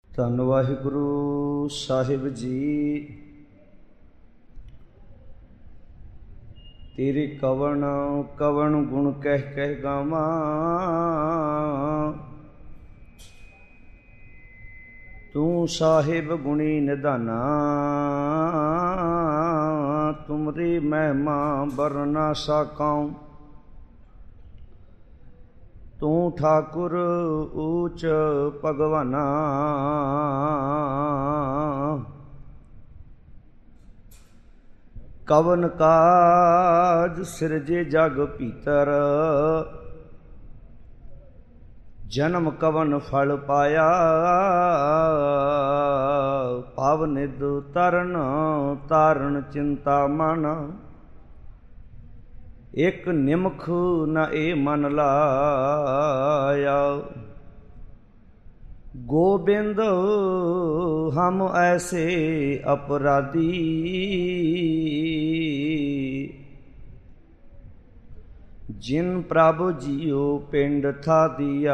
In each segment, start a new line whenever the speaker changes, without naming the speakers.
ਧੰਨ ਵਾਹਿਗੁਰੂ ਸਾਹਿਬ ਜੀ। ਤੇਰੇ ਕਵਣ ਕਵਣ ਗੁਣ ਕਹਿ ਕਹਿ ਗਾਵਾਂ, ਤੂੰ ਸਾਹਿਬ ਗੁਣੀ ਨਿਧਾਨਾ। ਤੁਮਰੀ ਮਹਿਮਾ ਬਰਨਾ ਸਾਕਾਉ, ਤੂੰ ਠਾਕੁਰ ਊਚ ਭਗਵਾਨਾ। ਕਵਨ ਕਾਜ ਸਿਰਜੇ ਜਗ ਭੀਤਰ, ਜਨਮ ਕਵਨ ਫਲ ਪਾਇਆ। ਪਾਵ ਨਿਧ ਤਰਨ ਤਾਰਨ ਚਿੰਤਾ ਮਨ, ਇੱਕ ਨਿਮਖ ਨ ਇਹ ਮਨ ਲਾਇਆ। ਗੋਬਿੰਦ ਹਮ ਐਸੇ ਅਪਰਾਧੀ, ਜਿਨ ਪ੍ਰਭु जियो पिंड था दिया।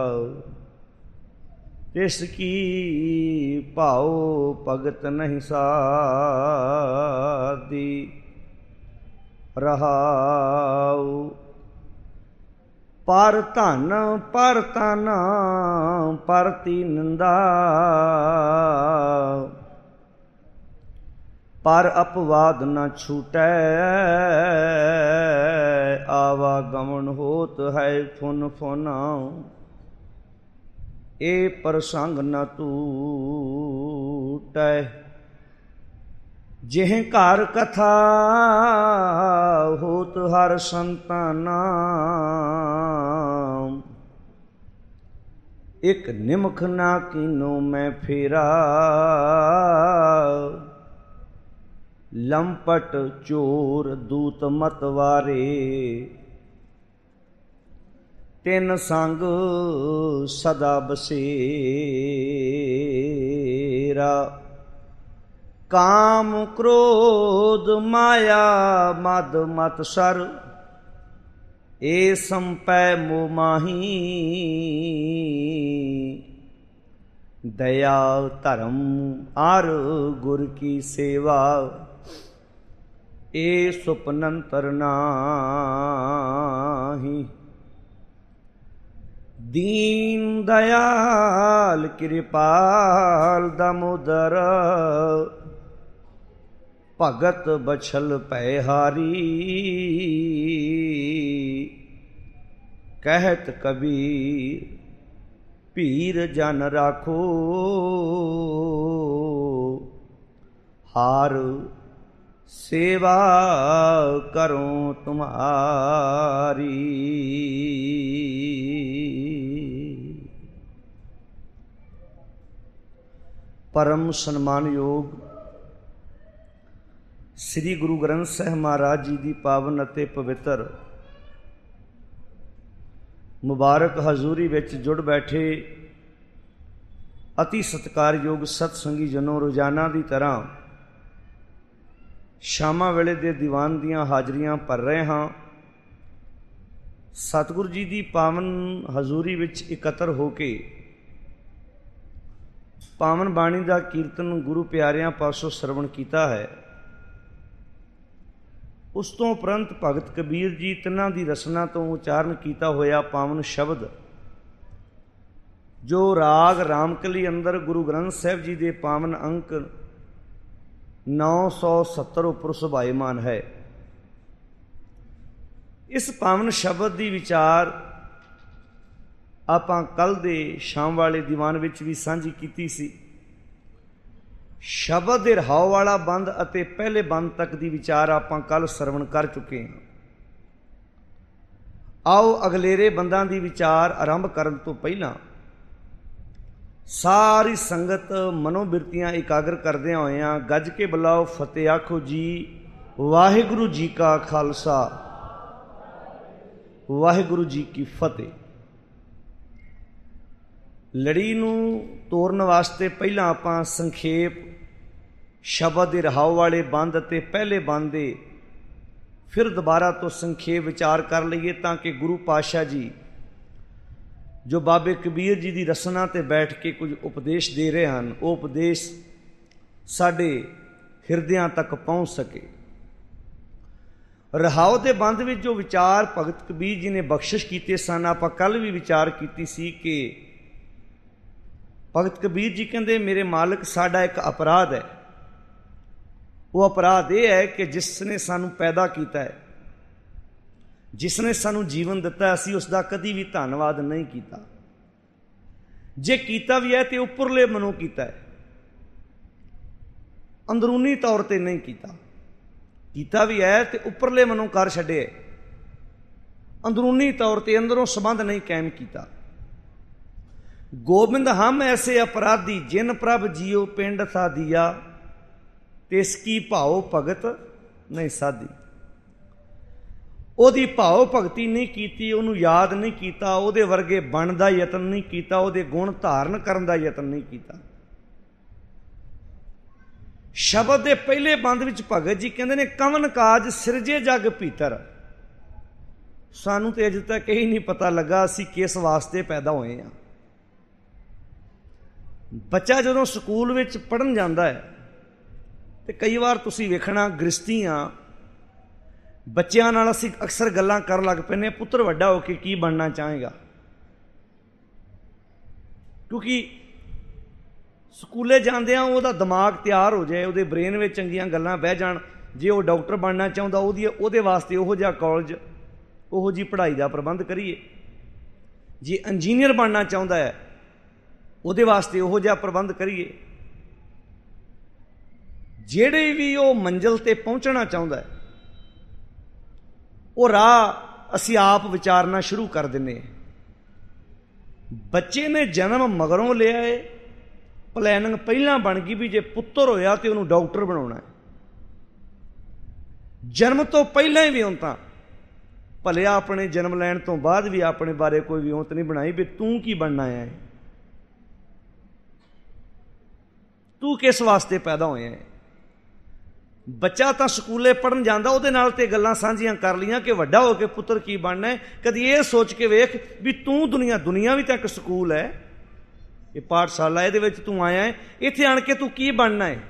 तिसकी भाव भगत नहीं साधी। रहाऊ पर धन पर तन परती निंदा, पर अपवाद न छूटै। आवागमन होत है फुन फुना, ए प्रसंग न टूटै। जिह घर कथा होत हर संताना, एक निमख ना कीनो मैं फेरा। लंपट चोर दूत मतवारे, तिन संग सदा बसेरा। काम क्रोध माया मद मत्सर, ए संपै मोह माही। दया धर्म आर गुर की सेवा, ए सुपनंतर नाही। दीन दयाल कृपाल दामोदर, भगत बछल पैहारी। कहत कबीर पीर जन राखो, हार सेवा करो तुम्हारी। परम सन्मानयोग श्री गुरु ग्रंथ ਸਾਹਿਬ ਮਹਾਰਾਜ ਜੀ ਦੀ ਪਾਵਨ ਅਤੇ ਪਵਿੱਤਰ ਮੁਬਾਰਕ ਹਜ਼ੂਰੀ ਵਿੱਚ ਜੁੜ ਬੈਠੇ ਅਤੀ ਸਤਿਕਾਰਯੋਗ ਸਤਸੰਗੀ ਜਨੋ, ਰੋਜ਼ਾਨਾ ਦੀ ਤਰ੍ਹਾਂ ਸ਼ਾਮਾਂ ਵੇਲੇ ਦੇ ਦੀਵਾਨ ਦੀਆਂ ਹਾਜ਼ਰੀਆਂ ਭਰ ਰਹੇ ਹਾਂ। ਸਤਿਗੁਰੂ ਜੀ ਦੀ ਪਾਵਨ ਹਜ਼ੂਰੀ ਵਿੱਚ ਇਕੱਤਰ ਹੋ ਕੇ ਪਾਵਨ ਬਾਣੀ ਦਾ ਕੀਰਤਨ ਗੁਰੂ ਪਿਆਰਿਆਂ ਪਾਸੋਂ ਸਰਵਣ ਕੀਤਾ ਹੈ। ਉਸ ਤੋਂ ਉਪਰੰਤ ਭਗਤ ਕਬੀਰ ਜੀ ਤਿੰਨਾਂ ਦੀ ਰਸਨਾ ਤੋਂ ਉਚਾਰਨ ਕੀਤਾ ਹੋਇਆ ਪਾਵਨ ਸ਼ਬਦ, ਜੋ ਰਾਗ ਰਾਮਕਲੀ ਅੰਦਰ ਗੁਰੂ ਗ੍ਰੰਥ ਸਾਹਿਬ ਜੀ ਦੇ ਪਾਵਨ ਅੰਕ 970 ਉੱਪਰ ਸੁਭਾਏਮਾਨ ਹੈ। ਇਸ ਪਾਵਨ ਸ਼ਬਦ ਦੀ ਵਿਚਾਰ ਆਪਾਂ ਕੱਲ੍ਹ ਦੇ ਸ਼ਾਮ ਵਾਲੇ ਦੀਵਾਨ ਵਿੱਚ ਵੀ ਸਾਂਝੀ ਕੀਤੀ ਸੀ। ਸ਼ਬਦ ਦੇ ਰਹਾਉ ਵਾਲਾ ਬੰਦ ਅਤੇ ਪਹਿਲੇ ਬੰਦ ਤੱਕ ਦੀ ਵਿਚਾਰ ਆਪਾਂ ਕੱਲ੍ਹ ਸਰਵਣ ਕਰ ਚੁੱਕੇ ਹਾਂ। ਆਓ ਅਗਲੇਰੇ ਬੰਦਾਂ ਦੀ ਵਿਚਾਰ ਆਰੰਭ ਕਰਨ ਤੋਂ ਪਹਿਲਾਂ ਸਾਰੀ ਸੰਗਤ ਮਨੋਬਿਰਤੀਆਂ ਇਕਾਗਰ ਕਰਦਿਆਂ ਹੋਇਆਂ ਗੱਜ ਕੇ ਬੁਲਾਓ ਫਤਿਹ ਆਖੋ ਜੀ। ਵਾਹਿਗੁਰੂ ਜੀ ਕਾ ਖਾਲਸਾ, ਵਾਹਿਗੁਰੂ ਜੀ ਕੀ ਫਤਿਹ। ਲੜੀ ਨੂੰ ਤੋਰਨ ਵਾਸਤੇ ਪਹਿਲਾਂ ਆਪਾਂ ਸੰਖੇਪ ਸ਼ਬਦ ਦੇ ਰਹਾਉ ਵਾਲੇ ਬੰਦ ਅਤੇ ਪਹਿਲੇ ਬੰਦ ਦੇ ਫਿਰ ਦੁਬਾਰਾ ਤੋਂ ਸੰਖੇਪ ਵਿਚਾਰ ਕਰ ਲਈਏ, ਤਾਂ ਕਿ ਗੁਰੂ ਪਾਤਸ਼ਾਹ ਜੀ ਜੋ ਬਾਬੇ ਕਬੀਰ ਜੀ ਦੀ ਰਸਨਾ 'ਤੇ ਬੈਠ ਕੇ ਕੁਝ ਉਪਦੇਸ਼ ਦੇ ਰਹੇ ਹਨ, ਉਹ ਉਪਦੇਸ਼ ਸਾਡੇ ਹਿਰਦਿਆਂ ਤੱਕ ਪਹੁੰਚ ਸਕੇ। ਰਹਾਉ ਦੇ ਬੰਦ ਵਿੱਚ ਜੋ ਵਿਚਾਰ ਭਗਤ ਕਬੀਰ ਜੀ ਨੇ ਬਖਸ਼ਿਸ਼ ਕੀਤੇ ਸਨ, ਆਪਾਂ ਕੱਲ੍ਹ ਵੀ ਵਿਚਾਰ ਕੀਤੀ ਸੀ ਕਿ ਭਗਤ ਕਬੀਰ ਜੀ ਕਹਿੰਦੇ, ਮੇਰੇ ਮਾਲਕ, ਸਾਡਾ ਇੱਕ ਅਪਰਾਧ ਹੈ। ਉਹ ਅਪਰਾਧ ਇਹ ਹੈ ਕਿ ਜਿਸ ਨੇ ਸਾਨੂੰ ਪੈਦਾ ਕੀਤਾ ਹੈ, ਜਿਸ ਨੇ ਸਾਨੂੰ ਜੀਵਨ ਦਿੱਤਾ, ਅਸੀਂ ਉਸ ਦਾ ਕਦੀ ਵੀ ਧੰਨਵਾਦ ਨਹੀਂ ਕੀਤਾ। ਜੇ ਕੀਤਾ ਵੀ ਹੈ ਤੇ ਉੱਪਰਲੇ ਮਨੋਂ ਕੀਤਾ ਹੈ, ਅੰਦਰੂਨੀ ਤੌਰ 'ਤੇ ਨਹੀਂ ਕੀਤਾ। ਕੀਤਾ ਵੀ ਹੈ ਤੇ ਉੱਪਰਲੇ ਮਨੋਂ ਕਰ ਛੱਡੇ, ਅੰਦਰੂਨੀ ਤੌਰ 'ਤੇ ਅੰਦਰੋਂ ਸੰਬੰਧ ਨਹੀਂ ਕਾਇਮ ਕੀਤਾ। ਗੋਬਿੰਦ ਹਮ ਐਸੇ ਅਪਰਾਧੀ, ਜਿਨ ਪ੍ਰਭ ਜੀਓ ਪਿੰਡ ਸਾਧੀਆ, ਤਿਸ ਕੀ ਭਾਉ ਭਗਤ ਨਹੀਂ ਸਾਧੀ। ਉਹਦੀ ਭਾਉ ਭਗਤੀ ਨਹੀਂ ਕੀਤੀ, ਉਹਨੂੰ ਯਾਦ ਨਹੀਂ ਕੀਤਾ, ਉਹਦੇ ਵਰਗੇ ਬਣਨ ਦਾ ਯਤਨ ਨਹੀਂ ਕੀਤਾ, ਉਹਦੇ ਗੁਣ ਧਾਰਨ ਕਰਨ ਦਾ ਯਤਨ ਨਹੀਂ ਕੀਤਾ। ਸ਼ਬਦ ਦੇ ਪਹਿਲੇ ਬੰਦ ਵਿੱਚ ਭਗਤ ਜੀ ਕਹਿੰਦੇ ਨੇ, ਕਵਨ ਕਾਜ ਸਿਰਜੇ ਜਗ ਭੀਤਰ। ਸਾਨੂੰ ਤੇ ਅਜੇ ਤੱਕ ਇਹ ਨਹੀਂ ਪਤਾ ਲੱਗਾ ਅਸੀਂ ਕਿਸ ਵਾਸਤੇ ਪੈਦਾ ਹੋਏ ਹਾਂ। ਬੱਚਾ ਜਦੋਂ ਸਕੂਲ ਵਿੱਚ ਪੜ੍ਹਨ ਜਾਂਦਾ ਹੈ ਤੇ ਕਈ ਵਾਰ ਤੁਸੀਂ ਵੇਖਣਾ, ਗ੍ਰਸਤੀਆਂ ਬੱਚਿਆਂ ਨਾਲ ਅਸੀਂ ਅਕਸਰ ਗੱਲਾਂ ਕਰਨ ਲੱਗ ਪੈਂਦੇ, ਪੁੱਤਰ ਵੱਡਾ ਹੋ ਕੇ ਕੀ ਬਣਨਾ ਚਾਹੇਗਾ। ਕਿਉਂਕਿ ਸਕੂਲੇ ਜਾਂਦਿਆਂ ਉਹਦਾ ਦਿਮਾਗ ਤਿਆਰ ਹੋ ਜਾਏ, ਉਹਦੇ ਬ੍ਰੇਨ ਵਿੱਚ ਚੰਗੀਆਂ ਗੱਲਾਂ ਬਹਿ ਜਾਣ। ਜੇ ਉਹ ਡਾਕਟਰ ਬਣਨਾ ਚਾਹੁੰਦਾ, ਉਹਦੇ ਵਾਸਤੇ ਉਹੋ ਜਿਹਾ ਕਾਲਜ, ਉਹੋ ਜਿਹੀ ਪੜ੍ਹਾਈ ਦਾ ਪ੍ਰਬੰਧ ਕਰੀਏ। ਜੇ ਇੰਜੀਨੀਅਰ ਬਣਨਾ ਚਾਹੁੰਦਾ ਹੈ, ਉਹਦੇ ਵਾਸਤੇ ਉਹੋ ਜਿਹਾ ਪ੍ਰਬੰਧ ਕਰੀਏ। ਜਿਹੜੇ ਵੀ ਉਹ ਮੰਜ਼ਿਲ 'ਤੇ ਪਹੁੰਚਣਾ ਚਾਹੁੰਦਾ ਹੈ, ਉਹ ਰਾਹ ਅਸੀਂ ਆਪ ਵਿਚਾਰਨਾ ਸ਼ੁਰੂ ਕਰ ਦਿੰਦੇ ਹਾਂ। ਬੱਚੇ ਨੇ ਜਨਮ ਮਗਰੋਂ ਲਿਆ ਏ, ਪਲੈਨਿੰਗ ਪਹਿਲਾਂ ਬਣ ਗਈ ਵੀ ਜੇ ਪੁੱਤਰ ਹੋਇਆ ਤੇ ਉਹਨੂੰ ਡਾਕਟਰ ਬਣਾਉਣਾ ਹੈ। ਜਨਮ ਤੋਂ ਪਹਿਲਾਂ ਹੀ ਵਿਉਂਤਾਂ, ਭਲਿਆ ਆਪਣੇ ਜਨਮ ਲੈਣ ਤੋਂ ਬਾਅਦ ਵੀ ਆਪਣੇ ਬਾਰੇ ਕੋਈ ਵਿਉਂਤ ਨਹੀਂ ਬਣਾਈ ਵੀ ਤੂੰ ਕੀ ਬਣਨਾ ਹੈ, ਤੂੰ ਕਿਸ ਵਾਸਤੇ ਪੈਦਾ ਹੋਇਆ ਹੈ। ਬੱਚਾ ਤਾਂ ਸਕੂਲੇ ਪੜ੍ਹਨ ਜਾਂਦਾ, ਉਹਦੇ ਨਾਲ ਤੇ ਗੱਲਾਂ ਸਾਂਝੀਆਂ ਕਰ ਲਈਆਂ ਕਿ ਵੱਡਾ ਹੋ ਕੇ ਪੁੱਤਰ ਕੀ ਬਣਨਾ ਹੈ। ਕਦੀ ਇਹ ਸੋਚ ਕੇ ਵੇਖ ਵੀ ਤੂੰ ਦੁਨੀਆ ਵੀ ਤਾਂ ਇੱਕ ਸਕੂਲ ਹੈ, ਇਹ ਪਾਠਸ਼ਾਲਾ, ਇਹਦੇ ਵਿੱਚ ਤੂੰ ਆਇਆ ਹੈ, ਇੱਥੇ ਆਣ ਕੇ ਤੂੰ ਕੀ ਬਣਨਾ ਹੈ।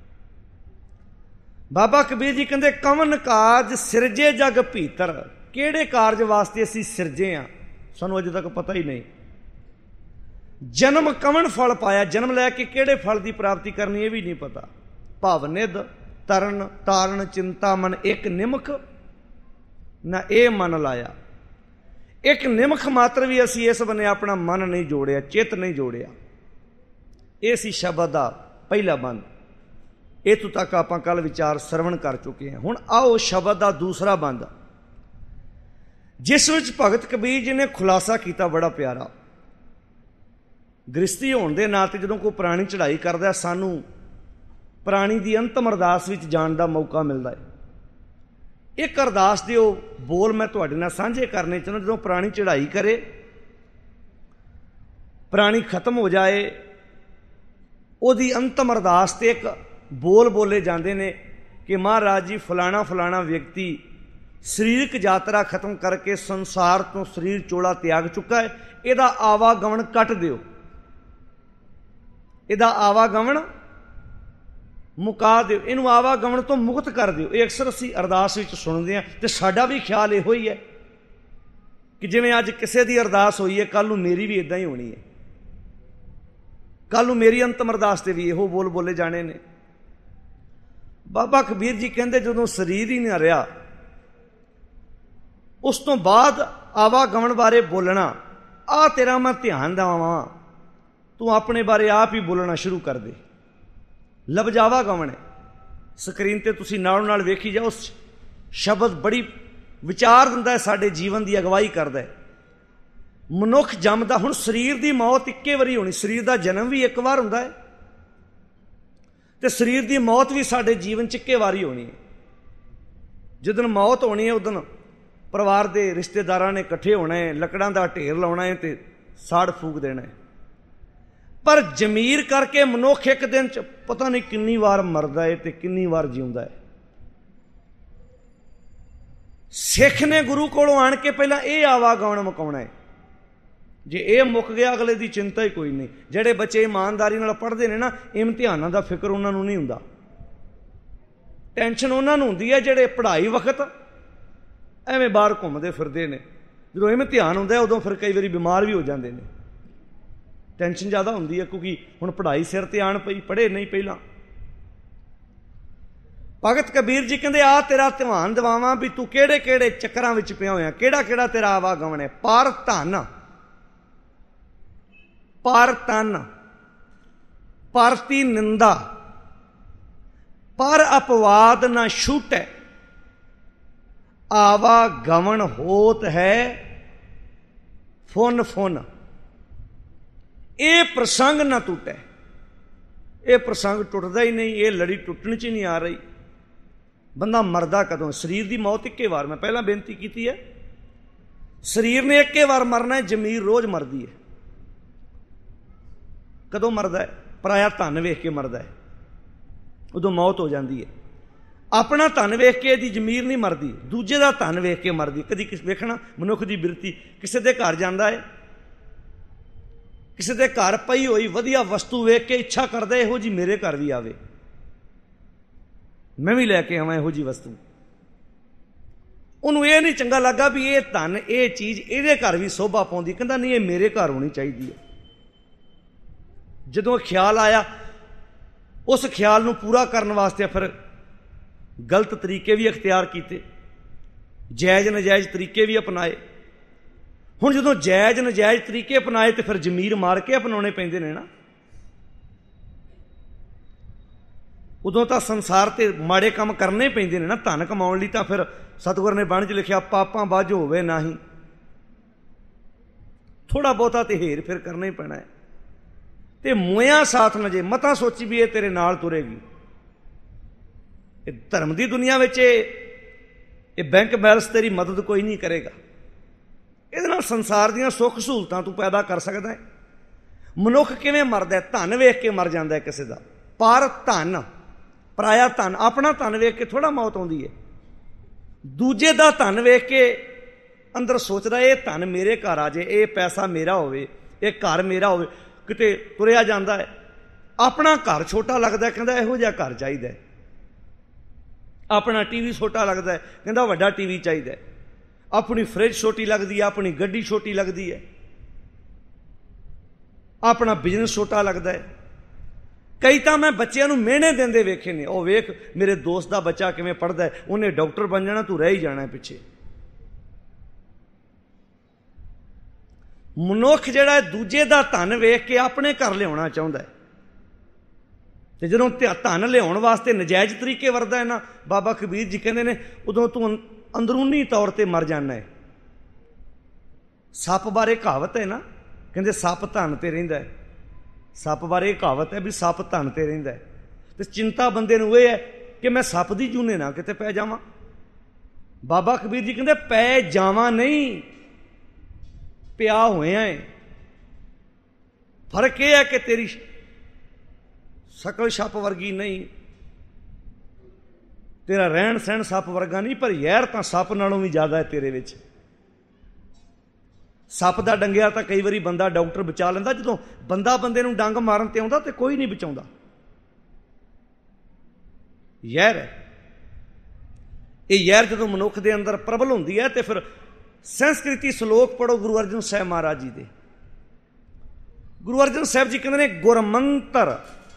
ਬਾਬਾ ਕਬੀਰ ਜੀ ਕਹਿੰਦੇ, ਕਵਨ ਕਾਜ ਸਿਰਜੇ ਜਗ ਭੀਤਰ। ਕਿਹੜੇ ਕਾਰਜ ਵਾਸਤੇ ਅਸੀਂ ਸਿਰਜੇ ਹਾਂ, ਸਾਨੂੰ ਅਜੇ ਤੱਕ ਪਤਾ ਹੀ ਨਹੀਂ। ਜਨਮ ਕਵਨ ਫਲ ਪਾਇਆ, ਜਨਮ ਲੈ ਕੇ ਕਿਹੜੇ ਫਲ ਦੀ ਪ੍ਰਾਪਤੀ ਕਰਨੀ, ਇਹ ਵੀ ਨਹੀਂ ਪਤਾ। ਭਵਨਿਧ ਤਰਨ ਤਾਰਨ ਚਿੰਤਾ ਮਨ, ਇੱਕ ਨਿਮਖ ਨਾ ਇਹ ਮਨ ਲਾਇਆ। ਇੱਕ ਨਿਮਖ ਮਾਤਰ ਵੀ ਅਸੀਂ ਇਸ ਬੰਨੇ ਆਪਣਾ ਮਨ ਨਹੀਂ ਜੋੜਿਆ, ਚਿੱਤ ਨਹੀਂ ਜੋੜਿਆ। ਇਹ ਸੀ ਸ਼ਬਦ ਦਾ ਪਹਿਲਾ ਬੰਦ। ਇੱਥੋਂ ਤੱਕ ਆਪਾਂ ਕੱਲ ਵਿਚਾਰ ਸਰਵਣ ਕਰ ਚੁੱਕੇ ਹਾਂ। ਹੁਣ ਆਓ ਸ਼ਬਦ ਦਾ ਦੂਸਰਾ ਬੰਦ, ਜਿਸ ਵਿੱਚ ਭਗਤ ਕਬੀਰ ਜੀ ਨੇ ਖੁਲਾਸਾ ਕੀਤਾ, ਬੜਾ ਪਿਆਰਾ। ਗ੍ਰਸਤੀ ਹੋਣ ਦੇ ਨਾਤੇ ਜਦੋਂ ਕੋਈ ਪੁਰਾਣੀ ਚੜ੍ਹਾਈ ਕਰਦਾ, ਸਾਨੂੰ ਪ੍ਰਾਣੀ ਦੀ ਅੰਤਮ ਅਰਦਾਸ ਵਿੱਚ ਜਾਣ ਦਾ ਮੌਕਾ ਮਿਲਦਾ ਹੈ। ਇੱਕ ਅਰਦਾਸ ਦੇ ਉਹ ਬੋਲ ਮੈਂ ਤੁਹਾਡੇ ਨਾਲ ਸਾਂਝੇ ਕਰਨੇ ਚਾਹੁੰਦਾ। ਜਦੋਂ ਪ੍ਰਾਣੀ ਚੜ੍ਹਾਈ ਕਰੇ, ਪ੍ਰਾਣੀ ਖਤਮ ਹੋ ਜਾਏ, ਉਹਦੀ ਅੰਤਮ ਅਰਦਾਸ ਤੇ ਇੱਕ ਬੋਲ ਬੋਲੇ ਜਾਂਦੇ ਨੇ ਕਿ ਮਹਾਰਾਜ ਜੀ, ਫਲਾਣਾ ਫਲਾਣਾ ਵਿਅਕਤੀ ਸਰੀਰਕ ਯਾਤਰਾ ਖਤਮ ਕਰਕੇ ਸੰਸਾਰ ਤੋਂ ਸਰੀਰ ਚੋਲਾ ਤਿਆਗ ਚੁੱਕਾ ਹੈ, ਇਹਦਾ ਆਵਾਗਮਨ ਕੱਟ ਦਿਓ, ਇਹਦਾ ਆਵਾਗਮਨ ਮੁਕਾ ਦਿਓ, ਇਹਨੂੰ ਆਵਾਗਮਨ ਤੋਂ ਮੁਕਤ ਕਰ ਦਿਓ। ਇਹ ਅਕਸਰ ਅਸੀਂ ਅਰਦਾਸ ਵਿੱਚ ਸੁਣਦੇ ਹਾਂ ਤੇ ਸਾਡਾ ਵੀ ਖਿਆਲ ਇਹੋ ਹੀ ਹੈ ਕਿ ਜਿਵੇਂ ਅੱਜ ਕਿਸੇ ਦੀ ਅਰਦਾਸ ਹੋਈ ਹੈ, ਕੱਲ੍ਹ ਨੂੰ ਮੇਰੀ ਵੀ ਇੱਦਾਂ ਹੀ ਹੋਣੀ ਹੈ, ਕੱਲ੍ਹ ਨੂੰ ਮੇਰੀ ਅੰਤਮ ਅਰਦਾਸ ਤੇ ਵੀ ਇਹੋ ਬੋਲ ਬੋਲੇ ਜਾਣੇ ਨੇ। ਬਾਬਾ ਕਬੀਰ ਜੀ ਕਹਿੰਦੇ, ਜਦੋਂ ਸਰੀਰ ਹੀ ਨਾ ਰਿਹਾ, ਉਸ ਤੋਂ ਬਾਅਦ ਆਵਾਗਮਨ ਬਾਰੇ ਬੋਲਣਾ, ਆਹ ਤੇਰਾ ਮੈਂ ਧਿਆਨ ਦੇਵਾਂ, ਤੂੰ ਆਪਣੇ ਬਾਰੇ ਆਪ ਹੀ ਬੋਲਣਾ ਸ਼ੁਰੂ ਕਰ ਦੇ। ਲਫ਼ਜ਼ ਆਵਾਗਮਨ ਹੈ। ਸਕਰੀਨ ਤੇ ਤੁਸੀਂ ਨਾਲੋਂ ਨਾਲ ਵੇਖੀ ਜਾਓ, ਸ਼ਬਦ ਬੜੀ ਵਿਚਾਰ ਦਿੰਦਾ ਹੈ, ਸਾਡੇ ਜੀਵਨ ਦੀ ਅਗਵਾਈ ਕਰਦਾ ਹੈ। ਮਨੁੱਖ ਜੰਮਦਾ, ਹੁਣ ਸਰੀਰ ਦੀ ਮੌਤ ਇੱਕੇ ਵਾਰੀ ਹੋਣੀ, ਸਰੀਰ ਦਾ ਜਨਮ ਵੀ ਇੱਕ ਵਾਰ ਹੁੰਦਾ ਹੈ ਤੇ ਸਰੀਰ ਦੀ ਮੌਤ ਵੀ ਸਾਡੇ ਜੀਵਨ 'ਚ ਇੱਕੇ ਵਾਰੀ ਹੋਣੀ ਹੈ। ਜਿੱਦਣ ਮੌਤ ਹੋਣੀ ਹੈ, ਉਦਣ ਪਰਿਵਾਰ ਦੇ ਰਿਸ਼ਤੇਦਾਰਾਂ ਨੇ ਇਕੱਠੇ ਹੋਣਾ ਹੈ, ਲੱਕੜਾਂ ਦਾ ਢੇਰ ਲਾਉਣਾ ਹੈ ਤੇ ਸਾੜ ਫੂਕ ਦੇਣਾ ਹੈ। ਪਰ ਜ਼ਮੀਰ ਕਰਕੇ ਮਨੁੱਖ ਇੱਕ ਦਿਨ 'ਚ ਪਤਾ ਨਹੀਂ ਕਿੰਨੀ ਵਾਰ ਮਰਦਾ ਹੈ ਤੇ ਕਿੰਨੀ ਵਾਰ ਜਿਉਂਦਾ ਹੈ। ਸਿੱਖ ਨੇ ਗੁਰੂ ਕੋਲੋਂ ਆਣ ਕੇ ਪਹਿਲਾਂ ਇਹ ਆਵਾਗਮਨ ਮੁਕਾਉਣਾ ਹੈ ਜੇ ਇਹ ਮੁੱਕ ਗਿਆ ਅਗਲੇ ਦੀ ਚਿੰਤਾ ਹੀ ਕੋਈ ਨਹੀਂ। ਜਿਹੜੇ ਬੱਚੇ ਇਮਾਨਦਾਰੀ ਨਾਲ ਪੜ੍ਹਦੇ ਨੇ ਨਾ, ਇਮਤਿਹਾਨਾਂ ਦਾ ਫਿਕਰ ਉਹਨਾਂ ਨੂੰ ਨਹੀਂ ਹੁੰਦਾ। ਟੈਨਸ਼ਨ ਉਹਨਾਂ ਨੂੰ ਹੁੰਦੀ ਹੈ ਜਿਹੜੇ ਪੜ੍ਹਾਈ ਵਕਤ ਐਵੇਂ ਬਾਹਰ ਘੁੰਮਦੇ ਫਿਰਦੇ ਨੇ। ਜਦੋਂ ਇਮਤਿਹਾਨ ਹੁੰਦਾ ਉਦੋਂ ਫਿਰ ਕਈ ਵਾਰੀ ਬਿਮਾਰ ਵੀ ਹੋ ਜਾਂਦੇ ਨੇ। ਟੈਨਸ਼ਨ ਜ਼ਿਆਦਾ ਹੁੰਦੀ ਹੈ ਕਿਉਂਕਿ ਹੁਣ ਪੜ੍ਹਾਈ ਸਿਰ ਤੇ ਆਣ ਪਈ, ਪੜ੍ਹੇ ਨਹੀਂ ਪਹਿਲਾਂ। ਭਗਤ ਕਬੀਰ ਜੀ ਕਹਿੰਦੇ ਆ ਤੇਰਾ ਧਿਆਨ ਦਿਵਾਵਾਂ ਵੀ ਤੂੰ ਕਿਹੜੇ ਕਿਹੜੇ ਚੱਕਰਾਂ ਵਿੱਚ ਪਿਆ ਹੋਇਆ, ਕਿਹੜਾ ਕਿਹੜਾ ਤੇਰਾ ਆਵਾਗਮਨ ਹੈ। ਪਰ ਧਨ, ਪਰ ਤਨ, ਪਰਤੀ ਨਿੰਦਾ, ਪਰ ਅਪਵਾਦ ਨਾ ਛੂਟੈ, ਆਵਾਗਮਨ ਹੋਤ ਹੈ ਫੁਨ ਫੁਨ। ਇਹ ਪ੍ਰਸੰਗ ਨਾ ਟੁੱਟੇ। ਇਹ ਪ੍ਰਸੰਗ ਟੁੱਟਦਾ ਹੀ ਨਹੀਂ, ਇਹ ਲੜੀ ਟੁੱਟਣ 'ਚ ਹੀ ਨਹੀਂ ਆ ਰਹੀ। ਬੰਦਾ ਮਰਦਾ ਕਦੋਂ? ਸਰੀਰ ਦੀ ਮੌਤ ਇੱਕੇ ਵਾਰ, ਮੈਂ ਪਹਿਲਾਂ ਬੇਨਤੀ ਕੀਤੀ ਹੈ, ਸਰੀਰ ਨੇ ਇੱਕੇ ਵਾਰ ਮਰਨਾ ਹੈ, ਜ਼ਮੀਰ ਰੋਜ਼ ਮਰਦੀ ਹੈ। ਕਦੋਂ ਮਰਦਾ ਹੈ? ਪਰਾਇਆ ਧਨ ਵੇਖ ਕੇ ਮਰਦਾ ਹੈ, ਉਦੋਂ ਮੌਤ ਹੋ ਜਾਂਦੀ ਹੈ। ਆਪਣਾ ਧਨ ਵੇਖ ਕੇ ਇਹਦੀ ਜ਼ਮੀਰ ਨਹੀਂ ਮਰਦੀ, ਦੂਜੇ ਦਾ ਧਨ ਵੇਖ ਕੇ ਮਰਦੀ। ਕਦੀ ਵੇਖਣਾ ਮਨੁੱਖ ਦੀ ਬਿਰਤੀ, ਕਿਸੇ ਦੇ ਘਰ ਜਾਂਦਾ ਹੈ, ਕਿਸੇ ਦੇ ਘਰ ਪਈ ਹੋਈ ਵਧੀਆ ਵਸਤੂ ਵੇਖ ਕੇ ਇੱਛਾ ਕਰਦਾ ਇਹੋ ਜੀ ਮੇਰੇ ਘਰ ਵੀ ਆਵੇ, ਮੈਂ ਵੀ ਲੈ ਕੇ ਆਵਾਂ ਇਹੋ ਜੀ ਵਸਤੂ। ਉਹਨੂੰ ਇਹ ਨਹੀਂ ਚੰਗਾ ਲੱਗਾ ਵੀ ਇਹ ਧਨ, ਇਹ ਚੀਜ਼ ਇਹਦੇ ਘਰ ਵੀ ਸੋਭਾ ਪਾਉਂਦੀ, ਕਹਿੰਦਾ ਨਹੀਂ ਇਹ ਮੇਰੇ ਘਰ ਹੋਣੀ ਚਾਹੀਦੀ ਹੈ। ਜਦੋਂ ਖਿਆਲ ਆਇਆ, ਉਸ ਖਿਆਲ ਨੂੰ ਪੂਰਾ ਕਰਨ ਵਾਸਤੇ ਫਿਰ ਗਲਤ ਤਰੀਕੇ ਵੀ ਅਖਤਿਆਰ ਕੀਤੇ, ਜਾਇਜ਼ ਨਜਾਇਜ਼ ਤਰੀਕੇ ਵੀ ਅਪਣਾਏ। ਹੁਣ ਜਦੋਂ ਜਾਇਜ਼ ਨਜਾਇਜ਼ ਤਰੀਕੇ ਅਪਣਾਏ ਤੇ ਫਿਰ ਜ਼ਮੀਰ ਮਾਰ ਕੇ ਅਪਣਾਉਣੇ ਪੈਂਦੇ ਨੇ ਨਾ। ਉਦੋਂ ਤਾਂ ਸੰਸਾਰ ਤੇ ਮਾੜੇ ਕੰਮ ਕਰਨੇ ਪੈਂਦੇ ਨੇ ਨਾ ਧਨ ਕਮਾਉਣ ਲਈ। ਤਾਂ ਫਿਰ ਸਤਿਗੁਰ ਨੇ ਬਾਣੀ 'ਚ ਲਿਖਿਆ ਪਾਪਾਂ ਬਾਝ ਹੋਵੇ ਨਾਹੀਂ, ਥੋੜਾ ਬਹੁਤਾ ਤੇ ਹੇਰ ਫੇਰ ਕਰਨਾ ਹੀ ਪੈਣਾ ਹੈ। ਤੇ ਮੋਇਆ ਸਾਥ ਨਾ ਜੇ, ਮਤਾਂ ਸੋਚੀ ਵੀ ਇਹ ਤੇਰੇ ਨਾਲ ਤੁਰੇਗੀ। ਇਹ ਧਰਮ ਦੀ ਦੁਨੀਆ ਵਿੱਚ ਇਹ ਬੈਂਕ ਬੈਲੈਂਸ ਤੇਰੀ ਮਦਦ ਕੋਈ ਨਹੀਂ ਕਰੇਗਾ। ਇਹਦੇ ਨਾਲ ਸੰਸਾਰ ਦੀਆਂ ਸੁੱਖ ਸਹੂਲਤਾਂ ਤੂੰ ਪੈਦਾ ਕਰ ਸਕਦਾ ਹੈ। ਮਨੁੱਖ ਕਿਵੇਂ ਮਰਦਾ? ਧਨ ਵੇਖ ਕੇ ਮਰ ਜਾਂਦਾ ਕਿਸੇ ਦਾ। ਪਰ ਧਨ, ਪਰਾਇਆ ਧਨ, ਆਪਣਾ ਧਨ ਵੇਖ ਕੇ ਥੋੜਾ ਮੌਤ ਆਉਂਦੀ ਹੈ। ਦੂਜੇ ਦਾ ਧਨ ਵੇਖ ਕੇ ਅੰਦਰ ਸੋਚਦਾ ਇਹ ਧਨ ਮੇਰੇ ਘਰ ਆ ਜੇ, ਇਹ ਪੈਸਾ ਮੇਰਾ ਹੋਵੇ, ਇਹ ਘਰ ਮੇਰਾ ਹੋਵੇ। ਕਿਤੇ ਤੁਰਿਆ ਜਾਂਦਾ ਹੈ, ਆਪਣਾ ਘਰ ਛੋਟਾ ਲੱਗਦਾ, ਕਹਿੰਦਾ ਇਹੋ ਜਿਹਾ ਘਰ ਚਾਹੀਦਾ। ਆਪਣਾ ਟੀਵੀ ਛੋਟਾ ਲੱਗਦਾ, ਕਹਿੰਦਾ ਵੱਡਾ ਟੀਵੀ ਚਾਹੀਦਾ। ਆਪਣੀ ਫਰਿੱਜ ਛੋਟੀ ਲੱਗਦੀ ਹੈ, ਆਪਣੀ ਗੱਡੀ ਛੋਟੀ ਲੱਗਦੀ ਹੈ। ਆਪਣਾ ਬਿਜ਼ਨਸ ਛੋਟਾ ਲੱਗਦਾ ਹੈ। ਕਈ ਤਾਂ ਮੈਂ ਬੱਚਿਆਂ ਨੂੰ ਮਿਹਣੇ ਦਿੰਦੇ ਵੇਖੇ ਨੇ, ਉਹ ਵੇਖ ਮੇਰੇ ਦੋਸਤ ਦਾ ਬੱਚਾ ਕਿਵੇਂ ਪੜ੍ਹਦਾ ਹੈ, ਉਹਨੇ ਡਾਕਟਰ ਬਣ ਜਾਣਾ, ਤੂੰ ਰਹਿ ਹੀ ਜਾਣਾ ਪਿੱਛੇ। ਮਨੁੱਖ ਜਿਹੜਾ ਦੂਜੇ ਦਾ ਧਨ ਵੇਖ ਕੇ ਆਪਣੇ ਘਰ ਲਿਆਉਣਾ ਚਾਹੁੰਦਾ ਹੈ। ਤੇ ਜਦੋਂ ਧਨ ਲਿਆਉਣ ਵਾਸਤੇ ਨਜਾਇਜ਼ ਤਰੀਕੇ ਵਰਦਾ ਹੈ ਨਾ, ਬਾਬਾ ਕਬੀਰ ਜੀ ਕਹਿੰਦੇ ਨੇ ਉਦੋਂ ਤੂੰ ਅੰਦਰੂਨੀ ਤੌਰ ਤੇ ਮਰ ਜਾਣਾ ਹੈ। ਸੱਪ ਬਾਰੇ ਕਹਾਵਤ ਹੈ ਨਾ, ਕਹਿੰਦੇ ਸੱਪ ਧਨ ਤੇ ਰਹਿੰਦਾ ਹੈ। ਸੱਪ ਬਾਰੇ ਕਹਾਵਤ ਹੈ ਵੀ ਸੱਪ ਧਨ ਤੇ ਰਹਿੰਦਾ ਹੈ। ਤੇ ਚਿੰਤਾ ਬੰਦੇ ਨੂੰ ਇਹ ਹੈ ਕਿ ਮੈਂ ਸੱਪ ਦੀ ਜੂਨੇ ਨਾ ਕਿਤੇ ਪੈ ਜਾਵਾਂ। ਬਾਬਾ ਕਬੀਰ ਜੀ ਕਹਿੰਦੇ ਪੈ ਜਾਵਾਂ ਨਹੀਂ, ਪਿਆ ਹੋਇਆ ਹੈ। ਫਰਕ ਇਹ ਹੈ ਕਿ ਤੇਰੀ ਸ਼ਕਲ ਸੱਪ ਵਰਗੀ ਨਹੀਂ, ਤੇਰਾ ਰਹਿਣ ਸਹਿਣ ਸੱਪ ਵਰਗਾ ਨਹੀਂ, ਪਰ ਜ਼ਹਿਰ ਤਾਂ ਸੱਪ ਨਾਲੋਂ ਵੀ ਜ਼ਿਆਦਾ ਹੈ ਤੇਰੇ ਵਿੱਚ। ਸੱਪ ਦਾ ਡੰਗਿਆ ਤਾਂ ਕਈ ਵਾਰੀ ਬੰਦਾ ਡਾਕਟਰ ਬਚਾ ਲੈਂਦਾ, ਜਦੋਂ ਬੰਦਾ ਬੰਦੇ ਨੂੰ ਡੰਗ ਮਾਰਨ ਤੇ ਆਉਂਦਾ ਤੇ ਕੋਈ ਨਹੀਂ ਬਚਾਉਂਦਾ। ਜ਼ਹਿਰ ਹੈ ਇਹ। ਜ਼ਹਿਰ ਜਦੋਂ ਮਨੁੱਖ ਦੇ ਅੰਦਰ ਪ੍ਰਬਲ ਹੁੰਦੀ ਹੈ ਤੇ ਫਿਰ ਸੰਸਕ੍ਰਿਤੀ ਸ਼ਲੋਕ ਪੜ੍ਹੋ ਗੁਰੂ ਅਰਜਨ ਸਾਹਿਬ ਮਹਾਰਾਜ ਜੀ ਦੇ। ਗੁਰੂ ਅਰਜਨ ਸਾਹਿਬ ਜੀ ਕਹਿੰਦੇ ਨੇ ਗੁਰਮੰਤਰ,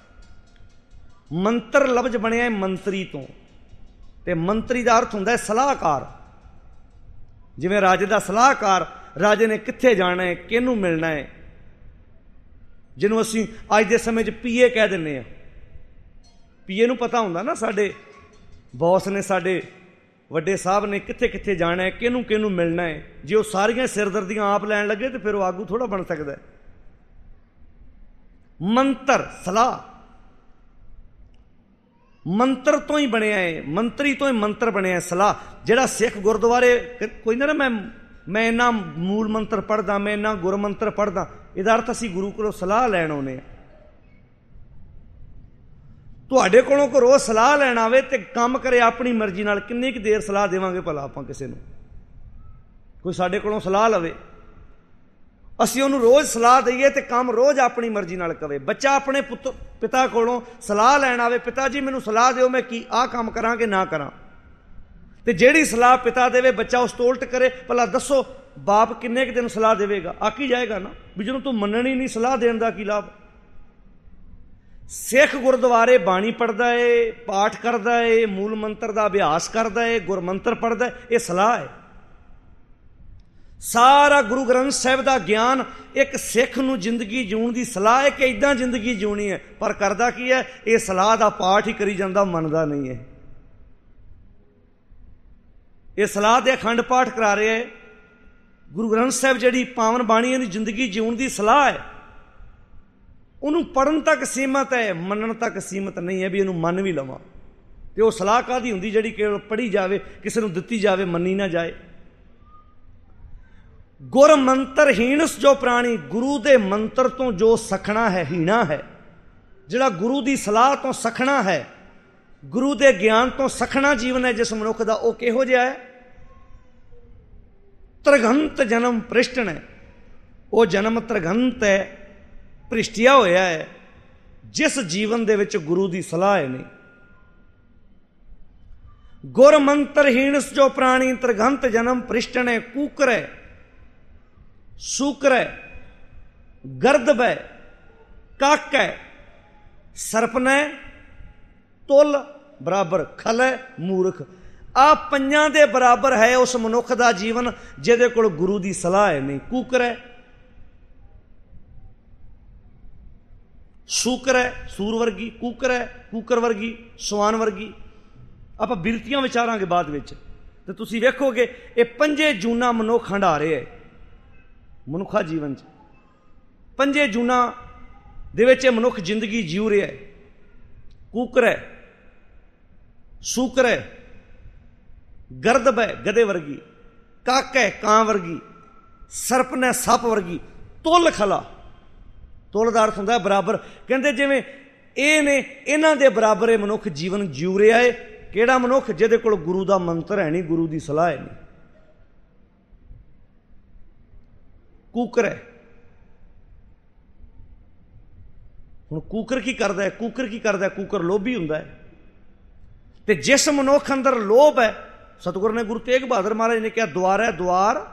ਮੰਤਰ ਲਫ਼ਜ਼ ਬਣਿਆ ਮੰਤਰੀ ਤੋਂ, ਤੇ ਮੰਤਰੀ ਦਾ ਅਰਥ ਹੁੰਦਾ ਹੈ ਸਲਾਹਕਾਰ। ਜਿਵੇਂ ਰਾਜੇ ਦਾ ਸਲਾਹਕਾਰ, ਰਾਜੇ ਨੇ ਕਿੱਥੇ ਜਾਣਾ ਹੈ, ਕਿਹਨੂੰ ਮਿਲਣਾ ਹੈ, ਜਿਹਨੂੰ ਅਸੀਂ ਅੱਜ ਦੇ ਸਮੇਂ 'ਚ ਪੀਏ ਕਹਿ ਦਿੰਦੇ ਹਾਂ। ਪੀਏ ਨੂੰ ਪਤਾ ਹੁੰਦਾ ਨਾ ਸਾਡੇ ਬੌਸ ਨੇ, ਸਾਡੇ ਵੱਡੇ ਸਾਹਿਬ ਨੇ ਕਿੱਥੇ ਕਿੱਥੇ ਜਾਣਾ ਹੈ, ਕਿਹਨੂੰ ਕਿਹਨੂੰ ਮਿਲਣਾ ਹੈ। ਜੇ ਉਹ ਸਾਰੀਆਂ ਸਿਰਦਰਦੀਆਂ ਆਪ ਲੈਣ ਲੱਗੇ ਤੇ ਫਿਰ ਉਹ ਆਗੂ ਥੋੜ੍ਹਾ ਬਣ ਸਕਦਾ। ਮੰਤਰ, ਸਲਾਹ, ਮੰਤਰ ਤੋਂ ਹੀ ਬਣਿਆ ਹੈ, ਮੰਤਰੀ ਤੋਂ ਹੀ ਮੰਤਰ ਬਣਿਆ ਸਲਾਹ। ਜਿਹੜਾ ਸਿੱਖ ਗੁਰਦੁਆਰੇ ਕੋਈ ਨਾ ਮੈਂ ਇੰਨਾ ਮੂਲ ਮੰਤਰ ਪੜ੍ਹਦਾ, ਮੈਂ ਇੰਨਾ ਗੁਰ ਮੰਤਰ ਪੜ੍ਹਦਾ, ਇਹਦਾ ਅਰਥ ਅਸੀਂ ਗੁਰੂ ਕੋਲੋਂ ਸਲਾਹ ਲੈਣ ਆਉਂਦੇ ਹਾਂ। ਤੁਹਾਡੇ ਕੋਲੋਂ ਕੋਈ ਰੋਜ਼ ਸਲਾਹ ਲੈਣ ਆਵੇ ਤੇ ਕੰਮ ਕਰੇ ਆਪਣੀ ਮਰਜ਼ੀ ਨਾਲ, ਕਿੰਨੀ ਕੁ ਦੇਰ ਸਲਾਹ ਦੇਵਾਂਗੇ ਭਲਾ ਆਪਾਂ ਕਿਸੇ ਨੂੰ? ਕੋਈ ਸਾਡੇ ਕੋਲੋਂ ਸਲਾਹ ਲਵੇ, ਅਸੀਂ ਉਹਨੂੰ ਰੋਜ਼ ਸਲਾਹ ਦਈਏ ਤੇ ਕੰਮ ਰੋਜ਼ ਆਪਣੀ ਮਰਜ਼ੀ ਨਾਲ ਕਰੇ। ਬੱਚਾ ਆਪਣੇ ਪਿਤਾ ਕੋਲੋਂ ਸਲਾਹ ਲੈਣ ਆਵੇ, ਪਿਤਾ ਜੀ ਮੈਨੂੰ ਸਲਾਹ ਦਿਓ, ਮੈਂ ਕੀ ਆਹ ਕੰਮ ਕਰਾਂ ਕਿ ਨਾ ਕਰਾਂ। ਤੇ ਜਿਹੜੀ ਸਲਾਹ ਪਿਤਾ ਦੇਵੇ ਬੱਚਾ ਉਸ ਤੋਂ ਉਲਟ ਕਰੇ। ਭਲਾ ਦੱਸੋ ਬਾਪ ਕਿੰਨੇ ਕੁ ਦਿਨ ਸਲਾਹ ਦੇਵੇਗਾ? ਆਕੀ ਜਾਏਗਾ ਨਾ ਵੀ ਜਦੋਂ ਤੂੰ ਮੰਨਣੀ ਨਹੀਂ, ਸਲਾਹ ਦੇਣ ਦਾ ਕੀ ਲਾਭ। ਸਿੱਖ ਗੁਰਦੁਆਰੇ ਬਾਣੀ ਪੜ੍ਹਦਾ ਏ, ਪਾਠ ਕਰਦਾ ਏ, ਮੂਲ ਮੰਤਰ ਦਾ ਅਭਿਆਸ ਕਰਦਾ ਏ, ਗੁਰਮੰਤਰ ਪੜ੍ਹਦਾ ਏ, ਇਹ ਸਲਾਹ ਹੈ। ਸਾਰਾ ਗੁਰੂ ਗ੍ਰੰਥ ਸਾਹਿਬ ਦਾ ਗਿਆਨ ਇੱਕ ਸਿੱਖ ਨੂੰ ਜ਼ਿੰਦਗੀ ਜਿਉਣ ਦੀ ਸਲਾਹ ਹੈ ਕਿ ਇੱਦਾਂ ਜ਼ਿੰਦਗੀ ਜਿਉਣੀ ਹੈ। ਪਰ ਕਰਦਾ ਕੀ ਹੈ? ਇਹ ਸਲਾਹ ਦਾ ਪਾਠ ਹੀ ਕਰੀ ਜਾਂਦਾ, ਮੰਨਦਾ ਨਹੀਂ ਹੈ। ਇਹ ਸਲਾਹ ਦੇ ਅਖੰਡ ਪਾਠ ਕਰਾ ਰਿਹਾ ਹੈ। ਗੁਰੂ ਗ੍ਰੰਥ ਸਾਹਿਬ ਜਿਹੜੀ ਪਾਵਨ ਬਾਣੀ ਇਹਦੀ ਜ਼ਿੰਦਗੀ ਜਿਉਣ ਦੀ ਸਲਾਹ ਹੈ। ਉਹਨੂੰ ਪੜ੍ਹਨ ਤੱਕ ਸੀਮਤ ਹੈ, ਮੰਨਣ ਤੱਕ ਸੀਮਤ ਨਹੀਂ ਹੈ ਵੀ ਇਹਨੂੰ ਮੰਨ ਵੀ ਲਵਾਂ। ਤੇ ਉਹ ਸਲਾਹ ਕਾਹਦੀ ਹੁੰਦੀ ਜਿਹੜੀ ਕੇਵਲ ਪੜ੍ਹੀ ਜਾਵੇ, ਕਿਸੇ ਨੂੰ ਦਿੱਤੀ ਜਾਵੇ, ਮੰਨੀ ਨਾ ਜਾਏ। ਗੁਰ ਮੰਤਰ ਹੀਣਸ ਜੋ ਪ੍ਰਾਣੀ, ਗੁਰੂ ਦੇ ਮੰਤਰ ਤੋਂ ਜੋ ਸਖਣਾ ਹੈ ਹੀਣਾ ਹੈ। ਜਿਹੜਾ ਗੁਰੂ ਦੀ ਸਲਾਹ ਤੋਂ ਸਖਣਾ ਹੈ, ਗੁਰੂ ਦੇ ਗਿਆਨ ਤੋਂ ਸਖਣਾ ਜੀਵਨ ਹੈ ਜਿਸ ਮਨੁੱਖ ਦਾ, ਉਹ ਕਿਹੋ ਜਿਹਾ ਹੈ? ਤ੍ਰਿਗੰਤ ਜਨਮ ਭ੍ਰਿਸ਼ਟਨ ਹੈ। ਉਹ ਜਨਮ ਤ੍ਰਿਗੰਤ ਹੈ, ਭ੍ਰਿਸ਼ਟਿਆ ਹੋਇਆ ਹੈ, ਜਿਸ ਜੀਵਨ ਦੇ ਵਿੱਚ ਗੁਰੂ ਦੀ ਸਲਾਹ ਹੈ ਨਹੀਂ। ਗੁਰ ਮੰਤਰ ਹੀਣਸ ਜੋ ਪ੍ਰਾਣੀ, ਤ੍ਰਿਗੰਤ ਜਨਮ ਭ੍ਰਿਸ਼ਟਨ ਹੈ। ਕੂਕਰ ਹੈ, ਸ਼ੂਕਰ ਹੈ, ਗਰਦਬ ਹੈ, ਕੱਕ ਹੈ, ਸਰਪਨ ਹੈ, ਤੁਲ ਬਰਾਬਰ, ਖਲ ਹੈ, ਮੂਰਖ। ਆ ਪੰਜਾਂ ਦੇ ਬਰਾਬਰ ਹੈ ਉਸ ਮਨੁੱਖ ਦਾ ਜੀਵਨ ਜਿਹਦੇ ਕੋਲ ਗੁਰੂ ਦੀ ਸਲਾਹ ਹੈ ਨਹੀਂ। ਕੂਕਰ ਹੈ, ਸ਼ੂਕਰ ਹੈ, ਸੂਰ ਵਰਗੀ, ਕੂਕਰ ਹੈ, ਕੂਕਰ ਵਰਗੀ, ਸਵਾਨ ਵਰਗੀ। ਆਪਾਂ ਬਿਰਤੀਆਂ ਵਿਚਾਰਾਂਗੇ ਬਾਅਦ ਵਿੱਚ, ਤੇ ਤੁਸੀਂ ਵੇਖੋਗੇ ਇਹ ਪੰਜੇ ਜੂਨਾਂ ਮਨੁੱਖ ਹੰਢਾ ਰਿਹਾ ਹੈ ਮਨੁੱਖਾ ਜੀਵਨ 'ਚ। ਪੰਜੇ ਜੂਨਾਂ ਦੇ ਵਿੱਚ ਇਹ ਮਨੁੱਖ ਜ਼ਿੰਦਗੀ ਜਿਉ ਰਿਹਾ ਹੈ। ਕੂਕਰ ਹੈ, ਸ਼ੂਕਰ ਹੈ, ਗਰਦਬ ਹੈ, ਗਧੇ ਵਰਗੀ, ਕੱਕ ਹੈ, ਕਾਂ ਵਰਗੀ, ਸਰਪਨ ਹੈ, ਸੱਪ ਵਰਗੀ, ਤੁਲ ਖਲਾ। ਤੁਲ ਦਾ ਅਰਥ ਹੁੰਦਾ ਬਰਾਬਰ। ਕਹਿੰਦੇ ਜਿਵੇਂ ਇਹ ਨੇ, ਇਹਨਾਂ ਦੇ ਬਰਾਬਰ ਇਹ ਮਨੁੱਖ ਜੀਵਨ ਜਿਉ ਰਿਹਾ ਹੈ। ਕਿਹੜਾ ਮਨੁੱਖ? ਜਿਹਦੇ ਕੋਲ ਗੁਰੂ ਦਾ ਮੰਤਰ ਹੈ ਨਹੀਂ, ਗੁਰੂ ਦੀ ਸਲਾਹ ਹੈ ਨਹੀਂ। ਕੂਕਰ ਹੈ। ਹੁਣ ਕੂਕਰ ਕੀ ਕਰਦਾ ਹੈ? ਕੂਕਰ ਕੀ ਕਰਦਾ ਹੈ? ਕੂਕਰ ਲੋਭੀ ਹੁੰਦਾ ਹੈ। ਤੇ ਜਿਸ ਮਨੁੱਖ ਅੰਦਰ ਲੋਭ ਹੈ, ਸਤਿਗੁਰੂ ਨੇ, ਗੁਰੂ ਤੇਗ ਬਹਾਦਰ ਮਹਾਰਾਜ ਨੇ ਕਿਹਾ, ਦੁਆਰੈ ਦੁਆਰ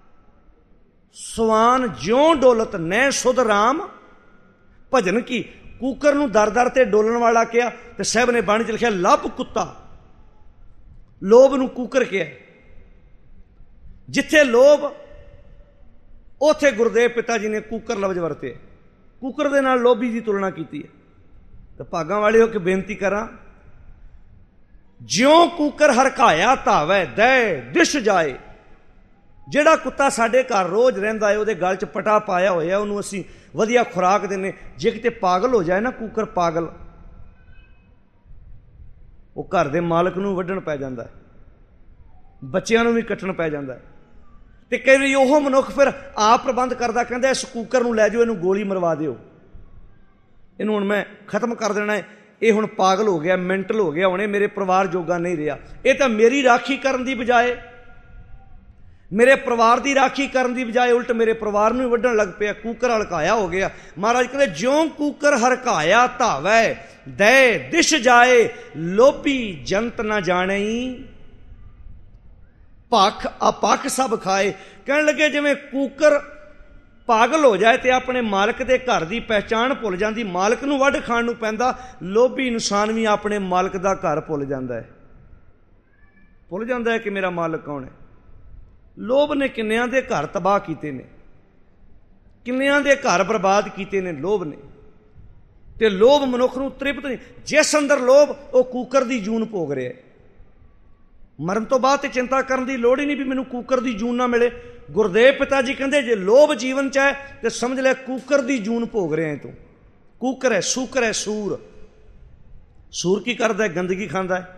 ਸਵਾਨ ਜਿਉਂ ਡੋਲਤ ਨੈ ਸੁਧ ਰਾਮ ਭਜਨ ਕੀ। ਕੂਕਰ ਨੂੰ ਦਰ ਦਰ ਤੇ ਡੋਲਣ ਵਾਲਾ ਕਿਹਾ, ਤੇ ਸਾਹਿਬ ਨੇ ਬਾਣੀ 'ਚ ਲਿਖਿਆ ਲੱਭ ਕੁੱਤਾ। ਲੋਭ ਨੂੰ ਕੂਕਰ ਕਿਹਾ। ਜਿੱਥੇ ਲੋਭ, ਉੱਥੇ ਗੁਰਦੇਵ ਪਿਤਾ ਜੀ ਨੇ ਕੂਕਰ ਲਫ਼ਜ਼ ਵਰਤੇ। ਕੂਕਰ ਦੇ ਨਾਲ ਲੋਭੀ ਦੀ ਤੁਲਨਾ ਕੀਤੀ ਹੈ। ਤਾਂ ਭਾਗਾਂ ਵਾਲੇ ਹੋ ਕੇ ਬੇਨਤੀ ਕਰਾਂ, ਜਿਉਂ ਕੂਕਰ ਹਰਕਾਇਆ ਧਾਵੈ ਦੈ ਦਿਸ਼ ਜਾਏ। ਜਿਹੜਾ ਕੁੱਤਾ ਸਾਡੇ ਘਰ ਰੋਜ਼ ਰਹਿੰਦਾ ਹੈ, ਉਹਦੇ ਗਲ 'ਚ ਪਟਾ ਪਾਇਆ ਹੋਇਆ, ਉਹਨੂੰ ਅਸੀਂ ਵਧੀਆ ਖੁਰਾਕ ਦਿੰਦੇ। ਜੇ ਕਿਤੇ ਪਾਗਲ ਹੋ ਜਾਏ ਨਾ ਕੂਕਰ, ਪਾਗਲ, ਉਹ ਘਰ ਦੇ ਮਾਲਕ ਨੂੰ ਵੱਢਣ ਪੈ ਜਾਂਦਾ ਹੈ, ਬੱਚਿਆਂ ਨੂੰ ਵੀ ਕੱਟਣ ਪੈ ਜਾਂਦਾ ਹੈ। ਤੇ ਕਈ ਵਾਰੀ ਉਹ ਮਨੁੱਖ ਫਿਰ ਆਪ ਪ੍ਰਬੰਧ ਕਰਦਾ, ਕਹਿੰਦਾ ਇਸ ਕੂਕਰ ਨੂੰ ਲੈ ਜਾਓ, ਇਹਨੂੰ ਗੋਲੀ ਮਰਵਾ ਦਿਓ, ਇਹਨੂੰ ਹੁਣ ਮੈਂ ਖਤਮ ਕਰ ਦੇਣਾ ਹੈ, ਇਹ ਹੁਣ ਪਾਗਲ ਹੋ ਗਿਆ, ਮੈਂਟਲ ਹੋ ਗਿਆ, ਹੁਣ ਇਹ ਮੇਰੇ ਪਰਿਵਾਰ ਜੋਗਾ ਨਹੀਂ ਰਿਹਾ। ਇਹ ਤਾਂ ਮੇਰੀ ਰਾਖੀ ਕਰਨ ਦੀ ਬਜਾਏ, ਮੇਰੇ ਪਰਿਵਾਰ ਦੀ ਰਾਖੀ ਕਰਨ ਦੀ ਬਜਾਏ ਉਲਟ ਮੇਰੇ ਪਰਿਵਾਰ ਨੂੰ ਹੀ ਵੱਢਣ ਲੱਗ ਪਿਆ। ਕੂਕਰ ਹਲਕਾਇਆ ਹੋ ਗਿਆ। ਮਹਾਰਾਜ ਕਹਿੰਦੇ ਜਿਉਂ ਕੂਕਰ ਹਰਕਾਇਆ ਧਾਵੈ ਦੈ ਦਿਸ਼ ਜਾਏ, ਲੋਭੀ ਜੰਤ ਨਾ ਜਾਣਈ ਭਖ ਅਪਖ ਸਭ ਖਾਏ। ਕਹਿਣ ਲੱਗੇ ਜਿਵੇਂ ਕੂਕਰ ਪਾਗਲ ਹੋ ਜਾਏ ਤੇ ਆਪਣੇ ਮਾਲਕ ਦੇ ਘਰ ਦੀ ਪਹਿਚਾਣ ਭੁੱਲ ਜਾਂਦੀ, ਮਾਲਕ ਨੂੰ ਵੱਢ ਖਾਣ ਨੂੰ ਪੈਂਦਾ, ਲੋਭੀ ਇਨਸਾਨ ਵੀ ਆਪਣੇ ਮਾਲਕ ਦਾ ਘਰ ਭੁੱਲ ਜਾਂਦਾ ਹੈ। ਭੁੱਲ ਜਾਂਦਾ ਹੈ ਕਿ ਮੇਰਾ ਮਾਲਕ ਕੌਣ ਹੈ। ਲੋਭ ਨੇ ਕਿੰਨਿਆਂ ਦੇ ਘਰ ਤਬਾਹ ਕੀਤੇ ਨੇ, ਕਿੰਨਿਆਂ ਦੇ ਘਰ ਬਰਬਾਦ ਕੀਤੇ ਨੇ ਲੋਭ ਨੇ। ਤੇ ਲੋਭ ਮਨੁੱਖ ਨੂੰ ਤ੍ਰਿਪਤ ਨਹੀਂ। ਜਿਸ ਅੰਦਰ ਲੋਭ, ਉਹ ਕੂਕਰ ਦੀ ਜੂਨ ਭੋਗ ਰਿਹਾ। ਮਰਨ ਤੋਂ ਬਾਅਦ ਤੇ ਚਿੰਤਾ ਕਰਨ ਦੀ ਲੋੜ ਹੀ ਨਹੀਂ ਵੀ ਮੈਨੂੰ ਕੂਕਰ ਦੀ ਜੂਨ ਨਾ ਮਿਲੇ। ਗੁਰਦੇਵ ਪਿਤਾ ਜੀ ਕਹਿੰਦੇ ਜੇ ਲੋਭ ਜੀਵਨ 'ਚ ਹੈ ਤੇ ਸਮਝ ਲੈ ਕੂਕਰ ਦੀ ਜੂਨ ਭੋਗ ਰਿਹਾ ਤੂੰ। ਕੂਕਰ ਹੈ, ਸ਼ੂਕਰ ਹੈ, ਸੂਰ। ਸੂਰ ਕੀ ਕਰਦਾ ਹੈ? ਗੰਦਗੀ ਖਾਂਦਾ ਹੈ।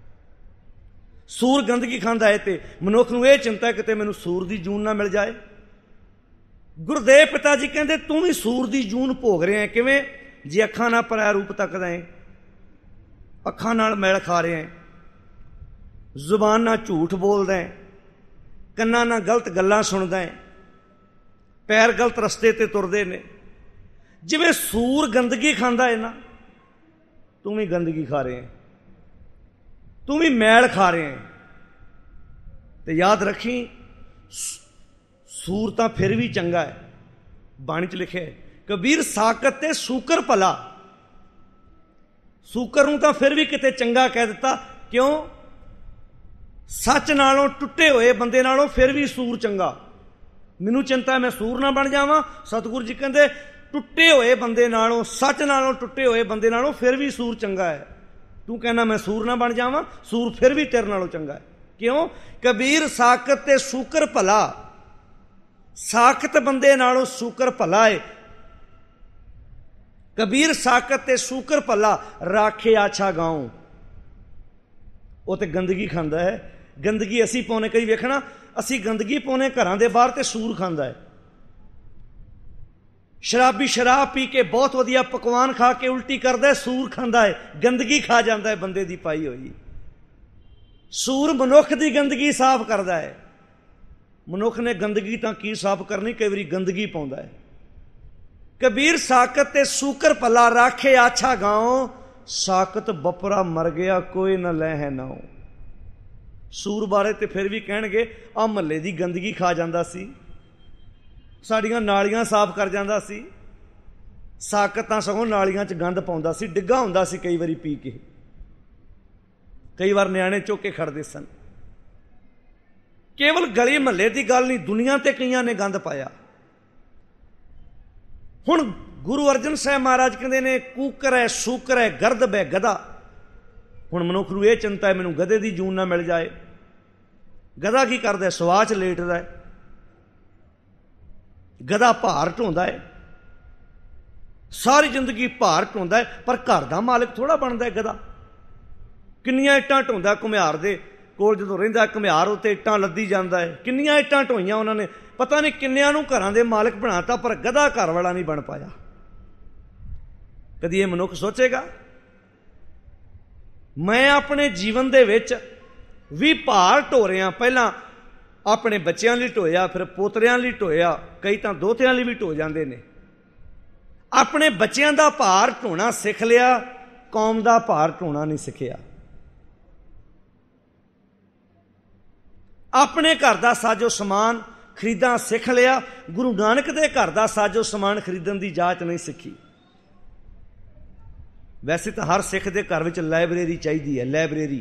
ਸੂਰ ਗੰਦਗੀ ਖਾਂਦਾ ਹੈ ਤੇ ਮਨੁੱਖ ਨੂੰ ਇਹ ਚਿੰਤਾ ਕਿਤੇ ਮੈਨੂੰ ਸੂਰ ਦੀ ਜੂਨ ਨਾ ਮਿਲ ਜਾਏ। ਗੁਰਦੇਵ ਪਿਤਾ ਜੀ ਕਹਿੰਦੇ ਤੂੰ ਵੀ ਸੂਰ ਦੀ ਜੂਨ ਭੋਗ ਰਿਹਾ ਹੈ। ਕਿਵੇਂ? ਜੇ ਅੱਖਾਂ ਨਾਲ ਪਰਾਇਆ ਰੂਪ ਤੱਕਦਾ ਹੈ, ਅੱਖਾਂ ਨਾਲ ਮੈਲ ਖਾ ਰਿਹਾ ਹੈ, ਜ਼ੁਬਾਨ ਨਾਲ ਝੂਠ ਬੋਲਦਾ ਹੈ, ਕੰਨਾਂ ਨਾਲ ਗਲਤ ਗੱਲਾਂ ਸੁਣਦਾ ਹੈ, ਪੈਰ ਗਲਤ ਰਸਤੇ ਤੇ ਤੁਰਦੇ ਨੇ। ਜਿਵੇਂ ਸੂਰ ਗੰਦਗੀ ਖਾਂਦਾ ਹੈ ਨਾ, ਤੂੰ ਵੀ ਗੰਦਗੀ ਖਾ ਰਹੇ ਹੈ, ਤੂੰ ਵੀ ਮੈਲ ਖਾ ਰਹੇ ਹੈ। ਤੇ ਯਾਦ ਰੱਖੀ, ਸੂਰ ਤਾਂ ਫਿਰ ਵੀ ਚੰਗਾ ਹੈ। ਬਾਣੀ 'ਚ ਲਿਖਿਆ ਹੈ, ਕਬੀਰ ਸਾਕਤ ਤੇ ਸੂਕਰ ਭਲਾ। ਸੂਕਰ ਨੂੰ ਤਾਂ ਫਿਰ ਵੀ ਕਿਤੇ ਚੰਗਾ ਕਹਿ ਦਿੱਤਾ, ਕਿਉਂ? ਸੱਚ ਨਾਲੋਂ ਟੁੱਟੇ ਹੋਏ ਬੰਦੇ ਨਾਲੋਂ ਫਿਰ ਵੀ ਸੂਰ ਚੰਗਾ। ਮੈਨੂੰ ਚਿੰਤਾ ਮੈਂ ਸੂਰ ਨਾ ਬਣ ਜਾਵਾਂ। ਸਤਿਗੁਰੂ ਜੀ ਕਹਿੰਦੇ ਟੁੱਟੇ ਹੋਏ ਬੰਦੇ ਨਾਲੋਂ, ਸੱਚ ਨਾਲੋਂ ਟੁੱਟੇ ਹੋਏ ਬੰਦੇ ਨਾਲੋਂ ਫਿਰ ਵੀ ਸੂਰ ਚੰਗਾ ਹੈ। ਤੂੰ ਕਹਿੰਦਾ ਮੈਂ ਸੂਰ ਨਾ ਬਣ ਜਾਵਾਂ, ਸੂਰ ਫਿਰ ਵੀ ਤੇਰੇ ਨਾਲੋਂ ਚੰਗਾ ਹੈ। ਕਿਉਂ? ਕਬੀਰ ਸਾਕਤ ਤੇ ਸੂਕਰ ਭਲਾ। ਸਾਕਤ ਬੰਦੇ ਨਾਲੋਂ ਸੂਕਰ ਭਲਾ ਹੈ। ਕਬੀਰ ਸਾਕਤ ਤੇ ਸੂਕਰ ਭਲਾ, ਰਾਖੇ ਆਛਾ ਗਾਉ। ਉਹ ਤੇ ਗੰਦਗੀ ਖਾਂਦਾ ਹੈ। ਗੰਦਗੀ ਅਸੀਂ ਪਾਉਨੇ, ਕਈ ਵੇਖਣਾ ਅਸੀਂ ਗੰਦਗੀ ਪਾਉਨੇ ਘਰਾਂ ਦੇ ਬਾਹਰ, ਤੇ ਸੂਰ ਖਾਂਦਾ ਹੈ। ਸ਼ਰਾਬੀ ਸ਼ਰਾਬ ਪੀ ਕੇ ਬਹੁਤ ਵਧੀਆ ਪਕਵਾਨ ਖਾ ਕੇ ਉਲਟੀ ਕਰਦਾ, ਸੂਰ ਖਾਂਦਾ ਹੈ, ਗੰਦਗੀ ਖਾ ਜਾਂਦਾ ਹੈ ਬੰਦੇ ਦੀ ਪਾਈ ਹੋਈ। ਸੂਰ ਮਨੁੱਖ ਦੀ ਗੰਦਗੀ ਸਾਫ਼ ਕਰਦਾ ਹੈ। ਮਨੁੱਖ ਨੇ ਗੰਦਗੀ ਤਾਂ ਕੀ ਸਾਫ਼ ਕਰਨੀ, ਕਈ ਵਾਰੀ ਗੰਦਗੀ ਪਾਉਂਦਾ ਹੈ। ਕਬੀਰ ਸਾਕਤ ਤੇ ਸੂਕਰ ਭਲਾ, ਰਾਖੇ ਆਛਾ ਗਾਉ। ਸਾਕਤ ਬਪਰਾ ਮਰ ਗਿਆ, ਕੋਈ ਨਾ ਲੈ ਹੈ ਨਾਉ। ਸੂਰ ਬਾਰੇ ਤੇ ਫਿਰ ਵੀ ਕਹਿਣਗੇ ਆਹ ਮਹੱਲੇ ਦੀ ਗੰਦਗੀ ਖਾ ਜਾਂਦਾ ਸੀ, ਸਾਡੀਆਂ ਨਾਲੀਆਂ ਸਾਫ਼ ਕਰ ਜਾਂਦਾ ਸੀ। ਸਾਕਤ ਤਾਂ ਸਗੋਂ ਨਾਲੀਆਂ 'ਚ ਗੰਦ ਪਾਉਂਦਾ ਸੀ, ਡਿੱਗਾ ਹੁੰਦਾ ਸੀ ਕਈ ਵਾਰੀ ਪੀ ਕੇ। ਕਈ ਵਾਰ ਨਿਆਣੇ ਚੁੱਕ ਕੇ ਖੜਦੇ ਸਨ। ਕੇਵਲ ਗਲੀ ਮਹੱਲੇ ਦੀ ਗੱਲ ਨਹੀਂ, ਦੁਨੀਆ ਤੇ ਕਈਆਂ ਨੇ ਗੰਦ ਪਾਇਆ। ਹੁਣ ਗੁਰੂ ਅਰਜਨ ਸਾਹਿਬ ਮਹਾਰਾਜ ਕਹਿੰਦੇ ਨੇ ਕੂਕਰ ਹੈ, ਸੂਕਰ ਹੈ, ਗਰਦਬ ਹੈ, ਗਧਾ। ਹੁਣ ਮਨੁੱਖ ਨੂੰ ਇਹ ਚਿੰਤਾ ਹੈ ਮੈਨੂੰ ਗਧੇ ਦੀ ਜੂਨ ਨਾ ਮਿਲ ਜਾਏ। ਗਧਾ ਕੀ ਕਰਦਾ? ਸਵਾਹ 'ਚ ਲੇਟਦਾ ਹੈ। ਗਧਾ ਭਾਰ ਢੋਂਦਾ ਹੈ, ਸਾਰੀ ਜ਼ਿੰਦਗੀ ਭਾਰ ਢੋਂਦਾ ਹੈ, ਪਰ ਘਰ ਦਾ ਮਾਲਕ ਥੋੜ੍ਹਾ ਬਣਦਾ ਹੈ ਗਧਾ। ਕਿੰਨੀਆਂ ਇੱਟਾਂ ਢੋਂਦਾ ਘੁਮਿਆਰ ਦੇ ਕੋਲ, ਜਦੋਂ ਰਹਿੰਦਾ ਘੁਮਿਆਰ ਉੱਤੇ ਇੱਟਾਂ ਲੱਦੀ ਜਾਂਦਾ ਹੈ। ਕਿੰਨੀਆਂ ਇੱਟਾਂ ਢੋਈਆਂ ਉਹਨਾਂ ਨੇ, ਪਤਾ ਨਹੀਂ ਕਿੰਨਿਆਂ ਨੂੰ ਘਰਾਂ ਦੇ ਮਾਲਕ ਬਣਾਤਾ, ਪਰ ਗਧਾ ਘਰ ਵਾਲਾ ਨਹੀਂ ਬਣ ਪਾਇਆ। ਕਦੀ ਇਹ ਮਨੁੱਖ ਸੋਚੇਗਾ ਮੈਂ ਆਪਣੇ ਜੀਵਨ ਦੇ ਵਿੱਚ ਵੀ ਭਾਰ ਢੋ ਰਿਹਾ? ਪਹਿਲਾਂ ਆਪਣੇ ਬੱਚਿਆਂ ਲਈ ਢੋਇਆ, ਫਿਰ ਪੋਤਰਿਆਂ ਲਈ ਢੋਇਆ, ਕਈ ਤਾਂ ਦੋਹਤਿਆਂ ਲਈ ਵੀ ਢੋ ਜਾਂਦੇ ਨੇ। ਆਪਣੇ ਬੱਚਿਆਂ ਦਾ ਭਾਰ ਢੋਣਾ ਸਿੱਖ ਲਿਆ, ਕੌਮ ਦਾ ਭਾਰ ਢੋਣਾ ਨਹੀਂ ਸਿੱਖਿਆ। ਆਪਣੇ ਘਰ ਦਾ ਸਾਜੋ ਸਮਾਨ ਖਰੀਦਣਾ ਸਿੱਖ ਲਿਆ, ਗੁਰੂ ਨਾਨਕ ਦੇ ਘਰ ਦਾ ਸਾਜੋ ਸਮਾਨ ਖਰੀਦਣ ਦੀ ਜਾਚ ਨਹੀਂ ਸਿੱਖੀ। ਵੈਸੇ ਤਾਂ ਹਰ ਸਿੱਖ ਦੇ ਘਰ ਵਿੱਚ ਲਾਇਬ੍ਰੇਰੀ ਚਾਹੀਦੀ ਹੈ। ਲਾਇਬ੍ਰੇਰੀ,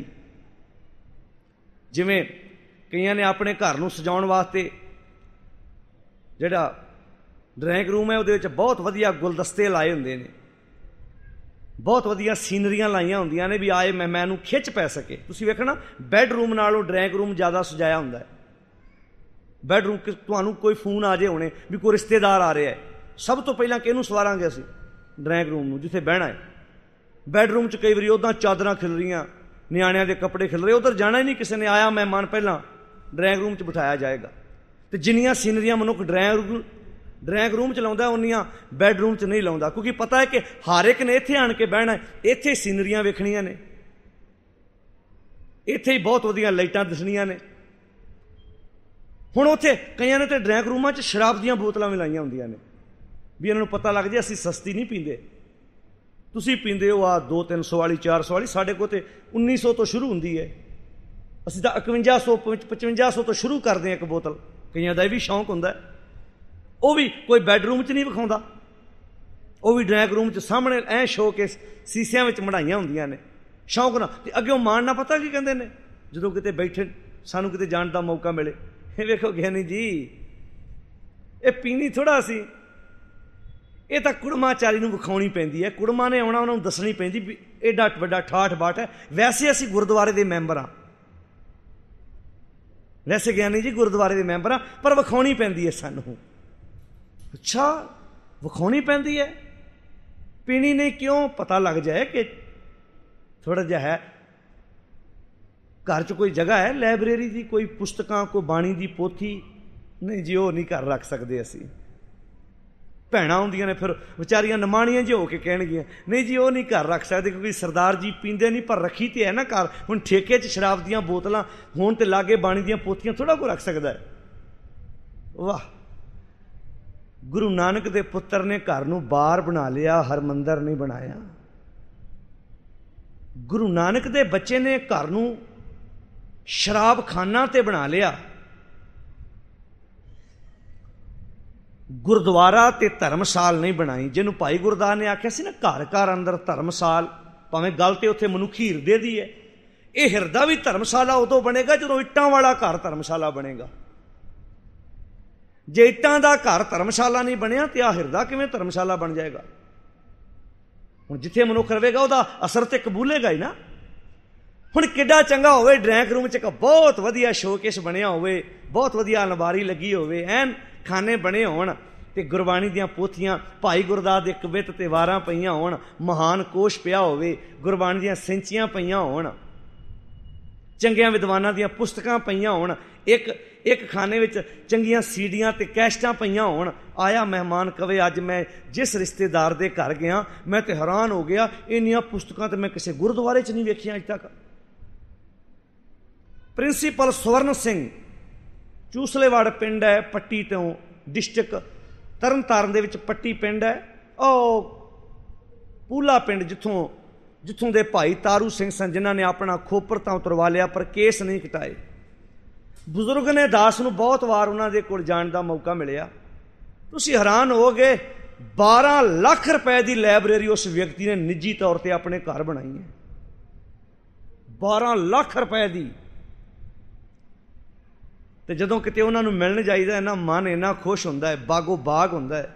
ਜਿਵੇਂ ਕਈਆਂ ਨੇ ਆਪਣੇ ਘਰ ਨੂੰ ਸਜਾਉਣ ਵਾਸਤੇ ਜਿਹੜਾ ਡਰਾਇੰਗ ਰੂਮ ਹੈ ਉਹਦੇ ਵਿੱਚ ਬਹੁਤ ਵਧੀਆ ਗੁਲਦਸਤੇ ਲਾਏ ਹੁੰਦੇ ਨੇ, ਬਹੁਤ ਵਧੀਆ ਸੀਨਰੀਆਂ ਲਾਈਆਂ ਹੁੰਦੀਆਂ ਨੇ ਵੀ ਆਏ ਮਹਿਮਾਨ ਨੂੰ ਖਿੱਚ ਪੈ ਸਕੇ। ਤੁਸੀਂ ਵੇਖਣਾ ਬੈੱਡਰੂਮ ਨਾਲੋਂ ਡਰਾਇੰਗ ਰੂਮ ਜ਼ਿਆਦਾ ਸਜਾਇਆ ਹੁੰਦਾ ਹੈ। ਬੈੱਡਰੂਮ ਤੁਹਾਨੂੰ ਕੋਈ ਫੋਨ ਆ ਜੇ ਹੁਣੇ ਵੀ ਕੋਈ ਰਿਸ਼ਤੇਦਾਰ ਆ ਰਿਹਾ ਹੈ, ਸਭ ਤੋਂ ਪਹਿਲਾਂ ਕਿਹਨੂੰ ਸਵਾਰਾਂਗੇ ਅਸੀਂ? ਡਰਾਇੰਗ ਰੂਮ ਨੂੰ, ਜਿੱਥੇ ਬਹਿਣਾ ਹੈ। ਬੈੱਡਰੂਮ 'ਚ ਕਈ ਵਾਰੀ ਉੱਦਾਂ ਚਾਦਰਾਂ ਖਿਲ ਰਹੀਆਂ, ਨਿਆਣਿਆਂ ਦੇ ਕੱਪੜੇ ਖਿਲ ਰਹੇ, ਉੱਧਰ ਜਾਣਾ ਹੀ ਨਹੀਂ ਕਿਸੇ ਨੇ। ਆਇਆ ਮਹਿਮਾਨ ਪਹਿਲਾਂ ਡਰਾਇੰਗ ਰੂਮ 'ਚ ਬਿਠਾਇਆ ਜਾਏਗਾ। ਅਤੇ ਜਿੰਨੀਆਂ ਸੀਨਰੀਆਂ ਮਨੁੱਖ ਡਰਾਇੰਗ ਰੂਮ 'ਚ ਲਾਉਂਦਾ, ਉਨੀਆਂ ਬੈੱਡਰੂਮ 'ਚ ਨਹੀਂ ਲਾਉਂਦਾ, ਕਿਉਂਕਿ ਪਤਾ ਹੈ ਕਿ ਹਰ ਇੱਕ ਨੇ ਇੱਥੇ ਆਣ ਕੇ ਬਹਿਣਾ, ਇੱਥੇ ਸੀਨਰੀਆਂ ਵੇਖਣੀਆਂ ਨੇ, ਇੱਥੇ ਹੀ ਬਹੁਤ ਵਧੀਆ ਲਾਈਟਾਂ ਦਿਸਣੀਆਂ ਨੇ। ਹੁਣ ਉੱਥੇ ਕਈਆਂ ਨੇ ਤਾਂ ਡਰਾਇੰਗ ਰੂਮਾਂ 'ਚ ਸ਼ਰਾਬ ਦੀਆਂ ਬੋਤਲਾਂ ਵੀ ਲਾਈਆਂ ਹੁੰਦੀਆਂ ਨੇ ਵੀ ਇਹਨਾਂ ਨੂੰ ਪਤਾ ਲੱਗ ਜੇ ਅਸੀਂ ਸਸਤੀ ਨਹੀਂ ਪੀਂਦੇ। ਤੁਸੀਂ ਪੀਂਦੇ ਹੋ ਆ 200-300 ਵਾਲੀ, 400 ਵਾਲੀ, ਸਾਡੇ ਕੋਲ ਤਾਂ 1900 ਤੋਂ ਸ਼ੁਰੂ ਹੁੰਦੀ ਹੈ। ਅਸੀਂ ਤਾਂ 5100-5500 ਤੋਂ ਸ਼ੁਰੂ ਕਰਦੇ ਹਾਂ ਇੱਕ ਬੋਤਲ। ਕਈਆਂ ਦਾ ਇਹ ਵੀ ਸ਼ੌਂਕ ਹੁੰਦਾ, ਉਹ ਵੀ ਕੋਈ ਬੈੱਡਰੂਮ 'ਚ ਨਹੀਂ ਵਿਖਾਉਂਦਾ, ਉਹ ਵੀ ਡਰਾਇੰਗ ਰੂਮ 'ਚ ਸਾਹਮਣੇ ਐਂ ਸ਼ੋ ਕੇ ਸੀਸਿਆਂ ਵਿੱਚ ਮੜਾਈਆਂ ਹੁੰਦੀਆਂ ਨੇ ਸ਼ੌਂਕ ਨਾਲ। ਅਤੇ ਅੱਗੇ ਮਾਣ ਨਾਲ ਪਤਾ ਕੀ ਕਹਿੰਦੇ ਨੇ ਜਦੋਂ ਕਿਤੇ ਬੈਠੇ ਸਾਨੂੰ ਕਿਤੇ ਜਾਣ ਦਾ ਮੌਕਾ ਮਿਲੇ, ਇਹ ਵੇਖੋ ਗਿਆਨੀ ਜੀ ਇਹ ਪੀਣੀ ਥੋੜ੍ਹਾ ਸੀ, ਇਹ ਤਾਂ ਕੁੜਮਾਚਾਰੀ ਨੂੰ ਵਿਖਾਉਣੀ ਪੈਂਦੀ ਹੈ। ਕੁੜਮਾ ਨੇ ਆਉਣਾ, ਉਹਨਾਂ ਨੂੰ ਦੱਸਣੀ ਪੈਂਦੀ ਵੀ ਐਡਾ ਵੱਡਾ ਠਾਠ ਬਾਠ ਹੈ। ਵੈਸੇ ਅਸੀਂ ਗੁਰਦੁਆਰੇ ਦੇ ਮੈਂਬਰ ਹਾਂ, ਵੈਸੇ ਗਿਆਨੀ ਜੀ ਗੁਰਦੁਆਰੇ ਦੇ ਮੈਂਬਰ ਹਾਂ, ਪਰ ਵਿਖਾਉਣੀ ਪੈਂਦੀ ਹੈ ਸਾਨੂੰ। ਅੱਛਾ, ਵਿਖਾਉਣੀ ਪੈਂਦੀ ਹੈ? ਪੀਣੀ ਨਹੀਂ, ਕਿਉਂ? ਪਤਾ ਲੱਗ ਜਾਏ ਕਿ ਥੋੜ੍ਹਾ ਜਿਹਾ ਹੈ। ਘਰ 'ਚ ਕੋਈ ਜਗ੍ਹਾ ਹੈ ਲਾਇਬ੍ਰੇਰੀ ਦੀ, ਕੋਈ ਪੁਸਤਕਾਂ, ਕੋਈ ਬਾਣੀ ਦੀ ਪੋਥੀ? ਨਹੀਂ ਜੀ, ਉਹ ਨਹੀਂ ਘਰ ਰੱਖ ਸਕਦੇ ਅਸੀਂ। ਭੈਣਾਂ ਹੁੰਦੀਆਂ ਨੇ ਫਿਰ ਵਿਚਾਰੀਆਂ ਨਿਮਾਣੀਆਂ ਜਿਹੇ ਹੋ ਕੇ ਕਹਿਣਗੀਆਂ ਨਹੀਂ ਜੀ ਉਹ ਨਹੀਂ ਘਰ ਰੱਖ ਸਕਦੇ, ਕਿਉਂਕਿ ਸਰਦਾਰ ਜੀ ਪੀਂਦੇ ਨਹੀਂ, ਪਰ ਰੱਖੀ ਤੇ ਹੈ ਨਾ ਘਰ। ਹੁਣ ਠੇਕੇ 'ਚ ਸ਼ਰਾਬ ਦੀਆਂ ਬੋਤਲਾਂ ਹੋਣ ਤੇ ਲਾਗੇ ਬਾਣੀ ਦੀਆਂ ਪੋਥੀਆਂ ਥੋੜ੍ਹਾ ਕੋਈ ਰੱਖ ਸਕਦਾ ਹੈ। ਵਾਹ, ਗੁਰੂ ਨਾਨਕ ਦੇ ਪੁੱਤਰ ਨੇ ਘਰ ਨੂੰ ਬਾਰ ਬਣਾ ਲਿਆ, ਹਰਮੰਦਰ ਨਹੀਂ ਬਣਾਇਆ। ਗੁਰੂ ਨਾਨਕ ਦੇ ਬੱਚੇ ਨੇ ਘਰ ਨੂੰ ਸ਼ਰਾਬਖਾਨਾ ਤੇ ਬਣਾ ਲਿਆ। ਗੁਰਦੁਆਰਾ ਤੇ ਧਰਮਸਾਲ ਨਹੀਂ ਬਣਾਈ। ਜਿਹਨੂੰ ਭਾਈ ਗੁਰਦਾਸ ਨੇ ਆਖਿਆ ਸੀ ਨਾ, ਘਰ ਘਰ ਅੰਦਰ ਧਰਮਸਾਲ, ਭਾਵੇਂ ਗੱਲ ਤੇ ਉੱਥੇ ਮਨੁੱਖੀ ਹਿਰਦੇ ਦੀ ਹੈ। ਇਹ ਹਿਰਦਾ ਵੀ ਧਰਮਸ਼ਾਲਾ ਉਦੋਂ ਬਣੇਗਾ ਜਦੋਂ ਇੱਟਾਂ ਵਾਲਾ ਘਰ ਧਰਮਸ਼ਾਲਾ ਬਣੇਗਾ। ਜੇ ਇੱਟਾਂ ਦਾ ਘਰ ਧਰਮਸ਼ਾਲਾ ਨਹੀਂ ਬਣਿਆ ਤੇ ਆਹ ਹਿਰਦਾ ਕਿਵੇਂ ਧਰਮਸ਼ਾਲਾ ਬਣ ਜਾਏਗਾ? ਹੁਣ ਜਿੱਥੇ ਮਨੁੱਖ ਰਵੇਗਾ ਉਹਦਾ ਅਸਰ ਤੇ ਕਬੂਲੇਗਾ ਹੀ ਨਾ। ਹੁਣ ਕਿੱਡਾ ਚੰਗਾ ਹੋਵੇ ਡਰੈਂਕ ਰੂਮ 'ਚ ਇੱਕ ਬਹੁਤ ਵਧੀਆ ਸ਼ੋਕੇਸ ਬਣਿਆ ਹੋਵੇ, ਬਹੁਤ ਵਧੀਆ ਅਲਮਾਰੀ ਲੱਗੀ ਹੋਵੇ, ਐਨ ਖਾਨੇ ਬਣੇ ਹੋਣ, ਤੇ ਗੁਰਬਾਣੀ ਦੀਆਂ ਪੋਥੀਆਂ ਭਾਈ ਗੁਰਦਾਸ ਦੇ ਕਵਿਤ ਤੇ ਵਾਰਾਂ ਪਈਆਂ ਹੋਣ, ਮਹਾਨ ਕੋਸ਼ ਪਿਆ ਹੋਵੇ, ਗੁਰਬਾਣੀ ਦੀਆਂ ਸਿੰਚੀਆਂ ਪਈਆਂ ਹੋਣ, ਚੰਗਿਆਂ ਵਿਦਵਾਨਾਂ ਦੀਆਂ ਪੁਸਤਕਾਂ ਪਈਆਂ ਹੋਣ, ਇੱਕ ਖਾਨੇ ਵਿੱਚ ਚੰਗੀਆਂ ਸੀਡੀਆਂ ਤੇ ਕੈਸਟਾਂ ਪਈਆਂ ਹੋਣ। ਆਇਆ ਮਹਿਮਾਨ ਕਵੇ ਅੱਜ ਮੈਂ ਜਿਸ ਰਿਸ਼ਤੇਦਾਰ ਦੇ ਘਰ ਗਿਆ ਮੈਂ ਤੇ ਹੈਰਾਨ ਹੋ ਗਿਆ, ਇੰਨੀਆਂ ਪੁਸਤਕਾਂ ਤੇ ਮੈਂ ਕਿਸੇ ਗੁਰਦੁਆਰੇ 'ਚ ਨਹੀਂ ਵੇਖੀਆਂ ਅੱਜ ਤੱਕ। ਪ੍ਰਿੰਸੀਪਲ ਸਵਰਨ ਸਿੰਘ, ਚੂਸਲੇਵਾੜ ਪਿੰਡ ਹੈ, ਪੱਟੀ ਤੋਂ ਡਿਸਟ੍ਰਿਕਟ ਤਰਨਤਾਰਨ ਦੇ ਵਿੱਚ ਪੱਟੀ ਪਿੰਡ ਹੈ। ਉਹ ਪੂਲਾ ਪਿੰਡ ਜਿੱਥੋਂ ਦੇ ਭਾਈ ਤਾਰੂ ਸਿੰਘ ਸਨ, ਜਿਨ੍ਹਾਂ ਨੇ ਆਪਣਾ ਖੋਪਰ ਤਾਂ ਉਤਰਵਾ ਲਿਆ ਪਰ ਕੇਸ ਨਹੀਂ ਕਟਾਏ। ਬਜ਼ੁਰਗ ਨੇ ਦਾਸ ਨੂੰ ਬਹੁਤ ਵਾਰ ਉਹਨਾਂ ਦੇ ਕੋਲ ਜਾਣ ਦਾ ਮੌਕਾ ਮਿਲਿਆ। ਤੁਸੀਂ ਹੈਰਾਨ ਹੋਵੋਗੇ, 12 ਲੱਖ ਰੁਪਏ ਦੀ ਲਾਇਬ੍ਰੇਰੀ ਉਸ ਵਿਅਕਤੀ ਨੇ ਨਿੱਜੀ ਤੌਰ ਤੇ ਆਪਣੇ ਘਰ ਬਣਾਈ ਹੈ। 12 ਲੱਖ ਰੁਪਏ ਦੀ। ਤੇ ਜਦੋਂ ਕਿਤੇ ਉਹਨਾਂ ਨੂੰ ਮਿਲਣ ਜਾਈਦਾ ਹੈ ਨਾ, ਮਨ ਇੰਨਾ ਖੁਸ਼ ਹੁੰਦਾ ਹੈ, ਬਾਗੋ ਬਾਗ ਹੁੰਦਾ ਹੈ।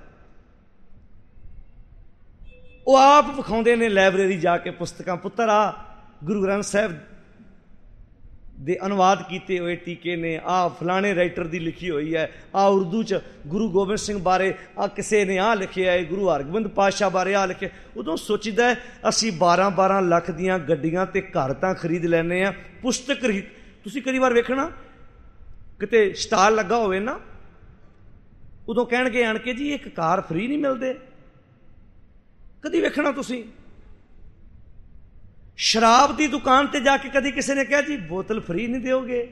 ਉਹ ਆਪ ਵਿਖਾਉਂਦੇ ਨੇ ਲਾਇਬ੍ਰੇਰੀ ਜਾ ਕੇ ਪੁਸਤਕਾਂ, ਪੁੱਤਰ ਆ ਗੁਰੂ ਗ੍ਰੰਥ ਸਾਹਿਬ ਦੇ ਅਨੁਵਾਦ ਕੀਤੇ ਹੋਏ ਟੀਕੇ ਨੇ, ਆਹ ਫਲਾਣੇ ਰਾਈਟਰ ਦੀ ਲਿਖੀ ਹੋਈ ਹੈ, ਆਹ ਉਰਦੂ 'ਚ ਗੁਰੂ ਗੋਬਿੰਦ ਸਿੰਘ ਬਾਰੇ ਆਹ ਕਿਸੇ ਨੇ ਆਹ ਲਿਖਿਆ ਹੈ, ਗੁਰੂ ਹਰਗੋਬਿੰਦ ਪਾਤਸ਼ਾਹ ਬਾਰੇ ਆਹ ਲਿਖਿਆ। ਉਦੋਂ ਸੋਚੀਦਾ ਹੈ ਅਸੀਂ 12-12 ਲੱਖ ਦੀਆਂ ਗੱਡੀਆਂ ਤੇ ਘਰ ਤਾਂ ਖਰੀਦ ਲੈਂਦੇ ਹਾਂ, ਪੁਸਤਕ ਖਰੀਦ। ਤੁਸੀਂ ਕਈ ਵਾਰ ਵੇਖਣਾ ਕਿਤੇ ਸਟਾਲ ਲੱਗਾ ਹੋਵੇ ਨਾ, ਉਦੋਂ ਕਹਿਣਗੇ ਆਣ ਕੇ ਜੀ ਇੱਕ ਕਾਰ ਫ੍ਰੀ ਨਹੀਂ ਮਿਲਦੇ। ਕਦੀ ਵੇਖਣਾ ਤੁਸੀਂ ਸ਼ਰਾਬ ਦੀ ਦੁਕਾਨ ਤੇ ਜਾ ਕੇ ਕਦੀ ਕਿਸੇ ਨੇ ਕਿਹਾ ਜੀ ਬੋਤਲ ਫ੍ਰੀ ਨਹੀਂ ਦਿਓਗੇ?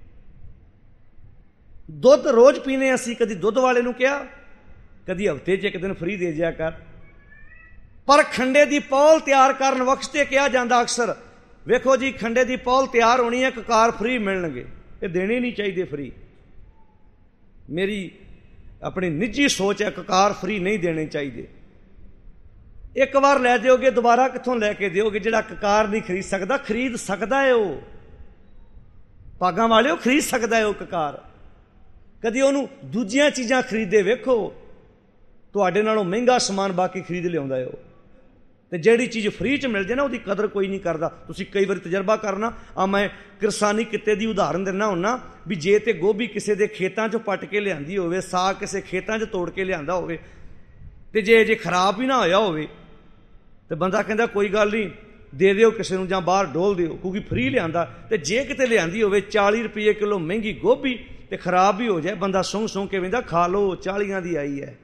ਦੁੱਧ ਰੋਜ਼ ਪੀਣੇ ਅਸੀਂ, ਕਦੀ ਦੁੱਧ ਵਾਲੇ ਨੂੰ ਕਿਹਾ, ਕਦੀ ਹਫ਼ਤੇ 'ਚ ਇੱਕ ਦਿਨ ਫ੍ਰੀ ਦੇ ਜਿਆ ਕਰ। ਪਰ ਖੰਡੇ ਦੀ ਪੌਲ ਤਿਆਰ ਕਰਨ ਵਕਤ ਤੇ ਕਿਹਾ ਜਾਂਦਾ ਅਕਸਰ, ਵੇਖੋ ਜੀ ਖੰਡੇ ਦੀ ਪੌਲ ਤਿਆਰ ਹੋਣੀ ਹੈ, ਇੱਕ ਕਾਰ ਫ੍ਰੀ ਮਿਲਣਗੇ। ਇਹ ਦੇਣੇ ਨਹੀਂ ਚਾਹੀਦੇ ਫ੍ਰੀ। ਮੇਰੀ ਆਪਣੀ ਨਿੱਜੀ ਸੋਚ ਹੈ, ਕਾਰ ਫ੍ਰੀ ਨਹੀਂ ਦੇਣੇ ਚਾਹੀਦੇ। ਇੱਕ ਵਾਰ ਲੈ ਦਿਓਗੇ, ਦੁਬਾਰਾ ਕਿੱਥੋਂ ਲੈ ਕੇ ਦਿਓਗੇ? ਜਿਹੜਾ ਕਕਾਰ ਨਹੀਂ ਖਰੀਦ ਸਕਦਾ, ਖਰੀਦ ਸਕਦਾ ਹੈ ਉਹ। ਭਾਗਾਂ ਵਾਲਿਓ, ਖਰੀਦ ਸਕਦਾ ਹੈ ਉਹ ਕਕਾਰ। ਕਦੀ ਉਹਨੂੰ ਦੂਜੀਆਂ ਚੀਜ਼ਾਂ ਖਰੀਦਦੇ ਵੇਖੋ, ਤੁਹਾਡੇ ਨਾਲੋਂ ਮਹਿੰਗਾ ਸਮਾਨ ਬਾਕੀ ਖਰੀਦ ਲਿਆਉਂਦਾ ਹੈ ਉਹ। ਤੇ ਜਿਹੜੀ ਚੀਜ਼ ਫ੍ਰੀ 'ਚ ਮਿਲ ਜਾਏ ਨਾ, ਉਹਦੀ ਕਦਰ ਕੋਈ ਨਹੀਂ ਕਰਦਾ। ਤੁਸੀਂ ਕਈ ਵਾਰੀ ਤਜਰਬਾ ਕਰਨਾ। ਮੈਂ ਕਿਰਸਾਨੀ ਕਿੱਤੇ ਦੀ ਉਦਾਹਰਨ ਦਿੰਦਾ ਹੁੰਨਾ ਵੀ ਜੇ ਤੇ ਗੋਭੀ ਕਿਸੇ ਦੇ ਖੇਤਾਂ 'ਚੋਂ ਪੱਟ ਕੇ ਲਿਆਂਦੀ ਹੋਵੇ, ਸਾਗ ਕਿਸੇ ਖੇਤਾਂ 'ਚ ਤੋੜ ਕੇ ਲਿਆਂਦਾ ਹੋਵੇ, ਤੇ ਜੇ ਖਰਾਬ ਵੀ ਨਾ ਹੋਇਆ ਹੋਵੇ ਤੇ ਬੰਦਾ ਕਹਿੰਦਾ ਕੋਈ ਗੱਲ ਨਹੀਂ, ਦੇ ਦਿਓ ਕਿਸੇ ਨੂੰ ਜਾਂ ਬਾਹਰ ਡੋਲ ਦਿਓ, ਕਿਉਂਕਿ ਫ੍ਰੀ ਲਿਆਂਦਾ। ਤੇ ਜੇ ਕਿਤੇ ਲਿਆਂਦੀ ਹੋਵੇ 40 ਰੁਪਏ ਕਿਲੋ ਮਹਿੰਗੀ ਗੋਭੀ ਤੇ ਖਰਾਬ ਵੀ ਹੋ ਜਾਏ, ਬੰਦਾ ਸੌਂ ਕੇ ਕਹਿੰਦਾ ਖਾ ਲਓ, 40 ਦੀ ਆਈ ਹੈ।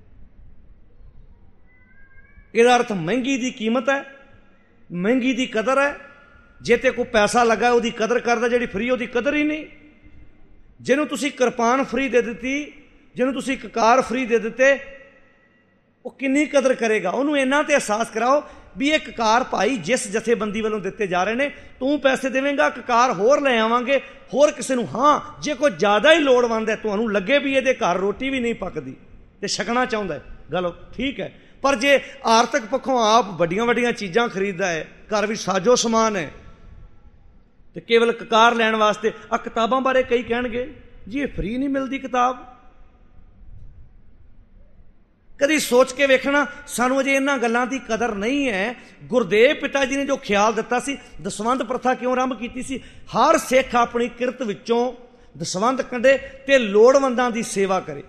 ਇਹਦਾ ਅਰਥ ਮਹਿੰਗੀ ਦੀ ਕੀਮਤ ਹੈ, ਮਹਿੰਗੀ ਦੀ ਕਦਰ ਹੈ। ਜੇ ਤੇ ਕੋਈ ਪੈਸਾ ਲੱਗਾ ਉਹਦੀ ਕਦਰ ਕਰਦਾ, ਜਿਹੜੀ ਫ੍ਰੀ ਉਹਦੀ ਕਦਰ ਹੀ ਨਹੀਂ। ਜਿਹਨੂੰ ਤੁਸੀਂ ਕਿਰਪਾਨ ਫ੍ਰੀ ਦੇ ਦਿੱਤੀ, ਜਿਹਨੂੰ ਤੁਸੀਂ ਕਕਾਰ ਫ੍ਰੀ ਦੇ ਦਿੱਤੇ, ਉਹ ਕਿੰਨੀ ਕਦਰ ਕਰੇਗਾ? ਉਹਨੂੰ ਇੰਨਾ ਤੇ ਅਹਿਸਾਸ ਕਰਾਓ ਵੀ ਇਹ ਕਕਾਰ ਭਾਈ ਜਿਸ ਜਥੇਬੰਦੀ ਵੱਲੋਂ ਦਿੱਤੇ ਜਾ ਰਹੇ ਨੇ, ਤੂੰ ਪੈਸੇ ਦੇਵੇਂਗਾ, ਕਕਾਰ ਹੋਰ ਲੈ ਆਵਾਂਗੇ ਹੋਰ ਕਿਸੇ ਨੂੰ। ਹਾਂ, ਜੇ ਕੋਈ ਜ਼ਿਆਦਾ ਹੀ ਲੋੜਵੰਦ ਹੈ, ਤੁਹਾਨੂੰ ਲੱਗੇ ਵੀ ਇਹਦੇ ਘਰ ਰੋਟੀ ਵੀ ਨਹੀਂ ਪੱਕਦੀ ਤੇ ਛਕਣਾ ਚਾਹੁੰਦਾ, ਗੱਲ ਠੀਕ ਹੈ। ਪਰ ਜੇ ਆਰਥਿਕ ਪੱਖੋਂ ਆਪ ਵੱਡੀਆਂ ਵੱਡੀਆਂ ਚੀਜ਼ਾਂ ਖਰੀਦਦਾ ਹੈ, ਘਰ ਵਿੱਚ ਸਾਜੋ ਸਮਾਨ ਹੈ, ਤੇ ਕੇਵਲ ਕਕਾਰ ਲੈਣ ਵਾਸਤੇ ਆ ਕਿਤਾਬਾਂ ਬਾਰੇ ਕਈ ਕਹਿਣਗੇ ਜੀ ਇਹ ਫ੍ਰੀ ਨਹੀਂ ਮਿਲਦੀ ਕਿਤਾਬ। ਕਦੀ ਸੋਚ ਕੇ ਵੇਖਣਾ, ਸਾਨੂੰ ਅਜੇ ਇਹਨਾਂ ਗੱਲਾਂ ਦੀ ਕਦਰ ਨਹੀਂ ਹੈ। ਗੁਰਦੇਵ ਪਿਤਾ ਜੀ ਨੇ ਜੋ ਖਿਆਲ ਦਿੱਤਾ ਸੀ, ਦਸਵੰਧ ਪ੍ਰਥਾ ਕਿਉਂ ਆਰੰਭ ਕੀਤੀ ਸੀ? ਹਰ ਸਿੱਖ ਆਪਣੀ ਕਿਰਤ ਵਿੱਚੋਂ ਦਸਵੰਧ ਕੱਢੇ ਤੇ ਲੋੜਵੰਦਾਂ ਦੀ ਸੇਵਾ ਕਰੇ,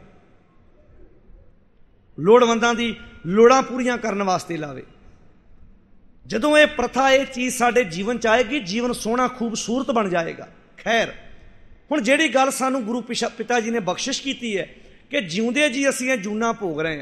ਲੋੜਵੰਦਾਂ ਦੀ ਲੋੜਾਂ ਪੂਰੀਆਂ ਕਰਨ ਵਾਸਤੇ ਲਾਵੇ। ਜਦੋਂ ਇਹ ਪ੍ਰਥਾ, ਇਹ ਚੀਜ਼ ਸਾਡੇ ਜੀਵਨ 'ਚ ਆਏਗੀ, ਜੀਵਨ ਸੋਹਣਾ ਖੂਬਸੂਰਤ ਬਣ ਜਾਏਗਾ। ਖੈਰ, ਹੁਣ ਜਿਹੜੀ ਗੱਲ ਸਾਨੂੰ ਗੁਰੂ ਪਿਤਾ ਜੀ ਨੇ ਬਖਸ਼ਿਸ਼ ਕੀਤੀ ਹੈ ਕਿ ਜਿਉਂਦੇ ਜੀ ਅਸੀਂ ਇਹ ਜੂਨਾਂ ਭੋਗ ਰਹੇ ਹਾਂ,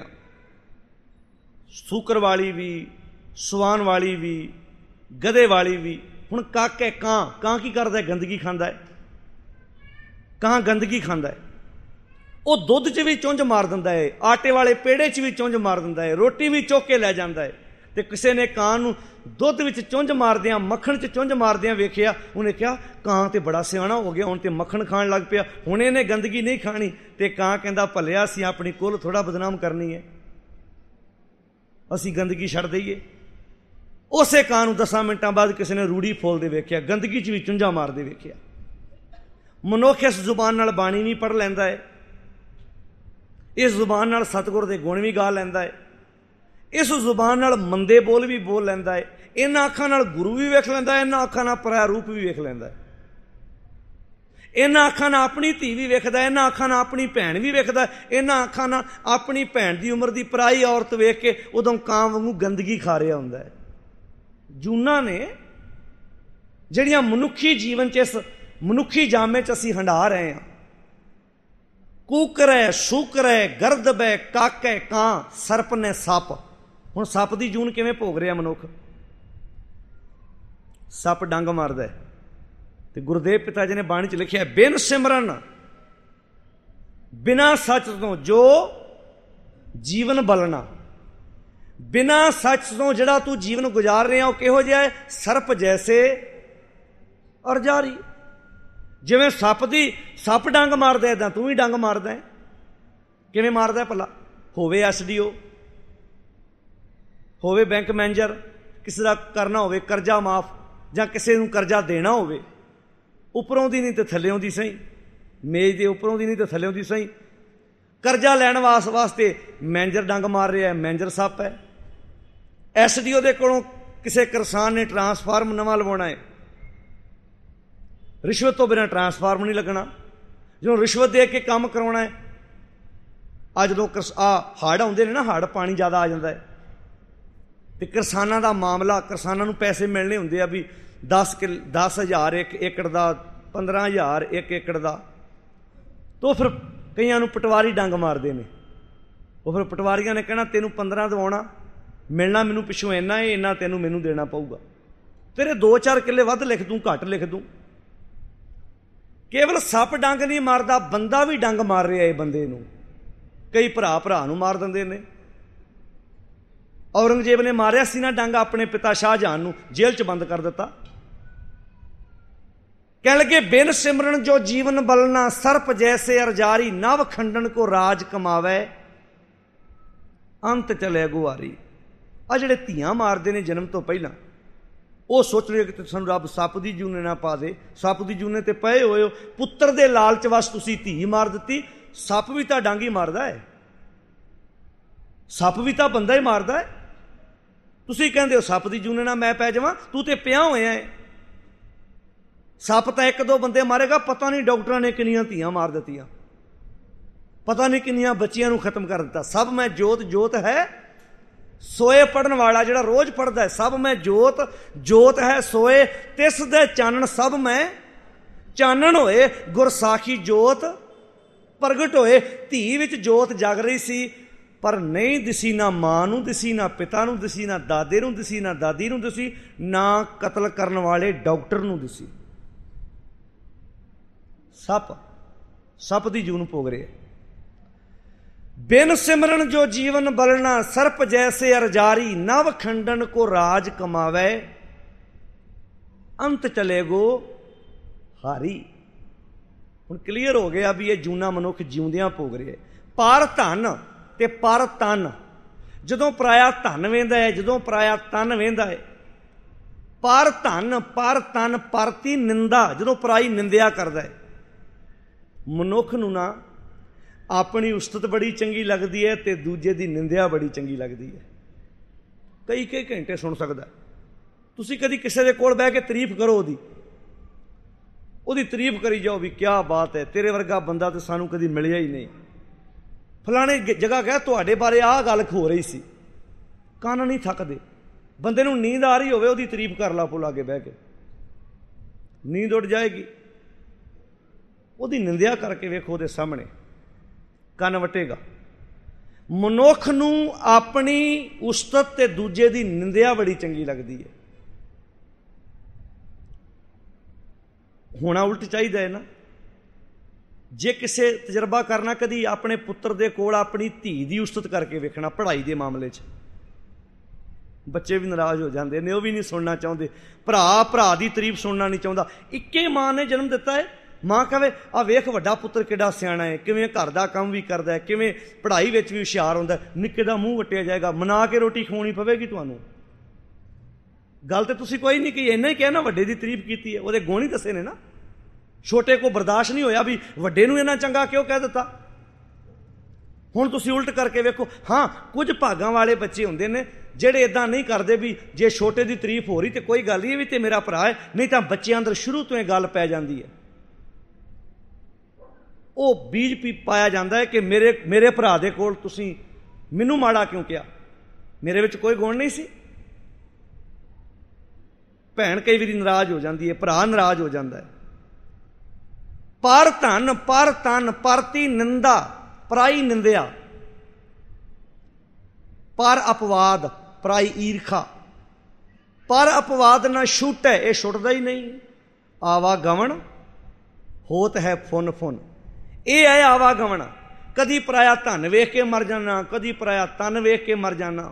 ਸੂਕਰ ਵਾਲੀ ਵੀ, ਸਵਾਨ ਵਾਲੀ ਵੀ, ਗਧੇ ਵਾਲੀ ਵੀ। ਹੁਣ ਕੱਕ ਹੈ, ਕਾਂ ਕੀ ਕਰਦਾ? ਗੰਦਗੀ ਖਾਂਦਾ ਹੈ। ਕਾਂ ਗੰਦਗੀ ਖਾਂਦਾ ਹੈ। ਉਹ ਦੁੱਧ 'ਚ ਵੀ ਚੁੰਝ ਮਾਰ ਦਿੰਦਾ ਹੈ, ਆਟੇ ਵਾਲੇ ਪੇੜੇ 'ਚ ਵੀ ਚੁੰਝ ਮਾਰ ਦਿੰਦਾ ਹੈ, ਰੋਟੀ ਵੀ ਚੁੱਕ ਕੇ ਲੈ ਜਾਂਦਾ ਹੈ। ਤੇ ਕਿਸੇ ਨੇ ਕਾਂ ਨੂੰ ਦੁੱਧ ਵਿੱਚ ਚੁੰਝ ਮਾਰਦਿਆਂ, ਮੱਖਣ 'ਚ ਚੁੰਝ ਮਾਰਦਿਆਂ ਵੇਖਿਆ। ਉਹਨੇ ਕਿਹਾ ਕਾਂ ਤੇ ਬੜਾ ਸਿਆਣਾ ਹੋ ਗਿਆ, ਹੁਣ ਤੇ ਮੱਖਣ ਖਾਣ ਲੱਗ ਪਿਆ, ਹੁਣ ਇਹਨੇ ਗੰਦਗੀ ਨਹੀਂ ਖਾਣੀ। ਤੇ ਕਾਂ ਕਹਿੰਦਾ ਭਲਿਆ ਅਸੀਂ ਆਪਣੀ ਕੁੱਲ ਥੋੜ੍ਹਾ ਬਦਨਾਮ ਕਰਨੀ ਹੈ, ਅਸੀਂ ਗੰਦਗੀ ਛੱਡ ਦਈਏ। ਉਸੇ ਕਾਂ ਨੂੰ 10 ਮਿੰਟਾਂ ਬਾਅਦ ਕਿਸੇ ਨੇ ਰੂੜੀ ਫੋਲਦੇ ਵੇਖਿਆ, ਗੰਦਗੀ 'ਚ ਵੀ ਚੁੰਝਾਂ ਮਾਰਦੇ ਵੇਖਿਆ। ਮਨੁੱਖ ਇਸ ਜ਼ੁਬਾਨ ਨਾਲ ਬਾਣੀ ਵੀ ਪੜ੍ਹ ਲੈਂਦਾ ਹੈ, ਇਸ ਜ਼ੁਬਾਨ ਨਾਲ ਸਤਿਗੁਰ ਦੇ ਗੁਣ ਵੀ ਗਾ ਲੈਂਦਾ ਹੈ, ਇਸ ਜ਼ੁਬਾਨ ਨਾਲ ਮੰਦੇ ਬੋਲ ਵੀ ਬੋਲ ਲੈਂਦਾ ਹੈ। ਇਹਨਾਂ ਅੱਖਾਂ ਨਾਲ ਗੁਰੂ ਵੀ ਵੇਖ ਲੈਂਦਾ ਹੈ, ਇਹਨਾਂ ਅੱਖਾਂ ਨਾਲ ਪਰਾਇਆ ਰੂਪ ਵੀ ਵੇਖ ਲੈਂਦਾ ਹੈ। ਇਹਨਾਂ ਅੱਖਾਂ ਨਾਲ ਆਪਣੀ ਧੀ ਵੀ ਵੇਖਦਾ, ਇਹਨਾਂ ਅੱਖਾਂ ਨਾਲ ਆਪਣੀ ਭੈਣ ਵੀ ਵੇਖਦਾ, ਇਹਨਾਂ ਅੱਖਾਂ ਨਾਲ ਆਪਣੀ ਭੈਣ ਦੀ ਉਮਰ ਦੀ ਪਰਾਈ ਔਰਤ ਵੇਖ ਕੇ ਉਦੋਂ ਕਾਂ ਵਾਂਗੂ ਗੰਦਗੀ ਖਾ ਰਿਹਾ ਹੁੰਦਾ ਹੈ। ਜੂਨਾਂ ਨੇ ਜਿਹੜੀਆਂ ਮਨੁੱਖੀ ਜੀਵਨ 'ਚ, ਇਸ ਮਨੁੱਖੀ ਜਾਮੇ 'ਚ ਅਸੀਂ ਹੰਢਾ ਰਹੇ ਹਾਂ। ਕੂਕਰੈ ਸ਼ੂਕਰੈ ਗਰਦਬੈ ਕਾਕੈ ਕਾਂ ਸਰਪ ਨੇ ਸੱਪ। ਹੁਣ ਸੱਪ ਦੀ ਜੂਨ ਕਿਵੇਂ ਭੋਗ ਰਿਹਾ ਮਨੁੱਖ? ਸੱਪ ਡੰਗ ਮਾਰਦਾ। ਤੇ ਗੁਰਦੇਵ ਪਿਤਾ ਜੀ ਨੇ ਬਾਣੀ 'ਚ ਲਿਖਿਆ, ਬਿਨ ਸਿਮਰਨ ਬਿਨਾਂ ਸੱਚ ਤੋਂ ਜੋ ਜੀਵਨ ਬਲਣਾ। ਬਿਨਾਂ ਸੱਚ ਤੋਂ ਜਿਹੜਾ ਤੂੰ ਜੀਵਨ ਗੁਜ਼ਾਰ ਰਿਹਾ ਉਹ ਕਿਹੋ ਜਿਹਾ ਹੈ? ਸਰਪ ਜੈਸੇ ਔਰ ਜਾਰੀ। ਜਿਵੇਂ ਸੱਪ ਡੰਗ ਮਾਰਦਾ, ਇੱਦਾਂ ਤੂੰ ਵੀ ਡੰਗ ਮਾਰਦਾ ਹੈ। ਕਿਵੇਂ ਮਾਰਦਾ ਭਲਾ? ਹੋਵੇ SDO, ਹੋਵੇ ਬੈਂਕ ਮੈਨੇਜਰ, ਕਿਸੇ ਦਾ ਕਰਨਾ ਹੋਵੇ ਕਰਜ਼ਾ ਮਾਫ, ਜਾਂ ਕਿਸੇ ਨੂੰ ਕਰਜ਼ਾ ਦੇਣਾ ਹੋਵੇ, ਉੱਪਰੋਂ ਦੀ ਨਹੀਂ ਤੇ ਥੱਲਿਓਂ ਦੀ ਸਹੀ, ਮੇਜ਼ ਦੇ ਉੱਪਰੋਂ ਦੀ ਨਹੀਂ ਤੇ ਥੱਲਿਓਂ ਦੀ ਸਹੀ। ਕਰਜ਼ਾ ਲੈਣ ਵਾਸਤੇ ਮੈਨੇਜਰ ਡੰਗ ਮਾਰ ਰਿਹਾ, ਮੈਨੇਜਰ ਸੱਪ ਹੈ। SDO ਦੇ ਕੋਲੋਂ ਕਿਸੇ ਕਿਸਾਨ ਨੇ ਟਰਾਂਸਫਾਰਮ ਨਵਾਂ ਲਵਾਉਣਾ ਹੈ, ਰਿਸ਼ਵਤ ਤੋਂ ਬਿਨਾਂ ਟਰਾਂਸਫਾਰਮ ਨਹੀਂ ਲੱਗਣਾ। ਜਦੋਂ ਰਿਸ਼ਵਤ ਦੇ ਕੇ ਕੰਮ ਕਰਾਉਣਾ ਹੈ, ਜਦੋਂ ਹੜ੍ਹ ਆਉਂਦੇ ਨੇ ਨਾ, ਹੜ੍ਹ ਪਾਣੀ ਜ਼ਿਆਦਾ ਆ ਜਾਂਦਾ ਹੈ, ਤੇ ਕਿਸਾਨਾਂ ਦਾ ਮਾਮਲਾ, ਕਿਸਾਨਾਂ ਨੂੰ ਪੈਸੇ ਮਿਲਣੇ ਹੁੰਦੇ ਆ ਵੀ 10,000 ਇੱਕ ਏਕੜ ਦਾ, 15,000 ਇੱਕ ਏਕੜ ਦਾ। ਤੋਂ ਫਿਰ ਕਈਆਂ ਨੂੰ ਪਟਵਾਰੀ ਡੰਗ ਮਾਰਦੇ ਨੇ। ਉਹ ਫਿਰ ਪਟਵਾਰੀਆਂ ਨੇ ਕਹਿਣਾ ਤੈਨੂੰ 15 ਦਿਵਾਉਣਾ, ਮਿਲਣਾ ਮੈਨੂੰ ਪਿੱਛੋਂ ਇੰਨਾ ਹੈ, ਇੰਨਾ ਤੈਨੂੰ ਮੈਨੂੰ ਦੇਣਾ ਪਊਗਾ, ਤੇਰੇ 2-4 ਕਿੱਲੇ ਵੱਧ ਲਿਖ ਦੂੰ, ਘੱਟ ਲਿਖ ਦੂੰ। ਕੇਵਲ ਸੱਪ ਡੰਗ ਨਹੀਂ ਮਾਰਦਾ, ਬੰਦਾ ਵੀ ਡੰਗ ਮਾਰ ਰਿਹਾ ਇਹ ਬੰਦੇ ਨੂੰ। ਕਈ ਭਰਾ ਨੂੰ ਮਾਰ ਦਿੰਦੇ ਨੇ। ਔਰੰਗਜ਼ੇਬ ਨੇ ਮਾਰਿਆ ਸੀ ਨਾ ਡੰਗ ਆਪਣੇ ਪਿਤਾ ਸ਼ਾਹਜਹਾਨ ਨੂੰ, ਜੇਲ੍ਹ 'ਚ ਬੰਦ ਕਰ ਦਿੱਤਾ। ਕਹਿਣ ਲੱਗੇ, ਬਿਨ ਸਿਮਰਨ ਜੋ ਜੀਵਨ ਬਲਣਾ, ਸਰਪ ਜੈਸੇ ਅਰਜਾਰੀ, ਨਵ ਖੰਡਨ ਕੋ ਰਾਜ ਕਮਾਵੇ, ਅੰਤ ਚਲੇ ਗੁਆਰੀ। ਆ ਜਿਹੜੇ ਧੀਆਂ ਮਾਰਦੇ ਨੇ ਜਨਮ ਤੋਂ ਪਹਿਲਾਂ, ਉਹ ਸੋਚ ਰਹੇ ਕਿ ਸਾਨੂੰ ਰੱਬ ਸੱਪ ਦੀ ਜੂਨੇ ਨਾ ਪਾ ਦੇ। ਸੱਪ ਦੀ ਜੂਨੇ ਤੇ ਪਏ ਹੋਏ ਹੋ, ਪੁੱਤਰ ਦੇ ਲਾਲਚ ਵਸ ਤੁਸੀਂ ਧੀ ਮਾਰ ਦਿੱਤੀ। ਸੱਪ ਵੀ ਤਾਂ ਡੰਗ ਹੀ ਮਾਰਦਾ ਹੈ, ਸੱਪ ਵੀ ਤਾਂ ਬੰਦਾ ਹੀ ਮਾਰਦਾ ਹੈ। ਤੁਸੀਂ ਕਹਿੰਦੇ ਹੋ ਸੱਪ ਦੀ ਜੂਨੇ ਨਾਲ ਮੈਂ ਪੈ ਜਾਵਾਂ, ਤੂੰ ਤੇ ਪਿਆ ਹੋਇਆ ਹੈ। ਸੱਪ ਤਾਂ 1-2 ਬੰਦੇ ਮਾਰੇਗਾ, ਪਤਾ ਨਹੀਂ ਡਾਕਟਰਾਂ ਨੇ ਕਿੰਨੀਆਂ ਧੀਆਂ ਮਾਰ ਦਿੱਤੀਆਂ, ਪਤਾ ਨਹੀਂ ਕਿੰਨੀਆਂ ਬੱਚੀਆਂ ਨੂੰ ਖਤਮ ਕਰ ਦਿੱਤਾ। ਸਭ ਮੈਂ ਜੋਤ ਹੈ ਸੋਏ ਪੜਨ ਵਾਲਾ ਜਿਹੜਾ ਰੋਜ਼ ਪੜਦਾ ਹੈ, ਸਭ ਮੈਂ ਜੋਤ ਹੈ ਸੋਏ, ਤਿਸ ਦੇ ਚਾਨਣ ਸਭ ਮੈਂ ਚਾਨਣ ਹੋਏ। ਗੁਰਸਾਖੀ ਜੋਤ ਪ੍ਰਗਟ ਹੋਏ। ਧੀ ਵਿੱਚ ਜੋਤ ਜਗ ਰਹੀ ਸੀ, ਪਰ ਨਹੀਂ ਦਿਸੀ, ਨਾ ਮਾਂ ਨੂੰ ਦਿਸੀ, ਨਾ ਪਿਤਾ ਨੂੰ ਦਿਸੀ, ਨਾ ਦਾਦੇ ਨੂੰ ਦਿਸੀ, ਨਾ ਦਾਦੀ ਨੂੰ ਦਿਸੀ, ਨਾ ਕਤਲ ਕਰਨ ਵਾਲੇ ਡਾਕਟਰ ਨੂੰ ਦਿਸੀ। ਸੱਪ ਦੀ ਜੂਨ ਭੋਗ ਰਿਹਾ। ਬਿਨ ਸਿਮਰਨ ਜੋ ਜੀਵਨ ਬਲਣਾ, ਸਰਪ ਜੈਸੇ ਅਰਜਾਰੀ, ਨਵ ਖੰਡਨ ਕੋ ਰਾਜ ਕਮਾਵੇ, ਅੰਤ ਚਲੇਗੋ ਹਾਰੀ। ਹੁਣ ਕਲੀਅਰ ਹੋ ਗਿਆ ਵੀ ਇਹ ਜੂਨਾ ਮਨੁੱਖ ਜਿਉਂਦਿਆਂ ਭੋਗ ਰਿਹਾ। ਪਰ ਧਨ ਤੇ ਪਰ ਤਨ, ਜਦੋਂ ਪਰਾਇਆ ਧਨ ਵੇਂਦਾ ਹੈ, ਜਦੋਂ ਪਰਾਇਆ ਤਨ ਵੇਂਦਾ ਹੈ। ਪਰ ਧਨ ਪਰ ਤਨ ਪਰਤੀ ਨਿੰਦਾ, ਜਦੋਂ ਪਰਾਈ ਨਿੰਦਿਆ ਕਰਦਾ ਹੈ। ਮਨੁੱਖ ਨੂੰ ਨਾ ਆਪਣੀ ਉਸਤਤ ਬੜੀ ਚੰਗੀ ਲੱਗਦੀ ਹੈ ਤੇ ਦੂਜੇ ਦੀ ਨਿੰਦਿਆ ਬੜੀ ਚੰਗੀ ਲੱਗਦੀ ਹੈ। ਕਈ ਘੰਟੇ ਸੁਣ ਸਕਦਾ। ਤੁਸੀਂ ਕਦੀ ਕਿਸੇ ਦੇ ਕੋਲ ਬਹਿ ਕੇ ਤਾਰੀਫ ਕਰੋ, ਉਹਦੀ ਤਾਰੀਫ ਕਰੀ ਜਾਓ ਵੀ ਕਿਆ ਬਾਤ ਹੈ, ਤੇਰੇ ਵਰਗਾ ਬੰਦਾ ਤਾਂ ਸਾਨੂੰ ਕਦੀ ਮਿਲਿਆ ਹੀ ਨਹੀਂ, ਫਲਾਣੇ ਜਗ੍ਹਾ ਕਹਿ ਤੁਹਾਡੇ ਬਾਰੇ ਆਹ ਗੱਲ ਹੋ ਰਹੀ ਸੀ। ਕੰਨ ਨਹੀਂ ਥੱਕਦੇ। ਬੰਦੇ ਨੂੰ ਨੀਂਦ ਆ ਰਹੀ ਹੋਵੇ, ਉਹਦੀ ਤਾਰੀਫ ਕਰ ਲਾ ਪੁੱਲ ਆ ਕੇ ਬਹਿ ਕੇ, ਨੀਂਦ ਉੱਡ ਜਾਏਗੀ। ਉਹਦੀ ਨਿੰਦਿਆ ਕਰਕੇ ਵੇਖੋ, ਉਹਦੇ ਸਾਹਮਣੇ ਕੰਨ ਵਟੇਗਾ। ਮਨੁੱਖ ਨੂੰ ਆਪਣੀ ਉਸਤਤ ਤੇ ਦੂਜੇ ਦੀ ਨਿੰਦਿਆ ਬੜੀ ਚੰਗੀ ਲੱਗਦੀ ਹੈ। ਹੋਣਾ ਉਲਟ ਚਾਹੀਦਾ ਹੈ ਨਾ। ਜੇ ਕਿਸੇ ਤਜਰਬਾ ਕਰਨਾ, ਕਦੀ ਆਪਣੇ ਪੁੱਤਰ ਦੇ ਕੋਲ ਆਪਣੀ ਧੀ ਦੀ ਉਸਤਤ ਕਰਕੇ ਵੇਖਣਾ। ਪੜ੍ਹਾਈ ਦੇ ਮਾਮਲੇ 'ਚ ਬੱਚੇ ਵੀ ਨਾਰਾਜ਼ ਹੋ ਜਾਂਦੇ ਨੇ, ਉਹ ਵੀ ਨਹੀਂ ਸੁਣਨਾ ਚਾਹੁੰਦੇ। ਭਰਾ ਦੀ ਤਾਰੀਫ ਸੁਣਨਾ ਨਹੀਂ ਚਾਹੁੰਦਾ। ਇੱਕੇ ਮਾਂ ਨੇ ਜਨਮ ਦਿੱਤਾ ਹੈ, ਮਾਂ ਕਹੇ ਆ ਵੇਖ ਵੱਡਾ ਪੁੱਤਰ ਕਿੱਡਾ ਸਿਆਣਾ ਹੈ, ਕਿਵੇਂ ਘਰ ਦਾ ਕੰਮ ਵੀ ਕਰਦਾ ਹੈ, ਕਿਵੇਂ ਪੜ੍ਹਾਈ ਵਿੱਚ ਵੀ ਹੁਸ਼ਿਆਰ ਹੁੰਦਾ, ਨਿੱਕੇ ਦਾ ਮੂੰਹ ਵੱਟਿਆ ਜਾਏਗਾ, ਮਨਾ ਕੇ ਰੋਟੀ ਖਵਾਉਣੀ ਪਵੇਗੀ ਤੁਹਾਨੂੰ। ਗੱਲ ਤੇ ਤੁਸੀਂ ਕੋਈ ਨਹੀਂ ਕਹੀ, ਇੰਨਾ ਹੀ ਕਿਹਾ ਨਾ ਵੱਡੇ ਦੀ ਤਾਰੀਫ ਕੀਤੀ ਹੈ, ਉਹਦੇ ਗੁਣ ਹੀ ਦੱਸੇ ਨੇ ਨਾ। ਛੋਟੇ ਕੋ ਬਰਦਾਸ਼ਤ ਨਹੀਂ ਹੋਇਆ ਵੀ ਵੱਡੇ ਨੂੰ ਇੰਨਾ ਚੰਗਾ ਕਿਉਂ ਕਹਿ ਦਿੱਤਾ। ਹੁਣ ਤੁਸੀਂ ਉਲਟ ਕਰਕੇ ਵੇਖੋ। ਹਾਂ, ਕੁਝ ਭਾਗਾਂ ਵਾਲੇ ਬੱਚੇ ਹੁੰਦੇ ਨੇ ਜਿਹੜੇ ਇੱਦਾਂ ਨਹੀਂ ਕਰਦੇ ਵੀ ਜੇ ਛੋਟੇ ਦੀ ਤਾਰੀਫ ਹੋ ਰਹੀ ਤੇ ਕੋਈ ਗੱਲ ਨਹੀਂ, ਇਹ ਵੀ ਤੇ ਮੇਰਾ ਭਰਾ ਹੈ, ਨਹੀਂ ਤਾਂ ਬੱਚਿਆਂ ਅੰਦਰ ਸ਼ੁਰੂ ਤੋਂ ਇਹ ਗੱਲ ਪੈ ਜਾਂਦੀ ਹੈ। ਉਹ ਬੀਜ ਪਾਇਆ ਜਾਂਦਾ ਹੈ ਕਿ ਮੇਰੇ ਭਰਾ ਦੇ ਕੋਲ ਤੁਸੀਂ ਮੈਨੂੰ ਮਾੜਾ ਕਿਉਂ ਕਿਹਾ, ਮੇਰੇ ਵਿੱਚ ਕੋਈ ਗੁਣ ਨਹੀਂ ਸੀ। ਭੈਣ ਕਈ ਵਾਰੀ ਨਾਰਾਜ਼ ਹੋ ਜਾਂਦੀ ਹੈ, ਭਰਾ ਨਾਰਾਜ਼ ਹੋ ਜਾਂਦਾ ਹੈ। ਪਰ ਧਨ ਪਰਤੀ ਨਿੰਦਾ ਪਰਾਈ ਨਿੰਦਿਆ, ਪਰ ਅਪਵਾਦ ਪਰਾਈ ਈਰਖਾ। ਪਰ ਅਪਵਾਦ ਨਾ ਛੁੱਟੈ, ਇਹ ਛੁੱਟਦਾ ਹੀ ਨਹੀਂ। ਆਵਾਗਮਨ ਹੋਤ ਹੈ ਫੁਨ ਫੁਨ, ਇਹ ਹੈ ਆਵਾਗਮਨ। ਕਦੀ ਪਰਾਇਆ ਧਨ ਵੇਖ ਕੇ ਮਰ ਜਾਣਾ, ਕਦੀ ਪਰਾਇਆ ਤਨ ਵੇਖ ਕੇ ਮਰ ਜਾਣਾ।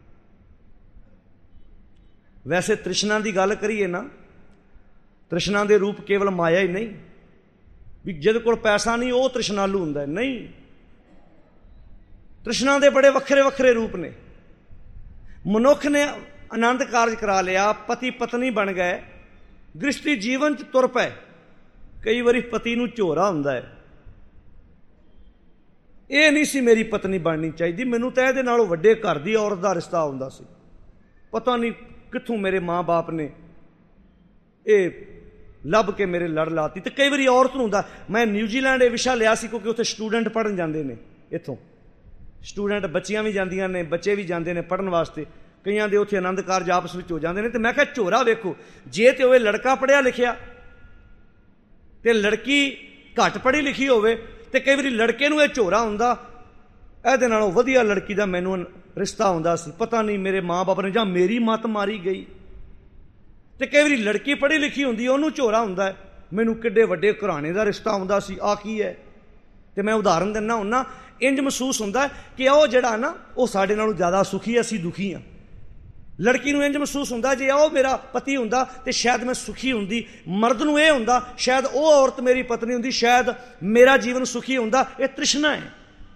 ਵੈਸੇ ਤ੍ਰਿਸ਼ਨਾ ਦੀ ਗੱਲ ਕਰੀਏ ਨਾ, ਤ੍ਰਿਸ਼ਨਾ ਦੇ ਰੂਪ ਕੇਵਲ ਮਾਇਆ ਹੀ ਨਹੀਂ ਵੀ ਜਿਹਦੇ ਕੋਲ ਪੈਸਾ ਨਹੀਂ ਉਹ ਤ੍ਰਿਸ਼ਨਾਲੂ ਹੁੰਦਾ, ਨਹੀਂ। ਤ੍ਰਿਸ਼ਨਾ ਦੇ ਬੜੇ ਵੱਖਰੇ ਵੱਖਰੇ ਰੂਪ ਨੇ। ਮਨੁੱਖ ਨੇ ਆਨੰਦ ਕਾਰਜ ਕਰਾ ਲਿਆ, ਪਤੀ ਪਤਨੀ ਬਣ ਗਏ, ਗ੍ਰਸਤੀ ਜੀਵਨ 'ਚ ਤੁਰ ਪਏ। ਕਈ ਵਾਰੀ ਪਤੀ ਨੂੰ ਝੋਰਾ ਹੁੰਦਾ ਹੈ, ਇਹ ਨਹੀਂ ਸੀ ਮੇਰੀ ਪਤਨੀ ਬਣਨੀ ਚਾਹੀਦੀ, ਮੈਨੂੰ ਤਾਂ ਇਹਦੇ ਨਾਲੋਂ ਵੱਡੇ ਘਰ ਦੀ ਔਰਤ ਦਾ ਰਿਸ਼ਤਾ ਹੁੰਦਾ ਸੀ। ਪਤਾ ਨਹੀਂ ਕਿੱਥੋਂ ਮੇਰੇ ਮਾਂ ਬਾਪ ਨੇ ਇਹ ਲੱਭ ਕੇ ਮੇਰੇ ਲੜ ਲਾਤੀ। ਤੇ ਕਈ ਵਾਰੀ ਔਰਤ ਨੂੰ ਹੁੰਦਾ। ਮੈਂ ਨਿਊਜ਼ੀਲੈਂਡ ਇਹ ਵਿਸ਼ਾ ਲਿਆ ਸੀ ਕਿਉਂਕਿ ਉੱਥੇ ਸਟੂਡੈਂਟ ਪੜ੍ਹਨ ਜਾਂਦੇ ਨੇ, ਇੱਥੋਂ ਸਟੂਡੈਂਟ, ਬੱਚੀਆਂ ਵੀ ਜਾਂਦੀਆਂ ਨੇ, ਬੱਚੇ ਵੀ ਜਾਂਦੇ ਨੇ ਪੜ੍ਹਨ ਵਾਸਤੇ। ਕਈਆਂ ਦੇ ਉੱਥੇ ਆਨੰਦ ਕਾਰਜ ਆਪਸ ਵਿੱਚ ਹੋ ਜਾਂਦੇ ਨੇ। ਤੇ ਮੈਂ ਕਿਹਾ ਝੋਰਾ ਵੇਖੋ, ਜੇ ਤੇ ਹੋਵੇ ਲੜਕਾ ਪੜ੍ਹਿਆ ਲਿਖਿਆ ਤੇ ਲੜਕੀ ਘੱਟ ਪੜ੍ਹੀ ਲਿਖੀ ਹੋਵੇ, ਤੇ ਕਈ ਵਾਰੀ ਲੜਕੇ ਨੂੰ ਇਹ ਝੋਰਾ ਹੁੰਦਾ, ਇਹਦੇ ਨਾਲੋਂ ਵਧੀਆ ਲੜਕੀ ਦਾ ਮੈਨੂੰ ਰਿਸ਼ਤਾ ਹੁੰਦਾ ਸੀ, ਪਤਾ ਨਹੀਂ ਮੇਰੇ ਮਾਂ ਬਾਪ ਨੇ ਜਾਂ ਮੇਰੀ ਮੱਤ ਮਾਰੀ ਗਈ। ਤੇ ਕਈ ਵਾਰੀ ਲੜਕੀ ਪੜ੍ਹੀ ਲਿਖੀ ਹੁੰਦੀ, ਉਹਨੂੰ ਝੋਰਾ ਹੁੰਦਾ ਹੈ, ਮੈਨੂੰ ਕਿੱਡੇ ਵੱਡੇ ਘਰਾਣੇ ਦਾ ਰਿਸ਼ਤਾ ਹੁੰਦਾ ਸੀ, ਆ ਕੀ ਹੈ। ਤੇ ਮੈਂ ਉਦਾਹਰਨ ਦਿੰਦਾ ਹੁੰਨਾ, ਇੰਜ ਮਹਿਸੂਸ ਹੁੰਦਾ ਕਿ ਉਹ ਜਿਹੜਾ ਨਾ ਉਹ ਸਾਡੇ ਨਾਲੋਂ ਜ਼ਿਆਦਾ ਸੁਖੀ, ਅਸੀਂ ਦੁਖੀ ਹਾਂ। ਲੜਕੀ ਨੂੰ ਇੰਜ ਮਹਿਸੂਸ ਹੁੰਦਾ ਜੇ ਉਹ ਮੇਰਾ ਪਤੀ ਹੁੰਦਾ ਤੇ ਸ਼ਾਇਦ ਮੈਂ ਸੁਖੀ ਹੁੰਦੀ। ਮਰਦ ਨੂੰ ਇਹ ਹੁੰਦਾ ਸ਼ਾਇਦ ਉਹ ਔਰਤ ਮੇਰੀ ਪਤਨੀ ਹੁੰਦੀ, ਸ਼ਾਇਦ ਮੇਰਾ ਜੀਵਨ ਸੁਖੀ ਹੁੰਦਾ। ਇਹ ਤ੍ਰਿਸ਼ਨਾ ਹੈ,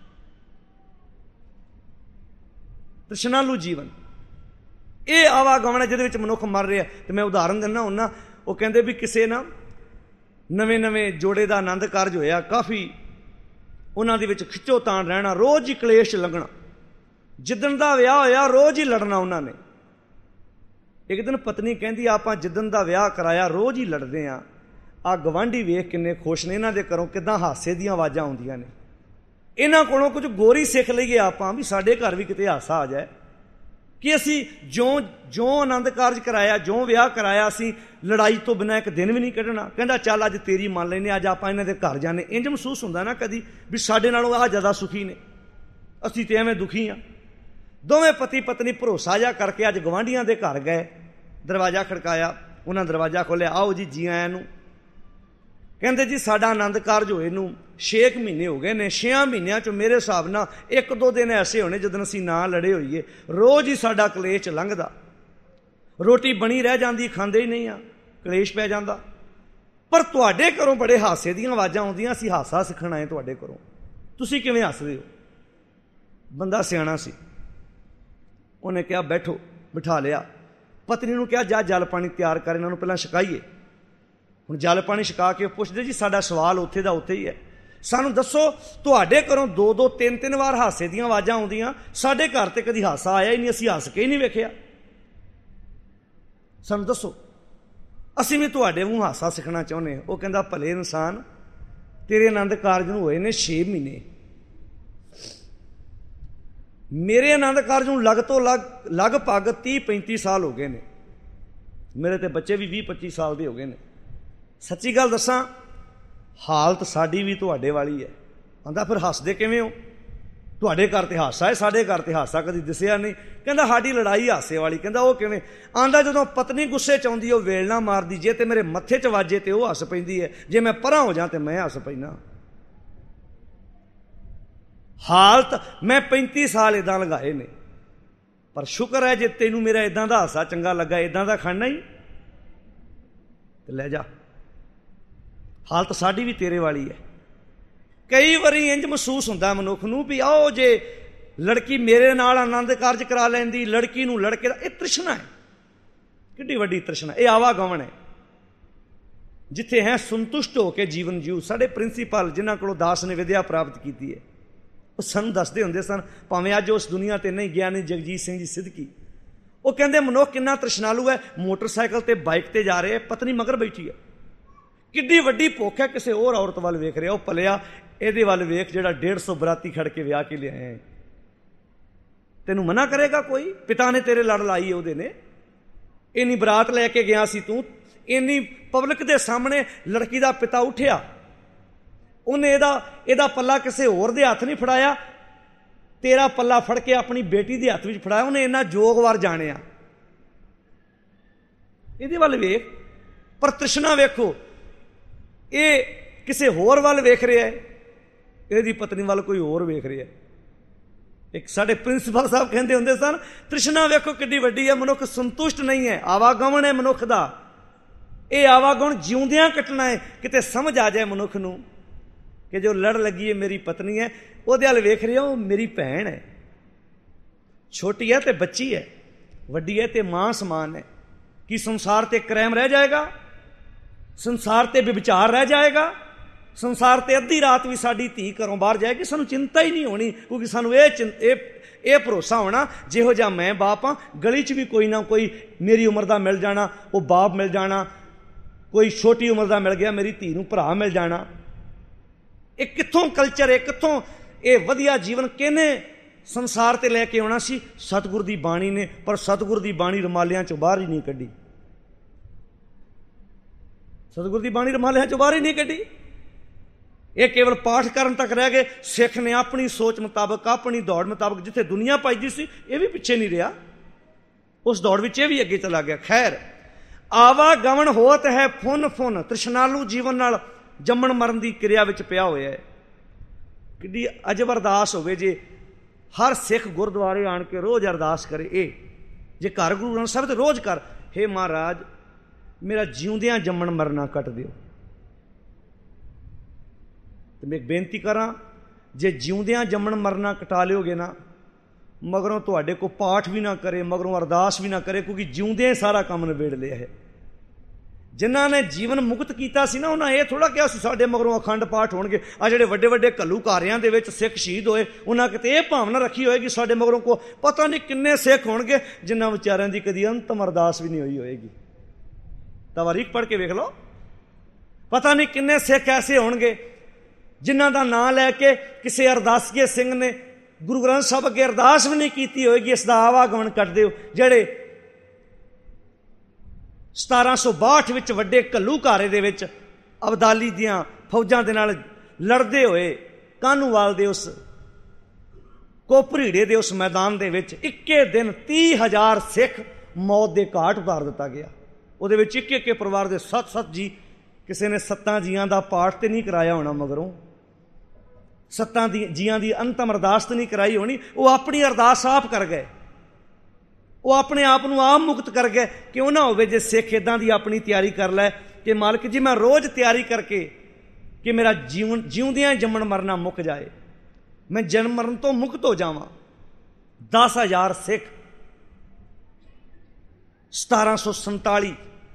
ਤ੍ਰਿਸ਼ਨਾਲੂ ਜੀਵਨ। ਇਹ ਆਵਾਗਮਨ ਹੈ ਜਿਹਦੇ ਵਿੱਚ ਮਨੁੱਖ ਮਰ ਰਿਹਾ। ਤੇ ਮੈਂ ਉਦਾਹਰਨ ਦਿੰਦਾ ਹੁੰਨਾ, ਉਹ ਕਹਿੰਦੇ ਵੀ ਕਿਸੇ ਨਾ ਨਵੇਂ ਜੋੜੇ ਦਾ ਆਨੰਦ ਕਾਰਜ ਹੋਇਆ, ਕਾਫੀ ਉਹਨਾਂ ਦੇ ਵਿੱਚ ਖਿੱਚੋ ਤਾਣ ਰਹਿਣਾ, ਰੋਜ਼ ਹੀ ਕਲੇਸ਼ ਲੱਗਣਾ। ਜਿੱਦਣ ਦਾ ਵਿਆਹ ਹੋਇਆ ਰੋਜ਼ ਹੀ ਲੜਨਾ ਉਹਨਾਂ ਨੇ। ਇੱਕ ਦਿਨ ਪਤਨੀ ਕਹਿੰਦੀ ਆਪਾਂ ਜਿੱਦਣ ਦਾ ਵਿਆਹ ਕਰਾਇਆ ਰੋਜ਼ ਹੀ ਲੜਦੇ ਹਾਂ, ਆਹ ਗਵਾਂਢੀ ਵੇਖ ਕਿੰਨੇ ਖੁਸ਼ ਨੇ, ਇਹਨਾਂ ਦੇ ਘਰੋਂ ਕਿੱਦਾਂ ਹਾਸੇ ਦੀਆਂ ਆਵਾਜ਼ਾਂ ਆਉਂਦੀਆਂ ਨੇ, ਇਹਨਾਂ ਕੋਲੋਂ ਕੁਝ ਗੋਰੀ ਸਿੱਖ ਲਈਏ ਆਪਾਂ ਵੀ ਸਾਡੇ ਘਰ ਵੀ ਕਿਤੇ ਹਾਸਾ ਆ ਜਾਏ ਕਿ ਅਸੀਂ ਜਿਉਂ ਆਨੰਦ ਕਾਰਜ ਕਰਾਇਆ, ਜਿਉਂ ਵਿਆਹ ਕਰਾਇਆ, ਅਸੀਂ ਲੜਾਈ ਤੋਂ ਬਿਨਾਂ ਇੱਕ ਦਿਨ ਵੀ ਨਹੀਂ ਕੱਢਣਾ। ਕਹਿੰਦਾ ਚੱਲ ਅੱਜ ਤੇਰੀ ਮੰਨ ਲੈਂਦੇ, ਅੱਜ ਆਪਾਂ ਇਹਨਾਂ ਦੇ ਘਰ ਜਾਂਦੇ। ਇੰਝ ਮਹਿਸੂਸ ਹੁੰਦਾ ਨਾ ਕਦੀ ਵੀ ਸਾਡੇ ਨਾਲੋਂ ਆਹ ਜ਼ਿਆਦਾ ਸੁਖੀ ਨੇ, ਅਸੀਂ ਤੇ ਐਵੇਂ ਦੁਖੀ ਹਾਂ। ਦੋਵੇਂ ਪਤੀ ਪਤਨੀ ਭਰੋਸਾ ਜਿਹਾ ਕਰਕੇ ਅੱਜ ਗਵਾਂਢੀਆਂ ਦੇ ਘਰ ਗਏ, ਦਰਵਾਜ਼ਾ ਖੜਕਾਇਆ, ਉਹਨਾਂ ਦਰਵਾਜ਼ਾ ਖੋਲ੍ਹਿਆ, ਆਓ ਜੀ ਜੀ ਆਇਆਂ ਨੂੰ। ਕਹਿੰਦੇ ਜੀ ਸਾਡਾ ਆਨੰਦ ਕਾਰਜ ਹੋਏ ਨੂੰ 6 ਮਹੀਨੇ ਹੋ ਗਏ ਨੇ, 6 ਮਹੀਨਿਆਂ 'ਚੋਂ ਮੇਰੇ ਹਿਸਾਬ ਨਾਲ 1-2 ਦਿਨ ਐਸੇ ਹੋਣੇ ਜਦੋਂ ਅਸੀਂ ਨਾ ਲੜੇ ਹੋਈਏ, ਰੋਜ਼ ਹੀ ਸਾਡਾ ਕਲੇਸ਼ ਲੰਘਦਾ। ਰੋਟੀ ਬਣੀ ਰਹਿ ਜਾਂਦੀ, ਖਾਂਦੇ ਹੀ ਨਹੀਂ ਆ, ਕਲੇਸ਼ ਪੈ ਜਾਂਦਾ। ਪਰ ਤੁਹਾਡੇ ਘਰੋਂ ਬੜੇ ਹਾਸੇ ਦੀਆਂ ਆਵਾਜ਼ਾਂ ਆਉਂਦੀਆਂ, ਅਸੀਂ ਹਾਸਾ ਸਿੱਖਣ ਆਏ ਤੁਹਾਡੇ ਘਰੋਂ, ਤੁਸੀਂ ਕਿਵੇਂ ਹੱਸਦੇ ਹੋ। ਬੰਦਾ ਸਿਆਣਾ ਸੀ, ਉਹਨੇ ਕਿਹਾ ਬੈਠੋ, ਬਿਠਾ ਲਿਆ। ਪਤਨੀ ਨੂੰ ਕਿਹਾ ਜਾ ਜਲ ਪਾਣੀ ਤਿਆਰ ਕਰ, ਇਹਨਾਂ ਨੂੰ ਪਹਿਲਾਂ ਛਕਾਈਏ। ਹੁਣ ਜਲ ਪਾਣੀ ਛਕਾ ਕੇ ਪੁੱਛਦੇ ਜੀ ਸਾਡਾ ਸਵਾਲ ਉੱਥੇ ਦਾ ਉੱਥੇ ਹੀ ਹੈ, ਸਾਨੂੰ ਦੱਸੋ ਤੁਹਾਡੇ ਘਰੋਂ 2-2 3-3 ਵਾਰ ਹਾਸੇ ਦੀਆਂ ਆਵਾਜ਼ਾਂ ਆਉਂਦੀਆਂ, ਸਾਡੇ ਘਰ ਤੇ ਕਦੀ ਹਾਸਾ ਆਇਆ ਹੀ ਨਹੀਂ, ਅਸੀਂ ਹੱਸ ਕੇ ਹੀ ਨਹੀਂ ਵੇਖਿਆ, ਸਾਨੂੰ ਦੱਸੋ, ਅਸੀਂ ਵੀ ਤੁਹਾਡੇ ਮੂੰਹ ਹਾਸਾ ਸਿੱਖਣਾ ਚਾਹੁੰਦੇ ਹਾਂ। ਉਹ ਕਹਿੰਦਾ ਭਲੇ ਇਨਸਾਨ, ਤੇਰੇ ਆਨੰਦ ਕਾਰਜ ਨੂੰ ਹੋਏ ਨੇ 6 ਮਹੀਨੇ, ਮੇਰੇ ਆਨੰਦ ਕਾਰਜ ਨੂੰ ਲਗਭਗ 30-35 ਸਾਲ ਹੋ ਗਏ ਨੇ, ਮੇਰੇ ਤੇ ਬੱਚੇ ਵੀ 20-25 ਸਾਲ ਦੇ ਹੋ ਗਏ ਨੇ। ਸੱਚੀ ਗੱਲ ਦੱਸਾਂ, ਹਾਲਤ ਸਾਡੀ ਵੀ ਤੁਹਾਡੇ ਵਾਲੀ ਹੈ। ਕਹਿੰਦਾ ਫਿਰ ਹੱਸਦੇ ਕਿਵੇਂ ਹੋ, ਤੁਹਾਡੇ ਘਰ ਤੇ ਹਾਸਾ ਹੈ, ਸਾਡੇ ਘਰ ਤੇ ਹਾਸਾ ਕਦੀ ਦਿਸਿਆ ਨਹੀਂ। ਕਹਿੰਦਾ ਸਾਡੀ ਲੜਾਈ ਹਾਸੇ ਵਾਲੀ। ਕਹਿੰਦਾ ਉਹ ਕਿਵੇਂ। ਆਂਦਾ ਜਦੋਂ ਪਤਨੀ ਗੁੱਸੇ 'ਚ ਆਉਂਦੀ ਉਹ ਵੇਲਣਾ ਮਾਰਦੀ, ਜੇ ਤੇ ਮੇਰੇ ਮੱਥੇ 'ਚ ਵਾਜੇ ਤੇ ਉਹ ਹੱਸ ਪੈਂਦੀ ਹੈ, ਜੇ ਮੈਂ ਪਰਾਂ ਹੋ ਜਾ ਤੇ ਮੈਂ ਹੱਸ ਪੈਂਦਾ। ਹਾਲਤ ਮੈਂ 35 ਸਾਲ ਇਦਾਂ ਲਗਾਏ ਨੇ, ਪਰ ਸ਼ੁਕਰ ਹੈ ਜੇ ਤੈਨੂੰ ਮੇਰਾ ਇਦਾਂ ਦਾ ਹਾਸਾ ਚੰਗਾ ਲੱਗਾ, ਇਦਾਂ ਦਾ ਖਾਣਾ ਹੀ ਤੇ ਲੈ ਜਾ। ਹਾਲਤ ਸਾਡੀ ਵੀ ਤੇਰੇ ਵਾਲੀ ਹੈ। ਕਈ ਵਾਰੀ ਇੰਜ ਮਹਿਸੂਸ ਹੁੰਦਾ ਮਨੁੱਖ ਨੂੰ ਵੀ ਆਓ ਜੇ ਲੜਕੀ ਮੇਰੇ ਨਾਲ ਆਨੰਦ ਕਾਰਜ ਕਰਾ ਲੈਂਦੀ, ਲੜਕੀ ਨੂੰ ਲੜਕੇ ਦਾ, ਇਹ ਤ੍ਰਿਸ਼ਨਾ ਹੈ, ਕਿੱਡੀ ਵੱਡੀ ਤ੍ਰਿਸ਼ਨਾ। ਇਹ ਆਵਾਗਮਨ ਹੈ। ਜਿੱਥੇ ਹੈ ਸੰਤੁਸ਼ਟ ਹੋ ਕੇ ਜੀਵਨ ਜੀਓ। ਸਾਡੇ ਪ੍ਰਿੰਸੀਪਲ ਜਿਨ੍ਹਾਂ ਕੋਲੋਂ ਦਾਸ ਨੇ ਵਿਦਿਆ ਪ੍ਰਾਪਤ ਕੀਤੀ ਹੈ, ਉਹ ਸਾਨੂੰ ਦੱਸਦੇ ਹੁੰਦੇ ਸਨ, ਭਾਵੇਂ ਅੱਜ ਉਸ ਦੁਨੀਆ ਤੇ ਨਹੀਂ, ਗਿਆਨੀ ਜਗਜੀਤ ਸਿੰਘ ਜੀ ਸਿੱਧਕੀ। ਉਹ ਕਹਿੰਦੇ ਮਨੁੱਖ ਕਿੰਨਾ ਤ੍ਰਿਸ਼ਨਾਲੂ ਹੈ, ਮੋਟਰਸਾਈਕਲ ਤੇ ਬਾਈਕ ਤੇ ਜਾ ਰਹੇ, ਪਤਨੀ ਮਗਰ ਬੈਠੀ ਹੈ, ਕਿੱਡੀ ਵੱਡੀ ਭੁੱਖ ਹੈ, ਕਿਸੇ ਹੋਰ ਔਰਤ ਵੱਲ ਵੇਖ ਰਿਹਾ। ਉਹ ਭਲਿਆ ਇਹਦੇ ਵੱਲ ਵੇਖ ਜਿਹੜਾ 150 ਬਰਾਤੀ ਖੜ ਕੇ ਵਿਆਹ ਕੇ ਲਿਆਏ। ਤੈਨੂੰ ਮਨਾ ਕਰੇਗਾ ਕੋਈ? ਪਿਤਾ ਨੇ ਤੇਰੇ ਲੜ ਲਾਈ, ਉਹਦੇ ਨੇ ਇੰਨੀ ਬਰਾਤ ਲੈ ਕੇ ਗਿਆ ਸੀ ਤੂੰ, ਇੰਨੀ ਪਬਲਿਕ ਦੇ ਸਾਹਮਣੇ ਲੜਕੀ ਦਾ ਪਿਤਾ ਉੱਠਿਆ, ਉਹਨੇ ਇਹਦਾ ਪੱਲਾ ਕਿਸੇ ਹੋਰ ਦੇ ਹੱਥ ਨਹੀਂ ਫੜਾਇਆ, ਤੇਰਾ ਪੱਲਾ ਫੜ ਕੇ ਆਪਣੀ ਬੇਟੀ ਦੇ ਹੱਥ ਵਿੱਚ ਫੜਾਇਆ। ਉਹਨੇ ਇੰਨਾ ਜੋਗਵਾਰ ਜਾਣਿਆ। ਇਹਦੇ ਵੱਲ ਵੇਖ। ਪਰ ਤ੍ਰਿਸ਼ਨਾ ਵੇਖੋ, ਇਹ ਕਿਸੇ ਹੋਰ ਵੱਲ ਵੇਖ ਰਿਹਾ ਹੈ, ਇਹਦੀ ਪਤਨੀ ਵੱਲ ਕੋਈ ਹੋਰ ਵੇਖ ਰਿਹਾ। ਇੱਕ ਸਾਡੇ ਪ੍ਰਿੰਸੀਪਲ ਸਾਹਿਬ ਕਹਿੰਦੇ ਹੁੰਦੇ ਸਨ, ਤ੍ਰਿਸ਼ਨਾ ਵੇਖੋ ਕਿੱਡੀ ਵੱਡੀ ਹੈ, ਮਨੁੱਖ ਸੰਤੁਸ਼ਟ ਨਹੀਂ ਹੈ। ਆਵਾਗਮਨ ਹੈ ਮਨੁੱਖ ਦਾ। ਇਹ ਆਵਾਗਮਨ ਜਿਉਂਦਿਆਂ ਕੱਟਣਾ ਹੈ। ਕਿਤੇ ਸਮਝ ਆ ਜਾਏ ਮਨੁੱਖ ਨੂੰ ਕਿ ਜੋ ਲੜ ਲੱਗੀ ਹੈ ਮੇਰੀ ਪਤਨੀ ਹੈ, ਉਹਦੇ ਵੱਲ ਵੇਖ ਰਿਹਾ, ਉਹ ਮੇਰੀ ਭੈਣ ਹੈ, ਛੋਟੀ ਹੈ ਤੇ ਬੱਚੀ ਹੈ, ਵੱਡੀ ਹੈ ਤੇ ਮਾਂ ਸਮਾਨ ਹੈ। ਕੀ ਸੰਸਾਰ ਤੇ ਕ੍ਰਾਈਮ ਰਹਿ ਜਾਏਗਾ? ਸੰਸਾਰ ਤੇ ਵਿਭਚਾਰ ਰਹਿ ਜਾਏਗਾ? ਸੰਸਾਰ ਤੇ ਅੱਧੀ ਰਾਤ ਵੀ ਸਾਡੀ ਧੀ ਘਰੋਂ ਬਾਹਰ ਜਾਏਗੀ, ਸਾਨੂੰ ਚਿੰਤਾ ਹੀ ਨਹੀਂ ਹੋਣੀ, ਕਿਉਂਕਿ ਸਾਨੂੰ ਇਹ ਭਰੋਸਾ ਹੋਣਾ, ਜਿਹੋ ਜਿਹਾ ਮੈਂ ਬਾਪ ਹਾਂ, ਗਲੀ 'ਚ ਵੀ ਕੋਈ ਨਾ ਕੋਈ ਮੇਰੀ ਉਮਰ ਦਾ ਮਿਲ ਜਾਣਾ, ਉਹ ਬਾਪ ਮਿਲ ਜਾਣਾ, ਕੋਈ ਛੋਟੀ ਉਮਰ ਦਾ ਮਿਲ ਗਿਆ, ਮੇਰੀ ਧੀ ਨੂੰ ਭਰਾ ਮਿਲ ਜਾਣਾ। ਇਹ ਕਿੱਥੋਂ ਕਲਚਰ ਹੈ, ਕਿੱਥੋਂ ਇਹ ਵਧੀਆ ਜੀਵਨ ਕਿਹਨੇ ਸੰਸਾਰ ਤੇ ਲੈ ਕੇ ਆਉਣਾ ਸੀ? ਸਤਿਗੁਰ ਦੀ ਬਾਣੀ ਨੇ। ਪਰ ਸਤਿਗੁਰ ਦੀ ਬਾਣੀ ਰੁਮਾਲਿਆਂ 'ਚੋਂ ਬਾਹਰ ਹੀ ਨਹੀਂ ਕੱਢੀ। ਸਤਿਗੁਰ ਦੀ ਬਾਣੀ ਰੁਮਾਲਿਆਂ 'ਚੋਂ ਬਾਹਰ ਹੀ ਨਹੀਂ ਕੱਢੀ। ਇਹ ਕੇਵਲ ਪਾਠ ਕਰਨ ਤੱਕ ਰਹਿ ਗਏ। ਸਿੱਖ ਨੇ ਆਪਣੀ ਸੋਚ ਮੁਤਾਬਕ, ਆਪਣੀ ਦੌੜ ਮੁਤਾਬਕ, ਜਿੱਥੇ ਦੁਨੀਆ ਭੱਜਦੀ ਸੀ ਇਹ ਵੀ ਪਿੱਛੇ ਨਹੀਂ ਰਿਹਾ, ਉਸ ਦੌੜ ਵਿੱਚ ਇਹ ਵੀ ਅੱਗੇ ਚਲਾ ਗਿਆ। ਖੈਰ, ਆਵਾਗਮਨ ਹੋਤ ਹੈ ਫੁਨ ਫੁਨ। ਤ੍ਰਿਸ਼ਨਾਲੂ ਜੀਵਨ ਨਾਲ ਜੰਮਣ ਮਰਨ ਦੀ ਕਿਰਿਆ ਵਿੱਚ ਪਿਆ ਹੋਇਆ ਹੈ। ਕਿੱਡੀ ਅਜਬ ਅਰਦਾਸ ਹੋਵੇ ਜੇ ਹਰ ਸਿੱਖ ਗੁਰਦੁਆਰੇ ਆਣ ਕੇ ਰੋਜ਼ ਅਰਦਾਸ ਕਰੇ। ਇਹ ਜੇ ਘਰ ਗੁਰੂ ਗ੍ਰੰਥ ਸਾਹਿਬ ਤੇ ਰੋਜ਼ ਕਰ, ਹੇ ਮਹਾਰਾਜ ਮੇਰਾ ਜਿਉਂਦਿਆਂ ਜੰਮਣ ਮਰਨਾ ਕੱਟ ਦਿਓ। ਤੇ ਮੈਂ ਇੱਕ ਬੇਨਤੀ ਕਰਾਂ, ਜੇ ਜਿਉਂਦਿਆਂ ਜੰਮਣ ਮਰਨਾ ਕਟਾ ਲਿਓਗੇ ਨਾ, ਮਗਰੋਂ ਤੁਹਾਡੇ ਕੋਲ ਪਾਠ ਵੀ ਨਾ ਕਰੇ, ਮਗਰੋਂ ਅਰਦਾਸ ਵੀ ਨਾ ਕਰੇ, ਕਿਉਂਕਿ ਜਿਉਂਦਿਆਂ ਹੀ ਸਾਰਾ ਕੰਮ ਨਿਬੇੜ ਲਿਆ ਹੈ। ਜਿਨ੍ਹਾਂ ਨੇ ਜੀਵਨ ਮੁਕਤ ਕੀਤਾ ਸੀ ਨਾ, ਉਹਨਾਂ ਇਹ ਥੋੜ੍ਹਾ ਕਿਹਾ ਸੀ ਸਾਡੇ ਮਗਰੋਂ ਅਖੰਡ ਪਾਠ ਹੋਣਗੇ। ਆ ਜਿਹੜੇ ਵੱਡੇ ਵੱਡੇ ਘੱਲੂਘਾਰਿਆਂ ਦੇ ਵਿੱਚ ਸਿੱਖ ਸ਼ਹੀਦ ਹੋਏ, ਉਹਨਾਂ ਕਿਤੇ ਇਹ ਭਾਵਨਾ ਰੱਖੀ ਹੋਏਗੀ ਸਾਡੇ ਮਗਰੋਂ ਕੋ ਪਤਾ ਨਹੀਂ ਕਿੰਨੇ ਸਿੱਖ ਹੋਣਗੇ ਜਿਨ੍ਹਾਂ ਵਿਚਾਰਿਆਂ ਦੀ ਕਦੀ ਅੰਤਮ ਅਰਦਾਸ ਵੀ ਨਹੀਂ ਹੋਈ ਹੋਏਗੀ। ਤਵਾਰੀਖ ਪੜ੍ਹ ਕੇ ਵੇਖ ਲਓ, ਪਤਾ ਨਹੀਂ ਕਿੰਨੇ ਸਿੱਖ ਐਸੇ ਹੋਣਗੇ ਜਿਨ੍ਹਾਂ ਦਾ ਨਾਂ ਲੈ ਕੇ ਕਿਸੇ ਅਰਦਾਸੀਏ ਸਿੰਘ ਨੇ ਗੁਰੂ ਗ੍ਰੰਥ ਸਾਹਿਬ ਅੱਗੇ ਅਰਦਾਸ ਵੀ ਨਹੀਂ ਕੀਤੀ ਹੋਏਗੀ, ਇਸ ਦਾ ਆਵਾਗਮਨ ਕੱਟ ਦਿਓ। ਜਿਹੜੇ 1762 ਵਿੱਚ ਵੱਡੇ ਘੱਲੂਘਾਰੇ ਦੇ ਵਿੱਚ ਅਬਦਾਲੀ ਦੀਆਂ ਫੌਜਾਂ ਦੇ ਨਾਲ ਲੜਦੇ ਹੋਏ ਕਾਹਨੂੰਵਾਲ ਦੇ ਉਸ ਕੋਪਰੀੜੇ ਦੇ ਉਸ ਮੈਦਾਨ ਦੇ ਵਿੱਚ ਇੱਕੇ ਦਿਨ 30,000 ਸਿੱਖ ਮੌਤ ਦੇ ਘਾਟ ਉਤਾਰ ਦਿੱਤਾ ਗਿਆ। ਉਹਦੇ ਵਿੱਚ ਇੱਕ ਇੱਕ ਪਰਿਵਾਰ ਦੇ 7-7 ਜੀ, ਕਿਸੇ ਨੇ 7 ਜੀਆਂ ਦਾ ਪਾਠ ਤੇ ਨਹੀਂ ਕਰਾਇਆ ਹੋਣਾ, ਮਗਰੋਂ 7 ਜੀਆਂ ਦੀ ਅੰਤਮ ਅਰਦਾਸ ਤੇ ਨਹੀਂ ਕਰਾਈ ਹੋਣੀ। ਉਹ ਆਪਣੀ ਅਰਦਾਸ ਆਪ ਕਰ ਗਏ, ਉਹ ਆਪਣੇ ਆਪ ਨੂੰ ਆਪ ਮੁਕਤ ਕਰ ਗਏ। ਕਿਉਂ ਨਾ ਹੋਵੇ ਜੇ ਸਿੱਖ ਇੱਦਾਂ ਦੀ ਆਪਣੀ ਤਿਆਰੀ ਕਰ ਲੈ ਕਿ ਮਾਲਕ ਜੀ ਮੈਂ ਰੋਜ਼ ਤਿਆਰੀ ਕਰਕੇ ਕਿ ਮੇਰਾ ਜੀਵਨ ਜਿਉਂਦਿਆਂ ਜੰਮਣ ਮਰਨਾ ਮੁੱਕ ਜਾਏ, ਮੈਂ ਜਨਮ ਮਰਨ ਤੋਂ ਮੁਕਤ ਹੋ ਜਾਵਾਂ। 10,000 ਸਿੱਖ 1747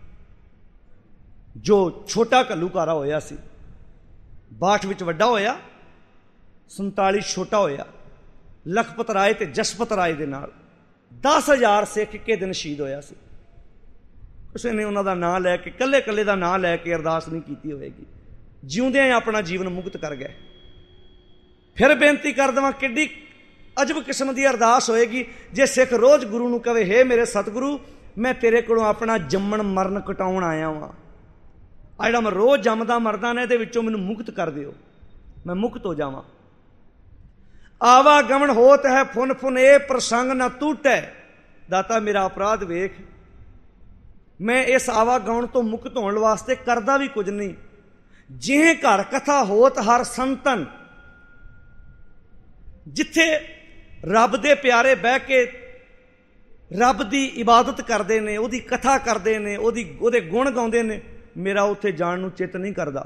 ਜੋ ਛੋਟਾ ਘੱਲੂਘਾਰਾ ਹੋਇਆ ਸੀ, 62 ਵਿੱਚ ਵੱਡਾ ਹੋਇਆ, 47 ਛੋਟਾ ਹੋਇਆ। ਲਖਪਤ ਰਾਏ ਤੇ ਜਸਪਤ ਰਾਏ ਦੇ ਨਾਲ 10,000 ਸਿੱਖ ਇੱਕੇ ਦਿਨ ਸ਼ਹੀਦ ਹੋਇਆ ਸੀ। ਕਿਸੇ ਨੇ ਉਹਨਾਂ ਦਾ ਨਾਂ ਲੈ ਕੇ, ਕੱਲੇ ਕੱਲੇ ਦਾ ਨਾਂ ਲੈ ਕੇ ਅਰਦਾਸ ਨਹੀਂ ਕੀਤੀ ਹੋਵੇਗੀ। ਜਿਉਂਦਿਆਂ ਹੀ ਆਪਣਾ ਜੀਵਨ ਮੁਕਤ ਕਰ ਗਏ। ਫਿਰ ਬੇਨਤੀ ਕਰ ਦੇਵਾਂ, ਕਿੱਡੀ ਅਜਬ ਕਿਸਮ ਦੀ ਅਰਦਾਸ ਹੋਏਗੀ ਜੇ ਸਿੱਖ ਰੋਜ਼ ਗੁਰੂ ਨੂੰ ਕਵੇ, ਹੇ ਮੇਰੇ ਸਤਿਗੁਰੂ ਮੈਂ ਤੇਰੇ ਕੋਲੋਂ ਆਪਣਾ ਜੰਮਣ ਮਰਨ ਕਟਾਉਣ ਆਇਆ ਵਾਂ, ਆ ਜਿਹੜਾ ਮੈਂ ਰੋਜ਼ ਜੰਮਦਾ ਮਰਦਾ ਨਾ, ਇਹਦੇ ਵਿੱਚੋਂ ਮੈਨੂੰ ਮੁਕਤ ਕਰ ਦਿਓ, ਮੈਂ ਮੁਕਤ ਹੋ ਜਾਵਾਂ। ਆਵਾਗਮਨ ਹੋਤ ਹੈ ਫੁਨ ਫੁਨ, ਇਹ ਪ੍ਰਸੰਗ ਨਾ ਟੂਟੈ। ਦਾਤਾ ਮੇਰਾ ਅਪਰਾਧ ਵੇਖ, ਮੈਂ ਇਸ ਆਵਾਗਮਨ ਤੋਂ ਮੁਕਤ ਹੋਣ ਵਾਸਤੇ ਕਰਦਾ ਵੀ ਕੁਝ ਨਹੀਂ। ਜਿਹ ਘਰ ਕਥਾ ਹੋਤ ਹਰ ਸੰਤਨ, ਜਿੱਥੇ ਰੱਬ ਦੇ ਪਿਆਰੇ ਬਹਿ ਕੇ ਰੱਬ ਦੀ ਇਬਾਦਤ ਕਰਦੇ ਨੇ, ਉਹਦੀ ਕਥਾ ਕਰਦੇ ਨੇ, ਉਹਦੇ ਗੁਣ ਗਾਉਂਦੇ ਨੇ, ਮੇਰਾ ਉੱਥੇ ਜਾਣ ਨੂੰ ਚਿੱਤ ਨਹੀਂ ਕਰਦਾ।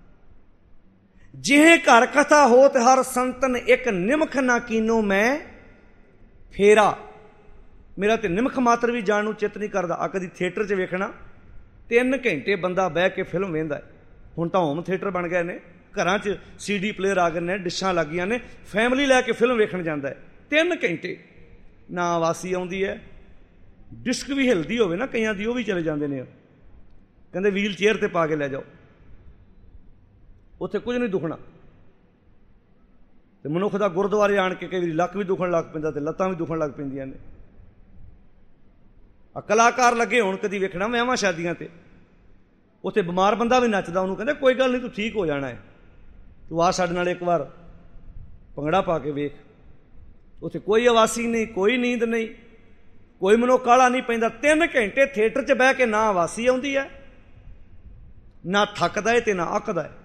ਜਿਹ ਘਰ ਕਥਾ ਹੋਤ ਹਰ ਸੰਤਨ, ਇੱਕ ਨਿਮਖ ਨਾ ਕੀਨੋ ਮੈਂ ਫੇਰਾ। ਮੇਰਾ ਤੇ ਨਿਮਖ ਮਾਤਰ ਵੀ ਜਾਣ ਨੂੰ ਚਿੱਤ ਨਹੀਂ ਕਰਦਾ। ਆ ਕਦੀ ਥੀਏਟਰ 'ਚ ਵੇਖਣਾ, 3 ਘੰਟੇ ਬੰਦਾ ਬਹਿ ਕੇ ਫਿਲਮ ਵੇਖਦਾ। ਹੁਣ ਤਾਂ ਹੋਮ ਥੀਏਟਰ ਬਣ ਗਏ ਨੇ, ਘਰਾਂ 'ਚ CD ਪਲੇਅਰ ਆ ਗਏ ਨੇ, ਡਿਸ਼ਾਂ ਲੱਗ ਗਈਆਂ ਨੇ, ਫੈਮਿਲੀ ਲੈ ਕੇ ਫਿਲਮ ਵੇਖਣ ਜਾਂਦਾ 3 ਘੰਟੇ। ਨਾ ਆਵਾਸੀ ਆਉਂਦੀ ਹੈ, ਡਿਸਕ ਵੀ ਹਿਲਦੀ ਹੋਵੇ ਨਾ ਕਈਆਂ ਦੀ, ਉਹ ਵੀ ਚਲੇ ਜਾਂਦੇ ਨੇ, ਕਹਿੰਦੇ ਵੀਲ ਚੇਅਰ 'ਤੇ ਪਾ ਕੇ ਲੈ ਜਾਓ, ਉੱਥੇ ਕੁਝ ਨਹੀਂ ਦੁਖਣਾ। ਤੇ ਮਨੁੱਖ ਦਾ ਗੁਰਦੁਆਰੇ ਆਣ ਕੇ ਕਈ ਵਾਰੀ ਲੱਕ ਵੀ ਦੁਖਣ ਲੱਗ ਪੈਂਦਾ ਤੇ ਲੱਤਾਂ ਵੀ ਦੁਖਣ ਲੱਗ ਪੈਂਦੀਆਂ ਨੇ। ਆ ਕਲਾਕਾਰ ਲੱਗੇ ਹੁਣ, ਕਦੀ ਵੇਖਣਾ ਵਿਆਹਾਂ ਸ਼ਾਦੀਆਂ 'ਤੇ, ਉੱਥੇ ਬਿਮਾਰ ਬੰਦਾ ਵੀ ਨੱਚਦਾ, ਉਹਨੂੰ ਕਹਿੰਦੇ ਕੋਈ ਗੱਲ ਨਹੀਂ, ਤੂੰ ਠੀਕ ਹੋ ਜਾਣਾ ਹੈ, ਤੂੰ ਆ ਸਾਡੇ ਨਾਲ ਇੱਕ ਵਾਰ ਭੰਗੜਾ ਪਾ ਕੇ ਵੇਖ। ਉੱਥੇ ਕੋਈ ਆਵਾਸੀ ਨਹੀਂ, ਕੋਈ ਨੀਂਦ ਨਹੀਂ, ਕੋਈ ਮਨੋਂ ਕਾਹਲਾ ਨਹੀਂ ਪੈਂਦਾ। 3 ਘੰਟੇ ਥੀਏਟਰ 'ਚ ਬਹਿ ਕੇ ਨਾ ਆਵਾਸੀ ਆਉਂਦੀ ਹੈ, ਨਾ ਥੱਕਦਾ ਹੈ ਤੇ ਨਾ ਅੱਕਦਾ ਹੈ।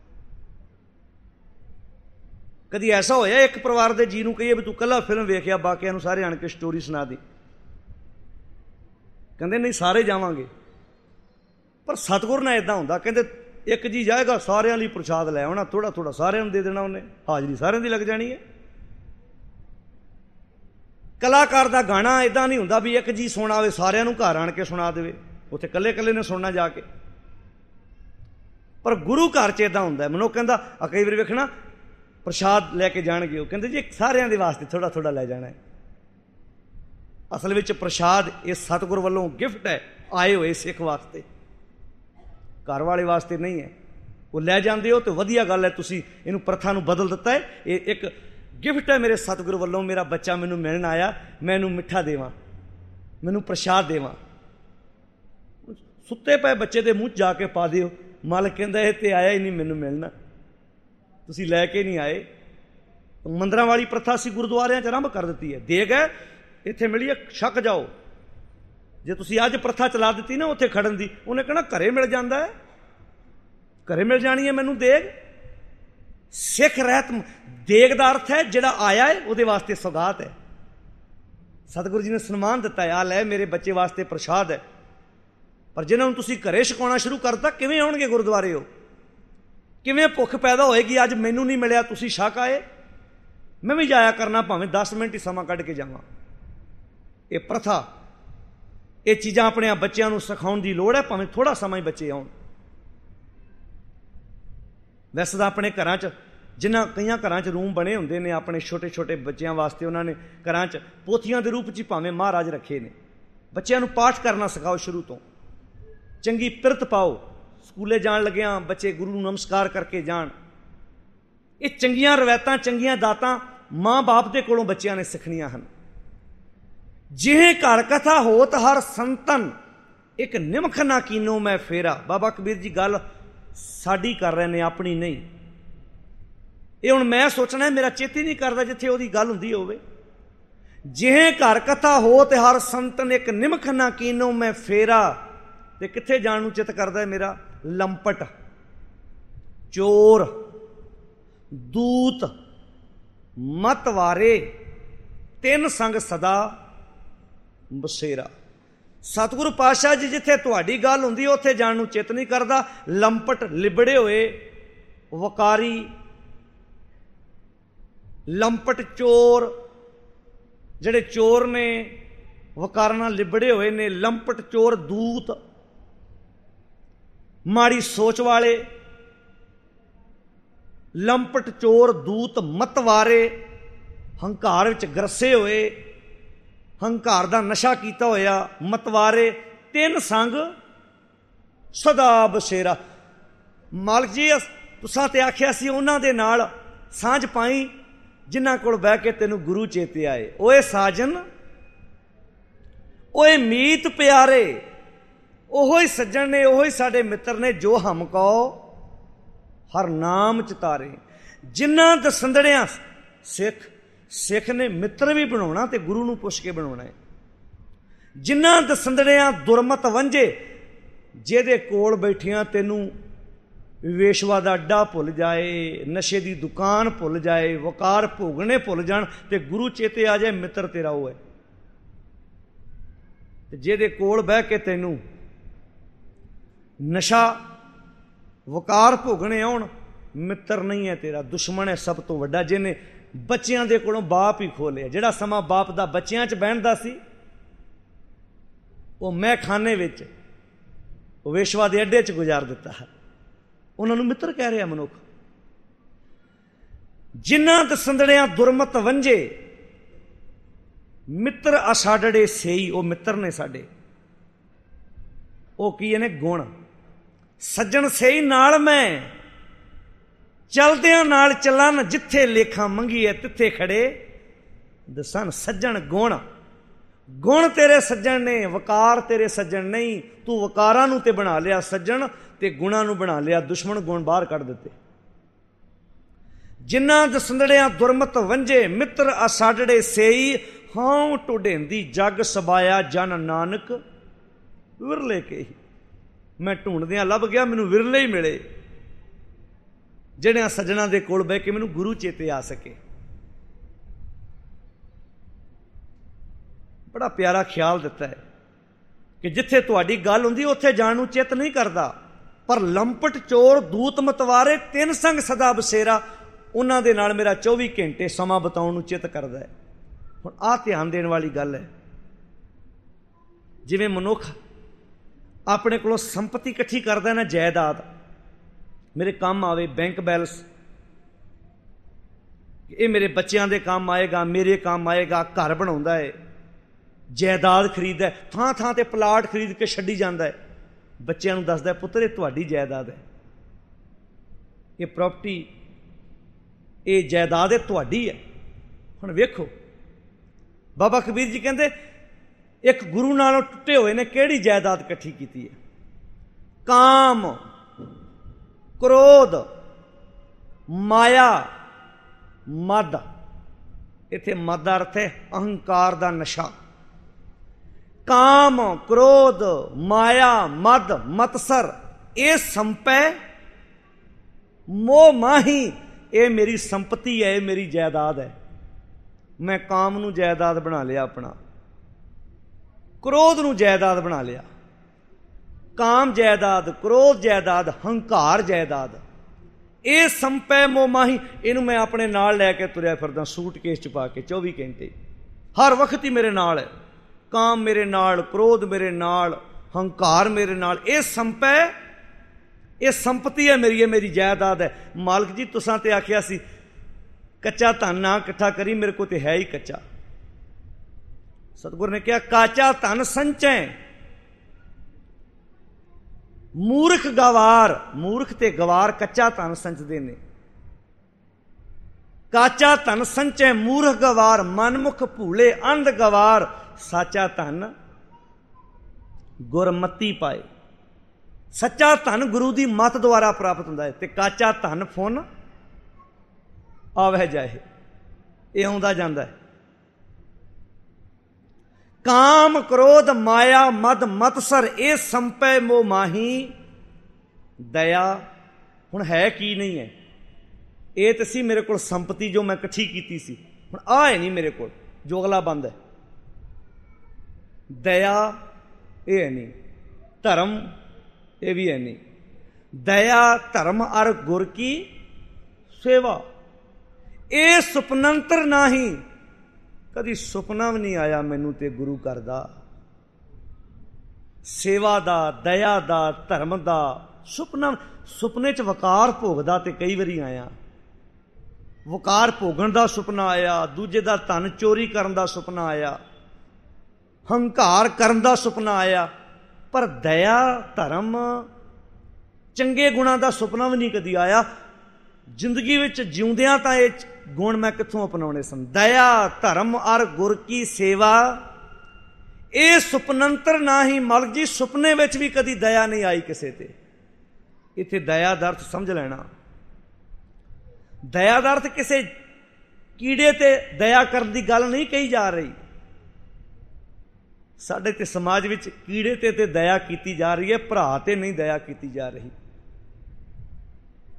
ਕਦੀ ਐਸਾ ਹੋਇਆ ਇੱਕ ਪਰਿਵਾਰ ਦੇ ਜੀ ਨੂੰ ਕਹੀਏ ਵੀ ਤੂੰ ਇਕੱਲਾ ਫਿਲਮ ਵੇਖਿਆ, ਬਾਕੀਆਂ ਨੂੰ ਸਾਰੇ ਆਣ ਕੇ ਸਟੋਰੀ ਸੁਣਾ ਦੀ? ਕਹਿੰਦੇ ਨਹੀਂ, ਸਾਰੇ ਜਾਵਾਂਗੇ। ਪਰ ਸਤਿਗੁਰ ਨਾਲ ਇੱਦਾਂ ਹੁੰਦਾ, ਕਹਿੰਦੇ ਇੱਕ ਜੀ ਜਾਏਗਾ, ਸਾਰਿਆਂ ਲਈ ਪ੍ਰਸ਼ਾਦ ਲੈ ਆਉਣਾ, ਥੋੜ੍ਹਾ ਥੋੜ੍ਹਾ ਸਾਰਿਆਂ ਨੂੰ ਦੇ ਦੇਣਾ, ਉਹਨੇ ਹਾਜ਼ਰੀ ਸਾਰਿਆਂ ਦੀ ਲੱਗ ਜਾਣੀ ਹੈ। ਕਲਾਕਾਰ ਦਾ ਗਾਣਾ ਇੱਦਾਂ ਨਹੀਂ ਹੁੰਦਾ ਵੀ ਇੱਕ ਜੀ ਸੁਣਾ ਹੋਵੇ, ਸਾਰਿਆਂ ਨੂੰ ਘਰ ਆਣ ਕੇ ਸੁਣਾ ਦੇਵੇ, ਉੱਥੇ ਇਕੱਲੇ ਇਕੱਲੇ ਨੇ ਸੁਣਨਾ ਜਾ ਕੇ। ਪਰ ਗੁਰੂ ਘਰ 'ਚ ਇੱਦਾਂ ਹੁੰਦਾ। ਮਨੋਂ ਕਹਿੰਦਾ ਕਈ ਵਾਰੀ ਵੇਖਣਾ ਪ੍ਰਸ਼ਾਦ ਲੈ ਕੇ ਜਾਣਗੇ, ਉਹ ਕਹਿੰਦੇ ਜੀ ਸਾਰਿਆਂ ਦੇ ਵਾਸਤੇ ਥੋੜ੍ਹਾ ਥੋੜ੍ਹਾ ਲੈ ਜਾਣਾ ਹੈ। ਅਸਲ ਵਿੱਚ ਪ੍ਰਸ਼ਾਦ ਇਹ ਸਤਿਗੁਰ ਵੱਲੋਂ ਗਿਫਟ ਹੈ ਆਏ ਹੋਏ ਸਿੱਖ ਵਾਸਤੇ, ਘਰ ਵਾਲੇ ਵਾਸਤੇ ਨਹੀਂ ਹੈ। ਉਹ ਲੈ ਜਾਂਦੇ ਹੋ ਤਾਂ ਵਧੀਆ ਗੱਲ ਹੈ, ਤੁਸੀਂ ਇਹਨੂੰ ਪ੍ਰਥਾ ਨੂੰ ਬਦਲ ਦਿੱਤਾ ਹੈ। ਇਹ ਇੱਕ ਗਿਫਟ ਹੈ ਮੇਰੇ ਸਤਿਗੁਰ ਵੱਲੋਂ, ਮੇਰਾ ਬੱਚਾ ਮੈਨੂੰ ਮਿਲਣ ਆਇਆ, ਮੈਂ ਇਹਨੂੰ ਮਿੱਠਾ ਦੇਵਾਂ, ਮੈਨੂੰ ਪ੍ਰਸ਼ਾਦ ਦੇਵਾਂ। ਸੁੱਤੇ ਪਏ ਬੱਚੇ ਦੇ ਮੂੰਹ 'ਚ ਜਾ ਕੇ ਪਾ ਦਿਓ, ਮਾਲਕ ਕਹਿੰਦਾ ਇਹ ਤੇ ਆਇਆ ਹੀ ਨਹੀਂ ਮੈਨੂੰ ਮਿਲਣਾ, ਤੁਸੀਂ ਲੈ ਕੇ ਨਹੀਂ ਆਏ। ਮੰਦਰਾਂ ਵਾਲੀ ਪ੍ਰਥਾ ਅਸੀਂ ਗੁਰਦੁਆਰਿਆਂ 'ਚ ਆਰੰਭ ਕਰ ਦਿੱਤੀ ਹੈ। ਦੇਗ ਹੈ ਇੱਥੇ ਮਿਲੀ ਹੈ, ਛਕ ਜਾਓ। ਜੇ ਤੁਸੀਂ ਅੱਜ ਪ੍ਰਥਾ ਚਲਾ ਦਿੱਤੀ ਨਾ ਉੱਥੇ ਖੜਨ ਦੀ, ਉਹਨੇ ਕਹਿਣਾ ਘਰੇ ਮਿਲ ਜਾਂਦਾ ਹੈ, ਘਰੇ ਮਿਲ ਜਾਣੀ ਹੈ ਮੈਨੂੰ ਦੇਗ। ਸਿੱਖ ਰਹਿਤ ਦੇਗ ਦਾ ਅਰਥ ਹੈ ਜਿਹੜਾ ਆਇਆ ਹੈ ਉਹਦੇ ਵਾਸਤੇ ਸੌਗਾਤ ਹੈ। ਸਤਿਗੁਰੂ ਜੀ ਨੇ ਸਨਮਾਨ ਦਿੱਤਾ ਹੈ, ਆ ਲੈ ਮੇਰੇ ਬੱਚੇ ਵਾਸਤੇ ਪ੍ਰਸ਼ਾਦ ਹੈ। ਪਰ ਜਿਹਨਾਂ ਨੂੰ ਤੁਸੀਂ ਘਰੇ ਛਕਾਉਣਾ ਸ਼ੁਰੂ ਕਰਤਾ, ਕਿਵੇਂ ਆਉਣਗੇ ਗੁਰਦੁਆਰੇ? ਉਹ ਕਿਵੇਂ ਭੁੱਖ ਪੈਦਾ ਹੋਏਗੀ? ਅੱਜ ਮੈਨੂੰ ਨਹੀਂ ਮਿਲਿਆ, ਤੁਸੀਂ ਛਕ ਆਏ, ਮੈਂ ਵੀ ਜਾਇਆ ਕਰਨਾ, ਭਾਵੇਂ 10 ਮਿੰਟ ਹੀ ਸਮਾਂ ਕੱਢ ਕੇ ਜਾਵਾਂ। ਇਹ ਪ੍ਰਥਾ, ਇਹ ਚੀਜ਼ਾਂ ਆਪਣੇ ਬੱਚਿਆਂ ਨੂੰ ਸਿਖਾਉਣ ਦੀ ਲੋੜ ਹੈ, ਭਾਵੇਂ ਥੋੜ੍ਹਾ ਸਮਾਂ ਹੀ ਬੱਚੇ ਆਉਣ। ਵੈਸੇ ਤਾਂ ਆਪਣੇ ਘਰਾਂ 'ਚ ਕਈਆਂ ਘਰਾਂ 'ਚ ਰੂਮ ਬਣੇ ਹੁੰਦੇ ਨੇ ਆਪਣੇ ਛੋਟੇ ਛੋਟੇ ਬੱਚਿਆਂ ਵਾਸਤੇ, ਉਹਨਾਂ ਨੇ ਘਰਾਂ 'ਚ ਪੋਥੀਆਂ ਦੇ ਰੂਪ 'ਚ ਭਾਵੇਂ ਮਹਾਰਾਜ ਰੱਖੇ ਨੇ। ਬੱਚਿਆਂ ਨੂੰ ਪਾਠ ਕਰਨਾ ਸਿਖਾਓ ਸ਼ੁਰੂ ਤੋਂ, ਚੰਗੀ ਪਿਰਤ ਪਾਓ। ਸਕੂਲੇ ਜਾਣ ਲੱਗਿਆਂ ਬੱਚੇ ਗੁਰੂ ਨੂੰ ਨਮਸਕਾਰ ਕਰਕੇ ਜਾਣ। ਇਹ ਚੰਗੀਆਂ ਰਵਾਇਤਾਂ, ਚੰਗੀਆਂ ਦਾਤਾਂ ਮਾਂ ਬਾਪ ਦੇ ਕੋਲੋਂ ਬੱਚਿਆਂ ਨੇ ਸਿੱਖਣੀਆਂ ਹਨ। ਜਿਹ ਘਰ ਕਥਾ ਹੋਤ ਹਰ ਸੰਤਨ, ਇੱਕ ਨਿਮਖ ਨਾ ਕੀਨੋ ਮੈਂ ਫੇਰਾ। ਬਾਬਾ ਕਬੀਰ ਜੀ ਗੱਲ ਸਾਡੀ ਕਰ ਰਹੇ ਨੇ, ਆਪਣੀ ਨਹੀਂ। ਇਹ ਹੁਣ ਮੈਂ ਸੋਚਣਾ, ਮੇਰਾ ਚਿੱਤ ਹੀ ਨਹੀਂ ਕਰਦਾ ਜਿੱਥੇ ਉਹਦੀ ਗੱਲ ਹੁੰਦੀ ਹੋਵੇ। ਜਿਹ ਘਰ ਕਥਾ ਹੋਤ ਹਰ ਸੰਤਨ, ਇੱਕ ਨਿਮਖ ਨਾ ਕੀਨੋ ਮੈਂ ਫੇਰਾ। ਤੇ ਕਿੱਥੇ ਜਾਣ ਨੂੰ ਚਿੱਤ ਕਰਦਾ ਹੈ ਮੇਰਾ? ਲੰਪਟ, ਚੋਰ, ਦੂਤ, ਮਤਵਾਰੇ, 3 ਸੰਗ ਸਦਾ ਬਸੇਰਾ। ਸਤਿਗੁਰੂ ਪਾਤਸ਼ਾਹ ਜੀ ਜਿੱਥੇ ਤੁਹਾਡੀ ਗੱਲ ਹੁੰਦੀ ਉੱਥੇ ਜਾਣ ਨੂੰ ਚਿੱਤ ਨਹੀਂ ਕਰਦਾ। ਲੰਪਟ, ਲਿਬੜੇ ਹੋਏ ਵਕਾਰੀ, ਲੰਪਟ ਚੋਰ, ਜਿਹੜੇ ਚੋਰ ਨੇ ਵਕਾਰਾਂ ਨਾਲ ਲਿਬੜੇ ਹੋਏ ਨੇ। ਲੰਪਟ ਚੋਰ, ਦੂਤ, ਮਾੜੀ ਸੋਚ ਵਾਲੇ। ਲੰਪਟ ਚੋਰ, ਦੂਤ, ਮਤਵਾਰੇ, ਹੰਕਾਰ ਵਿੱਚ ਗਰਸੇ ਹੋਏ, ਹੰਕਾਰ ਦਾ ਨਸ਼ਾ ਕੀਤਾ ਹੋਇਆ। ਮਤਵਾਰੇ, 3 ਸੰਗ ਸਦਾ ਬਸੇਰਾ। ਮਾਲਕ ਜੀ ਤੁਸਾਂ ਤੇ ਆਖਿਆ ਸੀ ਉਹਨਾਂ ਦੇ ਨਾਲ ਸਾਂਝ ਪਾਈ ਜਿਨ੍ਹਾਂ ਕੋਲ ਬਹਿ ਕੇ ਤੈਨੂੰ ਗੁਰੂ ਚੇਤੇ ਆਏ। ਓਏ ਸਾਜਨ, ਓਏ ਮੀਤ ਪਿਆਰੇ, ਉਹੋ ਹੀ ਸੱਜਣ ਨੇ, ਉਹੋ ਹੀ ਸਾਡੇ ਮਿੱਤਰ ਨੇ, ਜੋ ਹਮ ਕਹੋ ਹਰ ਨਾਮ ਚਿਤਾਰੇ। ਜਿਨ੍ਹਾਂ ਦਸੰਦੜਿਆਂ ਸਿੱਖ ਨੇ ਮਿੱਤਰ ਵੀ ਬਣਾਉਣਾ ਤੇ ਗੁਰੂ ਨੂੰ ਪੁੱਛ ਕੇ ਬਣਾਉਣਾ ਹੈ। ਜਿਨ੍ਹਾਂ ਦਸੰਦੜਿਆਂ ਦੁਰਮਤ ਵੰਝੇ, ਜਿਹਦੇ ਕੋਲ ਬੈਠਿਆਂ ਤੈਨੂੰ ਵੇਸ਼ਵਾ ਦਾ ਅੱਡਾ ਭੁੱਲ ਜਾਏ, ਨਸ਼ੇ ਦੀ ਦੁਕਾਨ ਭੁੱਲ ਜਾਏ, ਵਕਾਰ ਭੋਗਣੇ ਭੁੱਲ ਜਾਣ ਤੇ ਗੁਰੂ ਚੇਤੇ ਆ ਜਾਏ, ਮਿੱਤਰ ਤੇਰਾ ਉਹ ਹੈ। ਤੇ ਜਿਹਦੇ ਕੋਲ ਬਹਿ ਕੇ ਤੈਨੂੰ ਨਸ਼ਾ ਵਕਾਰ ਭੋਗਣੇ ਆਉਣ, ਮਿੱਤਰ ਨਹੀਂ ਹੈ ਤੇਰਾ, ਦੁਸ਼ਮਣ ਹੈ ਸਭ ਤੋਂ ਵੱਡਾ, ਜਿਹਨੇ ਬੱਚਿਆਂ ਦੇ ਕੋਲੋਂ ਬਾਪ ਹੀ ਖੋਹ ਲਿਆ। ਜਿਹੜਾ ਸਮਾਂ ਬਾਪ ਦਾ ਬੱਚਿਆਂ 'ਚ ਬਹਿਣਦਾ ਸੀ, ਉਹ ਮਹਿਖਾਨੇ ਵਿੱਚ, ਉਹ ਵੇਸ਼ਵਾ ਦੇ ਅੱਡੇ 'ਚ ਗੁਜ਼ਾਰ ਦਿੱਤਾ ਹੈ। ਉਹਨਾਂ ਨੂੰ ਮਿੱਤਰ ਕਹਿ ਰਿਹਾ ਮਨੁੱਖ। ਜਿਨ੍ਹਾਂ ਦਸੰਦੜਿਆਂ ਦੁਰਮਤ ਵੰਝੇ, ਮਿੱਤਰ ਅਸਾਡੜੇ ਸੇਈ, ਉਹ ਮਿੱਤਰ ਨੇ ਸਾਡੇ। ਉਹ ਕੀ ਨੇ? ਗੁਣ। ਸੱਜਣ ਸੇਈ ਨਾਲ ਮੈਂ, ਚਲਦਿਆਂ ਨਾਲ ਚੱਲਣ, ਜਿੱਥੇ ਲੇਖਾਂ ਮੰਗੀ ਹੈ ਤਿੱਥੇ ਖੜੇ ਦਸਨ। ਸੱਜਣ ਗੁਣ, ਗੁਣ ਤੇਰੇ ਸੱਜਣ ਨੇ, ਵਕਾਰ ਤੇਰੇ ਸੱਜਣ ਨਹੀਂ। ਤੂੰ ਵਕਾਰਾਂ ਨੂੰ ਤੇ ਬਣਾ ਲਿਆ ਸੱਜਣ, ਤੇ ਗੁਣਾਂ ਨੂੰ ਬਣਾ ਲਿਆ ਦੁਸ਼ਮਣ, ਗੁਣ ਬਾਹਰ ਕੱਢ ਦਿੱਤੇ। ਜਿਨ੍ਹਾਂ ਦਸੰਦੜਿਆਂ ਦੁਰਮਤ ਵੰਝੇ, ਮਿੱਤਰ ਅਸਾਡੜੇ ਸੇਈ, ਹਾਂ ਢੁਢੇਂਦੀ ਜਗ ਸਬਾਇਆ, ਜਨ ਨਾਨਕ ਵਿਰਲੇ ਕੇ। ਮੈਂ ਢੂੰਡਦਿਆਂ ਲੱਭ ਗਿਆ, ਮੈਨੂੰ ਵਿਰਲੇ ਹੀ ਮਿਲੇ, ਜਿਹੜਿਆਂ ਸੱਜਣਾਂ ਦੇ ਕੋਲ ਬਹਿ ਕੇ ਮੈਨੂੰ ਗੁਰੂ ਚੇਤੇ ਆ ਸਕੇ। ਬੜਾ ਪਿਆਰਾ ਖਿਆਲ ਦਿੱਤਾ ਹੈ ਕਿ ਜਿੱਥੇ ਤੁਹਾਡੀ ਗੱਲ ਹੁੰਦੀ ਉੱਥੇ ਜਾਣ ਨੂੰ ਚਿੱਤ ਨਹੀਂ ਕਰਦਾ, ਪਰ ਲੰਪਟ ਚੋਰ ਦੂਤ ਮਤਵਾਰੇ, ਤਿੰਨ ਸੰਗ ਸਦਾ ਬਸੇਰਾ, ਉਹਨਾਂ ਦੇ ਨਾਲ ਮੇਰਾ 24 ਘੰਟੇ ਸਮਾਂ ਬਿਤਾਉਣ ਨੂੰ ਚਿੱਤ ਕਰਦਾ ਹੈ। ਹੁਣ ਆਹ ਧਿਆਨ ਦੇਣ ਵਾਲੀ ਗੱਲ ਹੈ। ਜਿਵੇਂ ਮਨੁੱਖ ਆਪਣੇ ਕੋਲੋਂ ਸੰਪਤੀ ਇਕੱਠੀ ਕਰਦਾ ਨਾ, ਜਾਇਦਾਦ, ਮੇਰੇ ਕੰਮ ਆਵੇ, ਬੈਂਕ ਬੈਲੈਂਸ, ਇਹ ਮੇਰੇ ਬੱਚਿਆਂ ਦੇ ਕੰਮ ਆਏਗਾ, ਮੇਰੇ ਕੰਮ ਆਏਗਾ, ਘਰ ਬਣਾਉਂਦਾ ਹੈ, ਜਾਇਦਾਦ ਖਰੀਦਦਾ, ਥਾਂ ਥਾਂ ਤੇ ਪਲਾਟ ਖਰੀਦ ਕੇ ਛੱਡੀ ਜਾਂਦਾ ਹੈ, ਬੱਚਿਆਂ ਨੂੰ ਦੱਸਦਾ, ਪੁੱਤਰ ਇਹ ਤੁਹਾਡੀ ਜਾਇਦਾਦ ਹੈ, ਇਹ ਪ੍ਰਾਪਰਟੀ, ਇਹ ਜਾਇਦਾਦ ਹੈ ਤੁਹਾਡੀ ਹੈ। ਹੁਣ ਵੇਖੋ, ਬਾਬਾ ਕਬੀਰ ਜੀ ਕਹਿੰਦੇ ਇੱਕ ਗੁਰੂ ਨਾਲੋਂ ਟੁੱਟੇ ਹੋਏ ਨੇ ਕਿਹੜੀ ਜਾਇਦਾਦ ਇਕੱਠੀ ਕੀਤੀ ਹੈ? ਕਾਮ, ਕ੍ਰੋਧ, ਮਾਇਆ, ਮਦ। ਇੱਥੇ ਮਦ ਦਾ ਅਰਥ ਹੈ ਅਹੰਕਾਰ ਦਾ ਨਸ਼ਾ। ਕਾਮ, ਕ੍ਰੋਧ, ਮਾਇਆ, ਮਦ, ਮਤਸਰ, ਇਹ ਸੰਪੈ ਮੋਹ ਮਾਹੀ, ਇਹ ਮੇਰੀ ਸੰਪਤੀ ਹੈ, ਇਹ ਮੇਰੀ ਜਾਇਦਾਦ ਹੈ। ਮੈਂ ਕਾਮ ਨੂੰ ਜਾਇਦਾਦ ਬਣਾ ਲਿਆ ਆਪਣਾ, ਕ੍ਰੋਧ ਨੂੰ ਜਾਇਦਾਦ ਬਣਾ ਲਿਆ। ਕਾਮ ਜਾਇਦਾਦ, ਕ੍ਰੋਧ ਜਾਇਦਾਦ, ਹੰਕਾਰ ਜਾਇਦਾਦ, ਇਹ ਸੰਪੈ ਮੋਹ ਮਾਹੀ, ਇਹਨੂੰ ਮੈਂ ਆਪਣੇ ਨਾਲ ਲੈ ਕੇ ਤੁਰਿਆ ਫਿਰਦਾ, ਸੂਟਕੇਸ 'ਚ ਪਾ ਕੇ 24 ਘੰਟੇ, ਹਰ ਵਕਤ ਹੀ ਮੇਰੇ ਨਾਲ ਹੈ। ਕਾਮ ਮੇਰੇ ਨਾਲ, ਕ੍ਰੋਧ ਮੇਰੇ ਨਾਲ, ਹੰਕਾਰ ਮੇਰੇ ਨਾਲ, ਇਹ ਸੰਪੈ, ਇਹ ਸੰਪਤੀ ਹੈ ਮੇਰੀ, ਇਹ ਮੇਰੀ ਜਾਇਦਾਦ ਹੈ। ਮਾਲਕ ਜੀ ਤੁਸਾਂ ਤੇ ਆਖਿਆ ਸੀ ਕੱਚਾ ਧਨ ਨਾ ਇਕੱਠਾ ਕਰੀ, ਮੇਰੇ ਕੋਲ ਤੇ ਹੈ ਹੀ ਕੱਚਾ। ਸਤਿਗੁਰ ਨੇ ਕਿਹਾ ਕਾਚਾ ਧਨ ਸੰਚੈ, ਮੂਰਖ ਗਵਾਰ, ਮੂਰਖ ਤੇ ਗਵਾਰ ਕੱਚਾ ਧਨ ਸੰਚਦੇ ਨੇ। ਕਾਚਾ ਧਨ ਸੰਚੈ ਮੂਰਖ ਗਵਾਰ, ਮਨਮੁਖ ਭੂਲੇ ਅੰਧ ਗਵਾਰ, ਸਾਚਾ ਧਨ ਗੁਰਮਤੀ ਪਾਏ। ਸੱਚਾ ਧਨ ਗੁਰੂ ਦੀ ਮੱਤ ਦੁਆਰਾ ਪ੍ਰਾਪਤ ਹੁੰਦਾ ਹੈ, ਤੇ ਕਾਚਾ ਧਨ ਫੁੰਨ ਆਵਹਿ ਜਾਏ, ਇਹ ਆਉਂਦਾ ਜਾਂਦਾ ਹੈ। ਕਾਮ, ਕ੍ਰੋਧ, ਮਾਇਆ, ਮਦ, ਮਤਸਰ, ਇਹ ਸੰਪੈ ਮੋਹ ਮਾਹੀ। ਦਇਆ ਹੁਣ ਹੈ ਕੀ ਨਹੀਂ ਹੈ? ਇਹ ਤਾਂ ਸੀ ਮੇਰੇ ਕੋਲ ਸੰਪਤੀ ਜੋ ਮੈਂ ਇਕੱਠੀ ਕੀਤੀ ਸੀ, ਹੁਣ ਆਹ ਹੈ ਨਹੀਂ ਮੇਰੇ ਕੋਲ, ਜੋ ਅਗਲਾ ਬੰਦ ਹੈ। ਦਇਆ ਇਹ ਹੈ ਨਹੀਂ, ਧਰਮ ਇਹ ਵੀ ਹੈ ਨਹੀਂ। ਦਇਆ, ਧਰਮ ਅਰ ਗੁਰ ਕੀ ਸੇਵਾ, ਇਹ ਸੁਪਨੰਤਰ ਨਾਹੀਂ, ਕਦੀ ਸੁਪਨਾ ਵੀ ਨਹੀਂ ਆਇਆ ਮੈਨੂੰ ਤੇ ਗੁਰੂ ਘਰ ਦਾ। ਸੇਵਾ ਦਾ, ਦਇਆ ਦਾ, ਧਰਮ ਦਾ ਸੁਪਨਾ, ਸੁਪਨੇ 'ਚ ਵਕਾਰ ਭੋਗਦਾ ਤੇ ਕਈ ਵਾਰੀ ਆਇਆ, ਵਕਾਰ ਭੋਗਣ ਦਾ ਸੁਪਨਾ ਆਇਆ, ਦੂਜੇ ਦਾ ਧਨ ਚੋਰੀ ਕਰਨ ਦਾ ਸੁਪਨਾ ਆਇਆ, ਹੰਕਾਰ ਕਰਨ ਦਾ ਸੁਪਨਾ ਆਇਆ, ਪਰ ਦਇਆ, ਧਰਮ, ਚੰਗੇ ਗੁਣਾਂ ਦਾ ਸੁਪਨਾ ਵੀ ਨਹੀਂ ਕਦੀ ਆਇਆ। ਜ਼ਿੰਦਗੀ ਵਿੱਚ ਜਿਉਂਦਿਆਂ ਤਾਂ ਇਹ ਗੁਣ ਮੈਂ ਕਿੱਥੋਂ ਅਪਣਾਉਣੇ ਸਨ? ਦਇਆ, ਧਰਮ ਅਰ ਗੁਰ ਕੀ ਸੇਵਾ, ਇਹ ਸੁਪਨੰਤਰ ਨਾ ਹੀ। ਮਾਲਕ ਜੀ ਸੁਪਨੇ ਵਿੱਚ ਵੀ ਕਦੀ ਦਇਆ ਨਹੀਂ ਆਈ ਕਿਸੇ ਤੇ। ਇੱਥੇ ਦਇਆ ਦਾ ਅਰਥ ਸਮਝ ਲੈਣਾ, ਦਇਆ ਦਾ ਅਰਥ ਕਿਸੇ ਕੀੜੇ ਤੇ ਦਇਆ ਕਰਨ ਦੀ ਗੱਲ ਨਹੀਂ ਕਹੀ ਜਾ ਰਹੀ। ਸਾਡੇ ਤੇ ਸਮਾਜ ਵਿੱਚ ਕੀੜੇ ਤੇ ਦਇਆ ਕੀਤੀ ਜਾ ਰਹੀ ਹੈ, ਭਰਾ ਤੇ ਨਹੀਂ ਦਇਆ ਕੀਤੀ ਜਾ ਰਹੀ।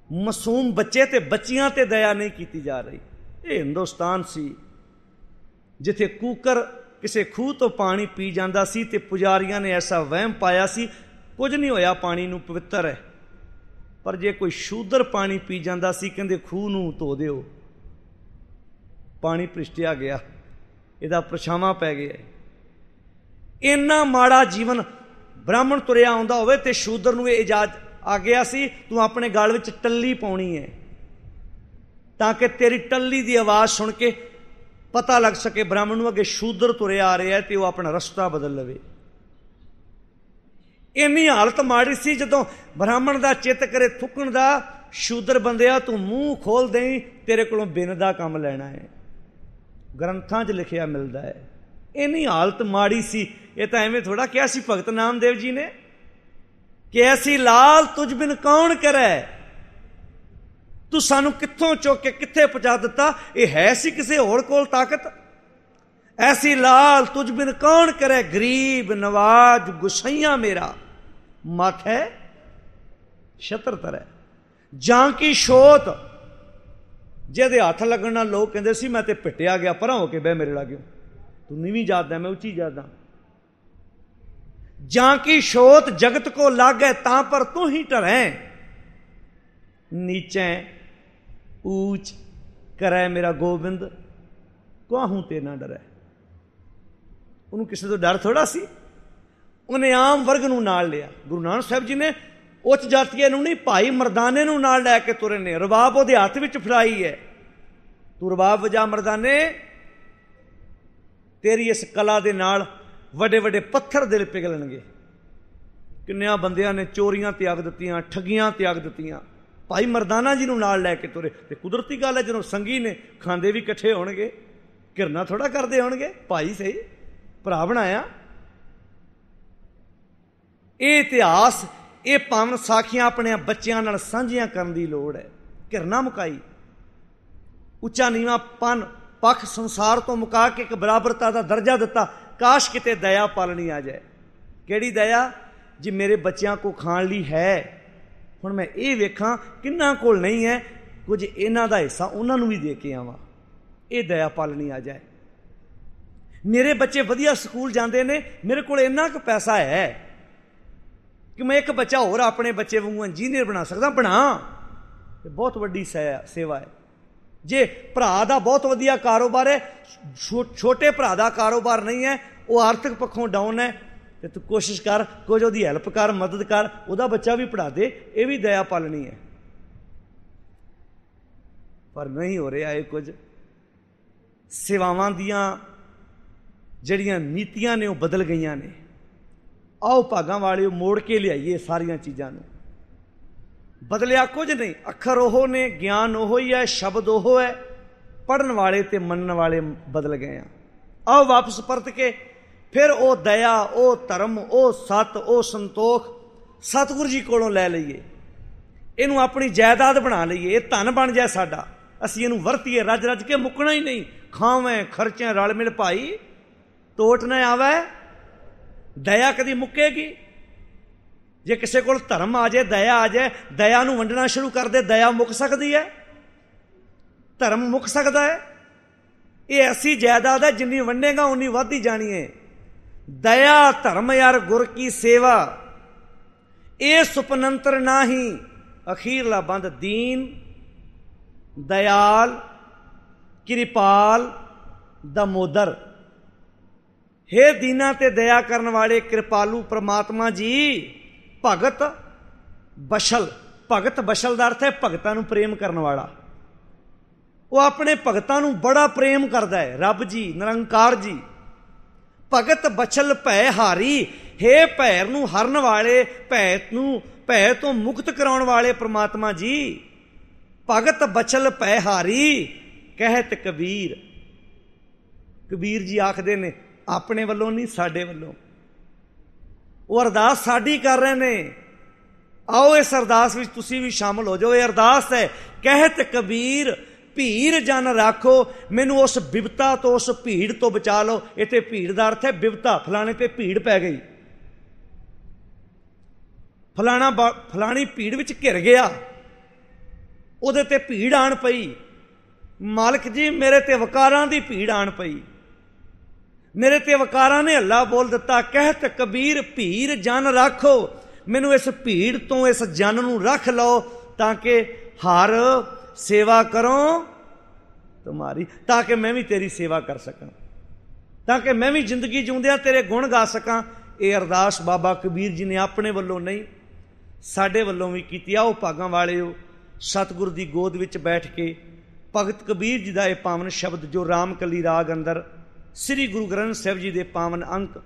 ਮਾਸੂਮ ਬੱਚੇ ਤੇ ਬੱਚੀਆਂ ਤੇ ਦਇਆ ਨਹੀਂ ਕੀਤੀ ਜਾ ਰਹੀ। ਇਹ ਹਿੰਦੁਸਤਾਨ ਸੀ ਜਿੱਥੇ ਕੂਕਰ ਕਿਸੇ ਖੂਹ ਤੋਂ ਪਾਣੀ ਪੀ ਜਾਂਦਾ ਸੀ ਤੇ ਪੁਜਾਰੀਆਂ ਨੇ ਐਸਾ ਵਹਿਮ ਪਾਇਆ ਸੀ ਕੁਝ ਨਹੀਂ ਹੋਇਆ, ਪਾਣੀ ਨੂੰ ਪਵਿੱਤਰ ਹੈ। ਪਰ ਜੇ ਕੋਈ ਸ਼ੂਦਰ ਪਾਣੀ ਪੀ ਜਾਂਦਾ ਸੀ ਕਹਿੰਦੇ ਖੂਹ ਨੂੰ ਧੋ ਦਿਓ, ਪਾਣੀ ਭ੍ਰਿਸ਼ਟਿਆ ਗਿਆ, ਇਹਦਾ ਪਰਛਾਵਾਂ ਪੈ ਗਿਆ। ਇੰਨਾ ਮਾੜਾ ਜੀਵਨ ਬ੍ਰਾਹਮਣ ਤੁਰਿਆ ਆਉਂਦਾ ਹੋਵੇ ਤੇ ਸ਼ੂਦਰ ਨੂੰ ਇਹ ਇਜਾਜ਼ਤ ਆ ਗਿਆ ਸੀ ਤੂੰ ਆਪਣੇ ਗਲ ਵਿੱਚ ਟੱਲੀ ਪਾਉਣੀ ਹੈ ਤਾਂ ਕਿ ਤੇਰੀ ਟੱਲੀ ਦੀ ਆਵਾਜ਼ ਸੁਣ ਕੇ ਪਤਾ ਲੱਗ ਸਕੇ ਬ੍ਰਾਹਮਣ ਨੂੰ ਅੱਗੇ ਸ਼ੂਦਰ ਤੁਰਿਆ ਆ ਰਿਹਾ ਤੇ ਉਹ ਆਪਣਾ ਰਸਤਾ ਬਦਲ ਲਵੇ। ਇੰਨੀ ਹਾਲਤ ਮਾੜੀ ਸੀ ਜਦੋਂ ਬ੍ਰਾਹਮਣ ਦਾ ਚਿੱਤ ਕਰੇ ਥੁੱਕਣ ਦਾ, ਸ਼ੂਦਰ ਬੰਦਿਆ ਤੂੰ ਮੂੰਹ ਖੋਲ ਦੇਈਂ, ਤੇਰੇ ਕੋਲੋਂ ਬਿਨ ਦਾ ਕੰਮ ਲੈਣਾ ਹੈ। ਗ੍ਰੰਥਾਂ 'ਚ ਲਿਖਿਆ ਮਿਲਦਾ ਹੈ। ਇੰਨੀ ਹਾਲਤ ਮਾੜੀ ਸੀ। ਇਹ ਤਾਂ ਐਵੇਂ ਥੋੜਾ ਕਿਹਾ ਸੀ ਭਗਤ ਨਾਮਦੇਵ ਜੀ ਨੇ ਕਿ ਐਸੀ ਲਾਲ ਤੁਝ ਬਿਨ ਕੌਣ ਕਰੈ, ਤੂੰ ਸਾਨੂੰ ਕਿੱਥੋਂ ਚੁੱਕ ਕੇ ਕਿੱਥੇ ਪਹੁੰਚਾ ਦਿੱਤਾ। ਇਹ ਹੈ ਸੀ ਕਿਸੇ ਹੋਰ ਕੋਲ ਤਾਕਤ। ਐਸੀ ਲਾਲ ਤੁਝ ਬਿਨ ਕੌਣ ਕਰੇ, ਗਰੀਬ ਨਵਾਜ ਗੁਸਈਆਂ ਮੇਰਾ, ਮਾਥੈ ਛਤਰ ਤਰੈ। ਜਾਂ ਕੀ ਛੋਤ, ਜਿਹਦੇ ਹੱਥ ਲੱਗਣ ਨਾਲ ਲੋਕ ਕਹਿੰਦੇ ਸੀ ਮੈਂ ਤੇ ਪਿੱਟਿਆ ਗਿਆ, ਪਰਾਂ ਹੋ ਕੇ ਬਹਿ ਮੇਰੇ ਲਾਗੇ, ਤੂੰ ਨੀਵੀਂ ਜਾਦਾ ਮੈਂ ਉੱਚੀ ਜਾਦਾ। ਜਾਂ ਕੀ ਛੋਤ ਜਗਤ ਕੋ ਲਾਗੈ, ਤਾਂ ਪਰ ਤੂੰ ਹੀ ਟਰੈ, ਨੀਚੈ ਊਚ ਕਰੈ ਮੇਰਾ ਗੋਬਿੰਦ, ਕਾਹੂ ਤੇ ਨਾ ਡਰੈ। ਉਹਨੂੰ ਕਿਸੇ ਤੋਂ ਡਰ ਥੋੜਾ ਸੀ। ਉਹਨੇ ਆਮ ਵਰਗ ਨੂੰ ਨਾਲ ਲਿਆ। ਗੁਰੂ ਨਾਨਕ ਸਾਹਿਬ ਜੀ ਨੇ ਉੱਚ ਜਾਤੀਏ ਨੂੰ ਨਹੀਂ, ਭਾਈ ਮਰਦਾਨੇ ਨੂੰ ਨਾਲ ਲੈ ਕੇ ਤੁਰੇ ਨੇ। ਰਬਾਬ ਉਹਦੇ ਹੱਥ ਵਿੱਚ ਫੜਾਈ ਹੈ। ਤੂੰ ਰਬਾਬ ਵਜਾ ਮਰਦਾਨੇ, ਤੇਰੀ ਇਸ ਕਲਾ ਦੇ ਨਾਲ ਵੱਡੇ ਵੱਡੇ ਪੱਥਰ ਦਿਲ ਪਿਘਲਣਗੇ। ਕਿੰਨਿਆਂ ਬੰਦਿਆਂ ਨੇ ਚੋਰੀਆਂ ਤਿਆਗ ਦਿੱਤੀਆਂ, ਠੱਗੀਆਂ ਤਿਆਗ ਦਿੱਤੀਆਂ, ਭਾਈ ਮਰਦਾਨਾ ਜੀ ਨੂੰ ਨਾਲ ਲੈ ਕੇ ਤੁਰੇ। ਤੇ ਕੁਦਰਤੀ ਗੱਲ ਹੈ ਜਦੋਂ ਸੰਗੀ ਨੇ, ਖਾਂਦੇ ਵੀ ਇਕੱਠੇ ਹੋਣਗੇ, ਘਿਰਨਾ ਥੋੜਾ ਕਰਦੇ ਹੋਣਗੇ, ਭਾਈ ਸਹੀ ਭਰਾ ਬਣਾਇਆ। ਇਹ ਇਤਿਹਾਸ, ਇਹ ਪਾਵਨ ਸਾਖੀਆਂ ਆਪਣੇ ਬੱਚਿਆਂ ਨਾਲ ਸਾਂਝੀਆਂ ਕਰਨ ਦੀ ਲੋੜ ਹੈ। ਘਿਰਨਾ ਮੁਕਾਈ, ਉੱਚਾ ਨੀਵਾਂ ਪੱਖ ਸੰਸਾਰ ਤੋਂ ਮੁਕਾ ਕੇ ਇੱਕ ਬਰਾਬਰਤਾ ਦਾ ਦਰਜਾ ਦਿੱਤਾ। ਕਾਸ਼ ਕਿਤੇ ਦਇਆ ਪਾਲਣੀ ਆ ਜਾਏ। ਕਿਹੜੀ ਦਇਆ? ਜੇ ਮੇਰੇ ਬੱਚਿਆਂ ਕੋ ਖਾਣ ਲਈ ਹੈ, ਹੁਣ ਮੈਂ ਇਹ ਵੇਖਾਂ ਕਿੰਨਾ ਕੋਲ ਨਹੀਂ ਹੈ, ਕੁਝ ਇਹਨਾਂ ਦਾ ਹਿੱਸਾ ਉਹਨਾਂ ਨੂੰ ਵੀ ਦੇ ਕੇ ਆਵਾਂ। ਇਹ ਦਇਆ ਪਾਲਣੀ ਆ ਜਾਏ। ਮੇਰੇ ਬੱਚੇ ਵਧੀਆ ਸਕੂਲ ਜਾਂਦੇ ਨੇ, ਮੇਰੇ ਕੋਲ ਇੰਨਾ ਕੁ ਪੈਸਾ ਹੈ ਕਿ ਮੈਂ ਇੱਕ ਬੱਚਾ ਹੋਰ ਆਪਣੇ ਬੱਚੇ ਵਾਂਗੂ ਇੰਜੀਨੀਅਰ ਬਣਾ ਸਕਦਾ, ਬਣਾ। ਇਹ ਬਹੁਤ ਵੱਡੀ ਸੇਵਾ ਹੈ। ਜੇ ਭਰਾ ਦਾ ਬਹੁਤ ਵਧੀਆ ਕਾਰੋਬਾਰ ਹੈ, ਛੋਟੇ ਭਰਾ ਦਾ ਕਾਰੋਬਾਰ ਨਹੀਂ ਹੈ, ਉਹ ਆਰਥਿਕ ਪੱਖੋਂ ਡਾਊਨ ਹੈ, ਤੇ ਤੂੰ ਕੋਸ਼ਿਸ਼ ਕਰ, ਕੁਝ ਉਹਦੀ ਹੈਲਪ ਕਰ, ਮਦਦ ਕਰ, ਉਹਦਾ ਬੱਚਾ ਵੀ ਪੜ੍ਹਾ ਦੇ। ਇਹ ਵੀ ਦਇਆ ਪਾਲਣੀ ਹੈ। ਪਰ ਨਹੀਂ ਹੋ ਰਿਹਾ ਇਹ ਕੁਝ। ਸੇਵਾਵਾਂ ਦੀਆਂ ਜਿਹੜੀਆਂ ਨੀਤੀਆਂ ਨੇ ਉਹ ਬਦਲ ਗਈਆਂ ਨੇ। ਆਓ ਭਾਗਾਂ ਵਾਲਿਓ ਮੋੜ ਕੇ ਲਿਆਈਏ ਸਾਰੀਆਂ ਚੀਜ਼ਾਂ ਨੂੰ। ਬਦਲਿਆ ਕੁਝ ਨਹੀਂ। ਅੱਖਰ ਉਹ ਨੇ, ਗਿਆਨ ਉਹ ਹੀ ਹੈ, ਸ਼ਬਦ ਉਹ ਹੈ, ਪੜ੍ਹਨ ਵਾਲੇ ਤੇ ਮੰਨਣ ਵਾਲੇ ਬਦਲ ਗਏ ਆ। ਆਓ ਵਾਪਸ ਪਰਤ ਕੇ ਫਿਰ ਉਹ ਦਇਆ, ਉਹ ਧਰਮ, ਉਹ ਸੱਤ, ਉਹ ਸੰਤੋਖ ਸਤਿਗੁਰੂ ਜੀ ਕੋਲੋਂ ਲੈ ਲਈਏ। ਇਹਨੂੰ ਆਪਣੀ ਜਾਇਦਾਦ ਬਣਾ ਲਈਏ। ਇਹ ਧਨ ਬਣ ਜਾਏ ਸਾਡਾ। ਅਸੀਂ ਇਹਨੂੰ ਵਰਤੀਏ, ਰੱਜ ਰੱਜ ਕੇ, ਮੁੱਕਣਾ ਹੀ ਨਹੀਂ। ਖਾਵੇਂ ਖਰਚੇ ਰਲ ਮਿਲ ਭਾਈ, ਟੋਟ ਨਾ ਆਵੇ। ਦਇਆ ਕਦੀ ਮੁੱਕੇਗੀ? ਜੇ ਕਿਸੇ ਕੋਲ ਧਰਮ ਆ ਜਾਏ, ਦਇਆ ਆ ਜਾਏ, ਦਇਆ ਨੂੰ ਵੰਡਣਾ ਸ਼ੁਰੂ ਕਰ ਦੇ, ਦਇਆ ਮੁੱਕ ਸਕਦੀ ਹੈ? ਧਰਮ ਮੁੱਕ ਸਕਦਾ ਹੈ? ਇਹ ਐਸੀ ਜਾਇਦਾਦ ਹੈ ਜਿੰਨੀ ਵੰਡੇਗਾ ਉਨੀ ਵੱਧਦੀ ਜਾਣੀ ਹੈ। ਦਇਆ ਧਰਮ ਯਾਰ ਗੁਰ ਕੀ ਸੇਵਾ, ਇਹ ਸੁਪਨੰਤਰ ਨਾਹੀ, ਅਖੀਰਲਾ ਬੰਦ ਦੀਨ ਦਇਆਲ ਕਿਰਪਾਲ ਦਮੋਦਰ। ਹੇ ਦੀਨਾਂ ਤੇ ਦਇਆ ਕਰਨ ਵਾਲੇ ਕਿਰਪਾਲੂ ਪ੍ਰਮਾਤਮਾ ਜੀ। ਭਗਤ ਬਸ਼ਲ, ਭਗਤ ਬਸ਼ਲ ਦਾ ਅਰਥ ਹੈ ਭਗਤਾਂ ਨੂੰ ਪ੍ਰੇਮ ਕਰਨ ਵਾਲਾ। ਉਹ ਆਪਣੇ ਭਗਤਾਂ ਨੂੰ ਬੜਾ ਪ੍ਰੇਮ ਕਰਦਾ ਹੈ। ਰੱਬ ਜੀ, ਨਿਰੰਕਾਰ ਜੀ। ਭਗਤ ਬਛਲ ਭੈ ਹਾਰੀ, ਹੇ ਭੈ ਨੂੰ ਹਰਨ ਵਾਲੇ, ਭੈ ਤੋਂ ਮੁਕਤ ਕਰਾਉਣ ਵਾਲੇ ਪ੍ਰਮਾਤਮਾ ਜੀ। ਭਗਤ ਬਛਲ ਭੈ ਹਾਰੀ ਕਹਿਤ ਕਬੀਰ। ਕਬੀਰ ਜੀ ਆਖਦੇ ਨੇ, ਆਪਣੇ ਵੱਲੋਂ ਨਹੀਂ, ਸਾਡੇ ਵੱਲੋਂ। ਉਹ ਅਰਦਾਸ ਸਾਡੀ ਕਰ ਰਹੇ ਨੇ। ਆਓ ਇਸ ਅਰਦਾਸ ਵਿੱਚ ਤੁਸੀਂ ਵੀ ਸ਼ਾਮਲ ਹੋ ਜਾਓ। ਇਹ ਅਰਦਾਸ ਹੈ, ਕਹਿਤ ਕਬੀਰ ਭੀੜ ਜਨ ਰਾਖੋ, ਮੈਨੂੰ ਉਸ ਬਿਪਤਾ ਤੋਂ, ਉਸ ਭੀੜ ਤੋਂ ਬਚਾ ਲਓ। ਇੱਥੇ ਭੀੜ ਦਾ ਅਰਥ ਹੈ ਬਿਪਤਾ। ਫਲਾਣੇ ਤੇ ਭੀੜ ਪੈ ਗਈ, ਫਲਾਣੀ ਭੀੜ ਵਿੱਚ ਘਿਰ ਗਿਆ, ਉਹਦੇ ਤੇ ਭੀੜ ਆਣ ਪਈ। ਮਾਲਕ ਜੀ ਮੇਰੇ ਤੇ ਵਕਾਰਾਂ ਦੀ ਭੀੜ ਆਣ ਪਈ, ਮੇਰੇ ਤੇ ਵਕਾਰਾਂ ਨੇ ਹੱਲਾ ਬੋਲ ਦਿੱਤਾ, ਕਹਿਤ ਕਬੀਰ ਭੀੜ ਜਨ ਰੱਖੋ, ਮੈਨੂੰ ਇਸ ਭੀੜ ਤੋਂ ਇਸ ਜਨ ਨੂੰ ਰੱਖ ਲਓ ਤਾਂ ਕਿ ਹਰ ਸੇਵਾ ਕਰੋ ਤੁਮਾਰੀ, ਤਾਂ ਕਿ ਮੈਂ ਵੀ ਤੇਰੀ ਸੇਵਾ ਕਰ ਸਕਾਂ, ਤਾਂ ਕਿ ਮੈਂ ਵੀ ਜ਼ਿੰਦਗੀ ਜਿਉਂਦਿਆਂ ਤੇਰੇ ਗੁਣ ਗਾ ਸਕਾਂ। ਇਹ ਅਰਦਾਸ ਬਾਬਾ ਕਬੀਰ ਜੀ ਨੇ ਆਪਣੇ ਵੱਲੋਂ ਨਹੀਂ, ਸਾਡੇ ਵੱਲੋਂ ਵੀ ਕੀਤੀ। ਆਓ ਭਾਗਾਂ ਵਾਲਿਓ, ਸਤਿਗੁਰ ਦੀ ਗੋਦ ਵਿੱਚ ਬੈਠ ਕੇ ਭਗਤ ਕਬੀਰ ਜੀ ਦਾ ਇਹ ਪਾਵਨ ਸ਼ਬਦ ਜੋ ਰਾਮਕਲੀ ਰਾਗ ਅੰਦਰ ਸ੍ਰੀ ਗੁਰੂ ਗ੍ਰੰਥ ਸਾਹਿਬ ਜੀ ਦੇ ਪਾਵਨ ਅੰਕ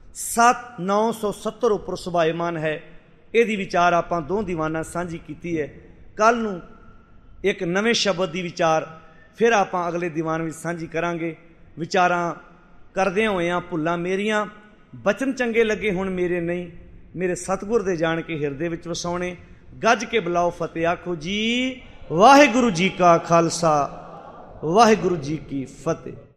970 ਉੱਪਰ ਸੁਭਾਇਮਾਨ ਹੈ, ਇਹਦੀ ਵਿਚਾਰ ਆਪਾਂ ਦੋ ਦੀਵਾਨਾਂ ਸਾਂਝੀ ਕੀਤੀ ਹੈ। ਕੱਲ੍ਹ ਨੂੰ ਇੱਕ ਨਵੇਂ ਸ਼ਬਦ ਦੀ ਵਿਚਾਰ ਫਿਰ ਆਪਾਂ ਅਗਲੇ ਦੀਵਾਨ ਵਿੱਚ ਸਾਂਝੀ ਕਰਾਂਗੇ। ਵਿਚਾਰਾਂ ਕਰਦਿਆਂ ਹੋਇਆਂ ਭੁੱਲਾਂ ਮੇਰੀਆਂ, ਬਚਨ ਚੰਗੇ ਲੱਗੇ ਹੁਣ ਮੇਰੇ ਨਹੀਂ, ਮੇਰੇ ਸਤਿਗੁਰ ਦੇ ਜਾਣ ਕੇ ਹਿਰਦੇ ਵਿੱਚ ਵਸਾਉਣੇ। ਗੱਜ ਕੇ ਬੁਲਾਓ ਫਤਿਹ ਆਖੋ ਜੀ। ਵਾਹਿਗੁਰੂ ਜੀ ਕਾ ਖਾਲਸਾ, ਵਾਹਿਗੁਰੂ ਜੀ ਕੀ ਫਤਿਹ।